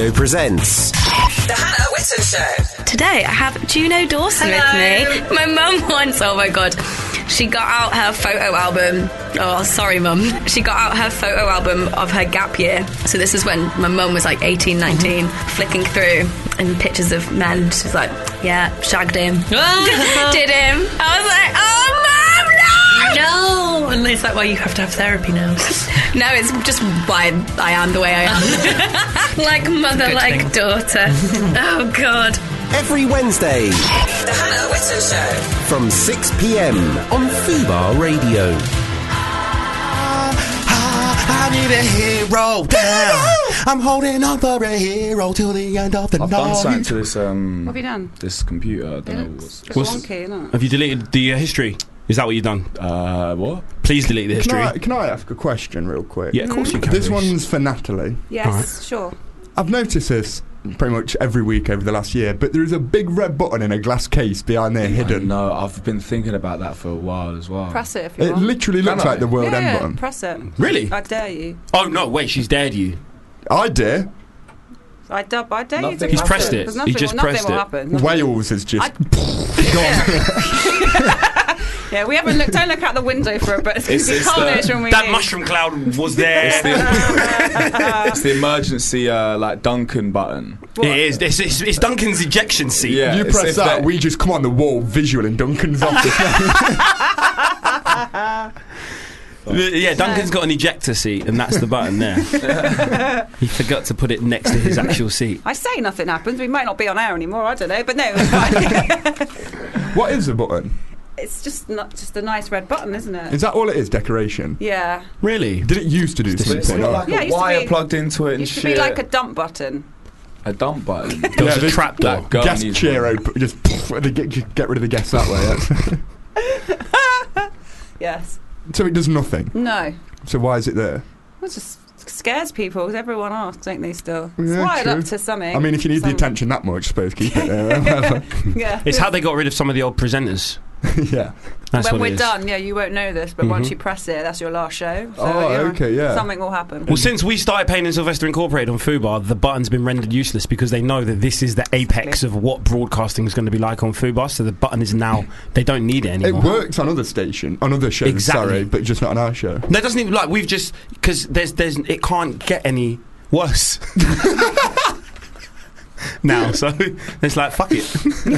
Radio presents The Hannah Whitten Show. Today I have Juno Dawson with me. My mum once, oh my god, she got out her photo album. Oh, sorry, mum. She got out her photo album of her gap year. So this is when my mum was like eighteen, nineteen, mm-hmm. flicking through and pictures of men. She's like, yeah, shagged him, did him. I was like, oh, mum, no! No! And it's like, well, you have to have therapy now. No, it's just why I am the way I am. Like mother, like thing. Daughter. Oh, God. Every Wednesday. The Hannah Whitten Show. From six p.m. on Fubar Radio. I need a hero down. I'm holding on for a hero till the end of the I've night. done something to this um What have you done? this computer. I don't know what's, It's wonky, isn't it? Have you deleted the uh, history? Is that what you've done? Uh, what? Please delete the history. Can I, can I ask a question real quick? Yeah, of course you can. This Reece. one's for Natalie. Yes, sure. I've noticed this pretty much every week over the last year, but there is a big red button in a glass case behind there hidden. No, I've been thinking about that for a while as well. Press it if you It want. literally looks Can I? like the world yeah, end yeah, button. press it. Really? I dare you. Oh no! Wait, she's dared you. I dare. I, dub, I dare Nothing you to He's press pressed it. it. There's He nothing, just nothing pressed will it. happen. Nothing. Wales has just Yeah, we haven't looked. Don't look out the window for it, but it's going It's- to be it's carnage the- when we That leave. mushroom cloud was there. It's the, it's the emergency uh, like Duncan button. It is. It's, it's, it's Duncan's ejection seat. Yeah, you it's press if that, they- we just come on the wall visual in Duncan's office. Yeah, Duncan's got an ejector seat, and that's the button there. He forgot to put it next to his actual seat. I say nothing happens. We might not be on air anymore. I don't know, but no, it's fine. What is the button? It's just not just a nice red button, isn't it? Is that all it is? Decoration? Yeah. Really? Did it used to do It's something? got like Yeah, it a used to wire be- plugged into it and Used to shit. be like a dump button. A dump button. There was a this- trap door. That girl Guest needs chair one. open, just to get, just get rid of the guests that way. That's Yes. so it does nothing. No. So why is it there? Well, it just scares people because everyone asks, don't they? Still, it's Yeah, wired true. up to something. I mean, if you need Some- the attention that much, I suppose keep it there. Yeah. It's how they got rid of some of the old presenters. yeah. That's when what it we're is. done, yeah, you won't know this, but once Mhm. you press it, that's your last show. So, Oh, you know, okay, yeah. Something will happen. Well, since we started Payne and Sylvester Incorporated on Fubar, the button's been rendered useless because they know that this is the apex of what broadcasting is going to be like on Fubar. So the button is now they don't need it It anymore. works on other station, on other shows. Exactly. Sorry, but just not on our show. No, it doesn't even like we've just because there's there's it can't get any worse now. So it's like fuck it.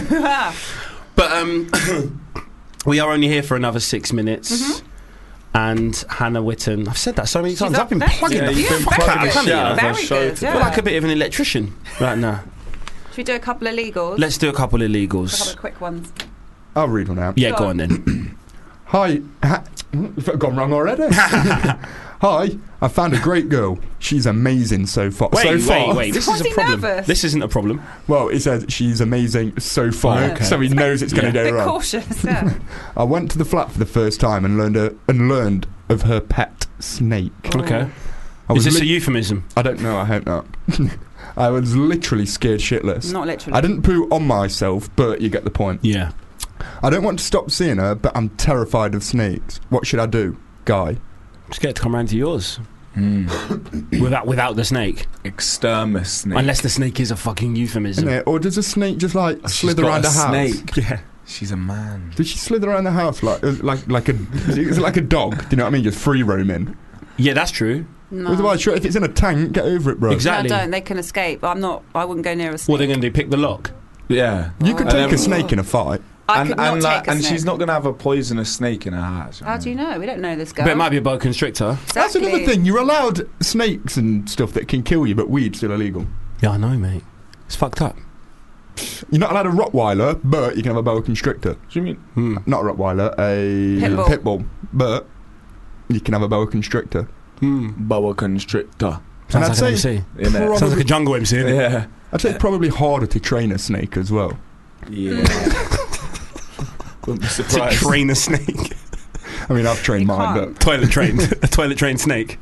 But um, we are only here for another six minutes. Mm-hmm. And Hannah Whitten, I've said that so many She's times. up I've been there. plugging Yeah, the you've been fuck plugging out the of shit Hannah. out of her Very show good, today. yeah. I feel like a bit of an electrician right now. Should we do a couple of legals? Let's do a couple of a couple legals. of quick ones. I'll read one out. Yeah, Go go on. on then. Hi. Ha- I've gone wrong already. Hi. I found a great girl. She's amazing so far. Wait, so wait, far. wait. This Was is a he problem. nervous? This isn't a problem. Well, he says she's amazing so far, Oh, okay. so he knows it's going to Yeah. go Bit wrong. cautious, yeah. I went to the flat for the first time and learned a, and learned of her pet snake. Okay. I Is was this a lit- euphemism? I don't know. I hope not. I was literally scared shitless. Not literally. I didn't poo on myself, but you get the point. Yeah. I don't want to stop seeing her, but I'm terrified of snakes. What should I do, Guy? Scared to come round to yours. without without the snake. Exterminus snake. Unless the snake is a fucking euphemism. Isn't it? Or does a snake just like Oh, she's slither got around a the house? snake. Yeah. She's a man. Does she slither around the house like uh, like like a is it like a dog? Do you know what I mean? Just free roaming. Yeah, that's true. No. Otherwise, sure, if it's in a tank, get over it, bro. Exactly. No, don't. They can escape. I'm not. I wouldn't go near a snake. What are they going to do? Pick the lock? Yeah. You could And take then- a snake in a fight. I and could not and, take like, a and snake. she's not going to have a poisonous snake in her house. How do you know? We don't know this girl. But it might be a boa constrictor. Exactly. That's another thing. You're allowed snakes and stuff that can kill you, but weed's still illegal. Yeah, I know, mate. It's fucked up. You're not allowed a Rottweiler, but you can have a boa constrictor. What do you mean? Hmm. Not a Rottweiler, a Pitbull. pit bull, but you can have a boa constrictor. Hmm. Boa constrictor. Sounds I'd like say an M C. Innit? Probably- Sounds like a jungle M C. innit? Yeah. I'd say it's probably harder to train a snake as well. Yeah. Wouldn't be To surprised. train a snake. I mean, I've trained You mine, can't. but Toilet trained. A toilet trained snake.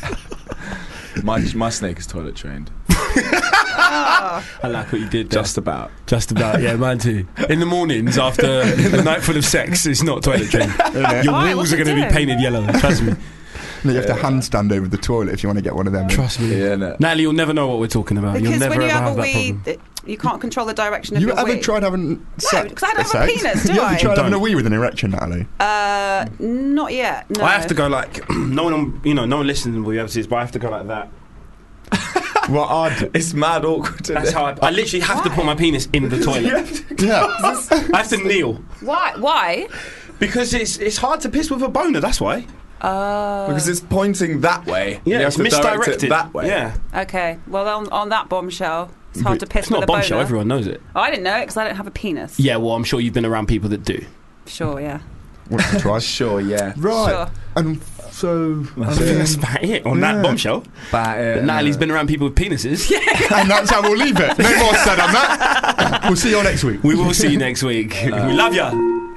my, my snake is toilet trained. I like what you did there. Just about. Just about, yeah, mine too. In the mornings after a night full of sex, it's not toilet trained. Your Why? walls What's are it going to be doing? painted yellow, trust me. then you have to handstand over the toilet if you want to get one of them. Trust me. Yeah, no. Natalie, you'll never know what we're talking about. Because you'll never when you ever have, have a that wee, problem. th- you can't control the direction of You your ever wee. tried having sex? because I don't have a sex? penis, do you I? ever tried having a Don't. wee with an erection, Natalie? Uh, not yet. No. I have to go like no one, on, you know, no one listening will be able to see this, but I have to go like that. Well, I'd. It's mad awkward. That's how I, I literally have to put my penis in the toilet. Yeah. I have to kneel Why? Why? because it's it's hard to piss with a boner. That's why. Uh, Because it's pointing that way. Yeah, you it's have to direct misdirected it that way. Yeah, okay. Well, on, on that bombshell, it's hard to piss it's not with a a bombshell. boner. Everyone knows it. Oh, I didn't know it because I don't have a penis. Yeah, well, I'm sure you've been around people that do. Sure, yeah. Want to try? Sure, yeah. Right. Sure. And so. I think that's about it on Yeah. that bombshell. But, uh, But Natalie's been around people with penises. And that's how we'll leave it. No more said on that. We'll see you all next week. We will see you next week. We love ya.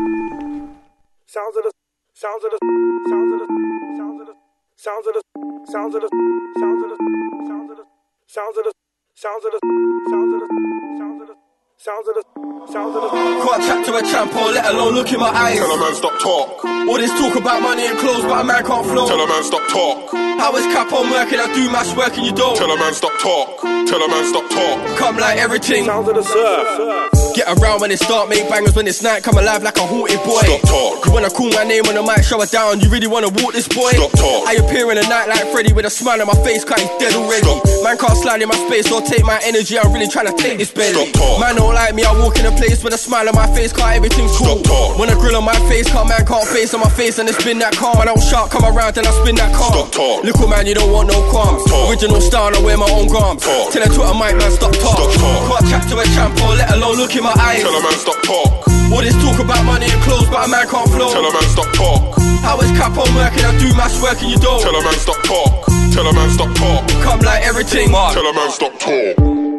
Sounds of the sounds of the sounds of the sounds of the sounds of the sounds of the sounds of the sounds of the sounds of the sounds of the sounds of the sounds of the sounds of the sounds of the Can't chat to a champ or let alone look in my eyes. Tell a man stop talk. All this talk about money and clothes, but a man can't flow. Tell a man stop talk. How is cap on working? I do mash work and you don't. Tell a man stop talk. Tell a man stop talk. Come like everything. Sounds of the surf. Get around when it start, make bangers when it's night. Come alive like a haunted boy. Stop talk. You wanna call my name on the mic, show it down. You really wanna walk this boy? Stop talk. I appear in the night like Freddy with a smile on my face, cause he's dead already. Stop. Man can't slide in my space or take my energy. I'm really trying to take this belly. Stop talk. Man don't like me, I walk in a place with a smile on my face, cause everything's cool. Stop talk. When a grill on my face, can't man can't face on my face and it's been that calm. I don't sharp, come around and I spin that calm. Stop talk. Little man, you don't want no qualms. Talk. Original style, I wear my own garms. Talk. Tell a Twitter mic man, stop talk. Stop talk. Can't chat to a champ or let alone look in my eyes. Tell a man stop talk. All this talk about money and clothes, but a man can't flow. Tell a man stop talk. How is cap on working? I do mash work and you don't. Tell a man stop talk. Tell a man stop talk. Come like everything. Tell a man stop talk.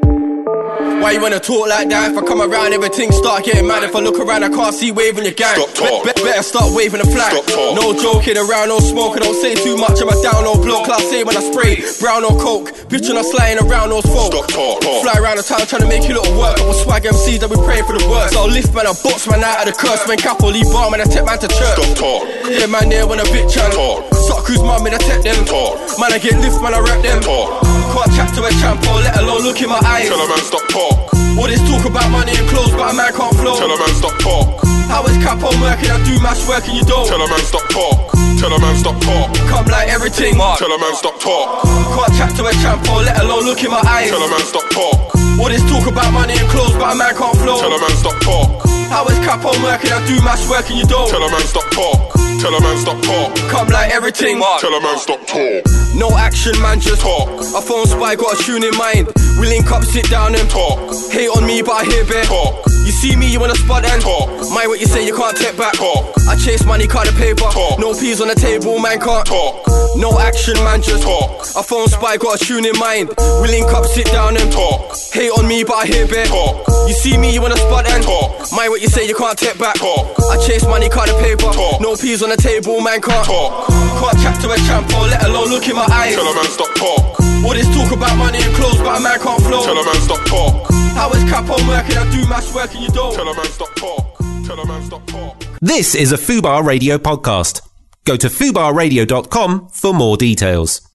Why you wanna talk like that? If I come around, everything start getting mad. If I look around, I can't see waving your gang. Stop talk. Be- be- better start waving the flag. Stop talk. No joking around, no smoking. Don't say too much. I'm a down low bloke. Class A when I spray. Brown or coke. Bitch when I'm sliding around those folk. Stop talk. talk. Fly around the town trying to make you little work. But with swag M Cs that we praying for the worst. So I'll lift man, I box man out of the curse. Man cap or leave bar man, I take man to church. Stop talk. Yeah man there when a bitch and Talk. Suck who's mum in I take them. Talk. Man I get lift man, I rap them. Talk. Can't chat to a champ or let alone look in my eyes. Tell a man stop talk. All this talk about money and clothes, but a man can't flow. Tell a man stop talk. How is cap on working? I do mash work and you don't. Tell a man stop talk. Tell a man stop talk. Come like everything. Tell a man stop talk. Can't chat to a champ or let alone look in my eyes. Tell a man stop talk. All this talk about money and clothes, but a man can't flow. Tell a man stop talk. How is cap on working? I do mash work and you don't. Tell a man stop talk. Tell a man stop talk. Come like everything. Tell a man stop talk. No action, man, just talk. A phone spy, got a tune in mind. We link up, sit down and talk. Hate on me, but I hear bear. Talk. You see me, you wanna spot and talk. Mind what you say, you can't take back. Talk. I chase money, cut the paper. Talk. No peas on the table, man can't talk. No action, man, just talk. A phone spy, got a tune in mind. We link up, sit down and talk. Hate on me, but I hear bear. Talk. You see me, you wanna spot and talk. Mind what you say, you can't take back. Talk. I chase money, cut the paper. Talk. No peas on the table, man can't talk. Can't chat to a champ or let alone look in my eyes. Tell a man stop talk. All this talk about money and clothes, but a man can't flow. Tell a man stop talk. How is cap on working? I do mash work and you don't. Tell a man stop talk. Tell a man stop talk. This is a Fubar Radio podcast. Go to fubar radio dot com for more details.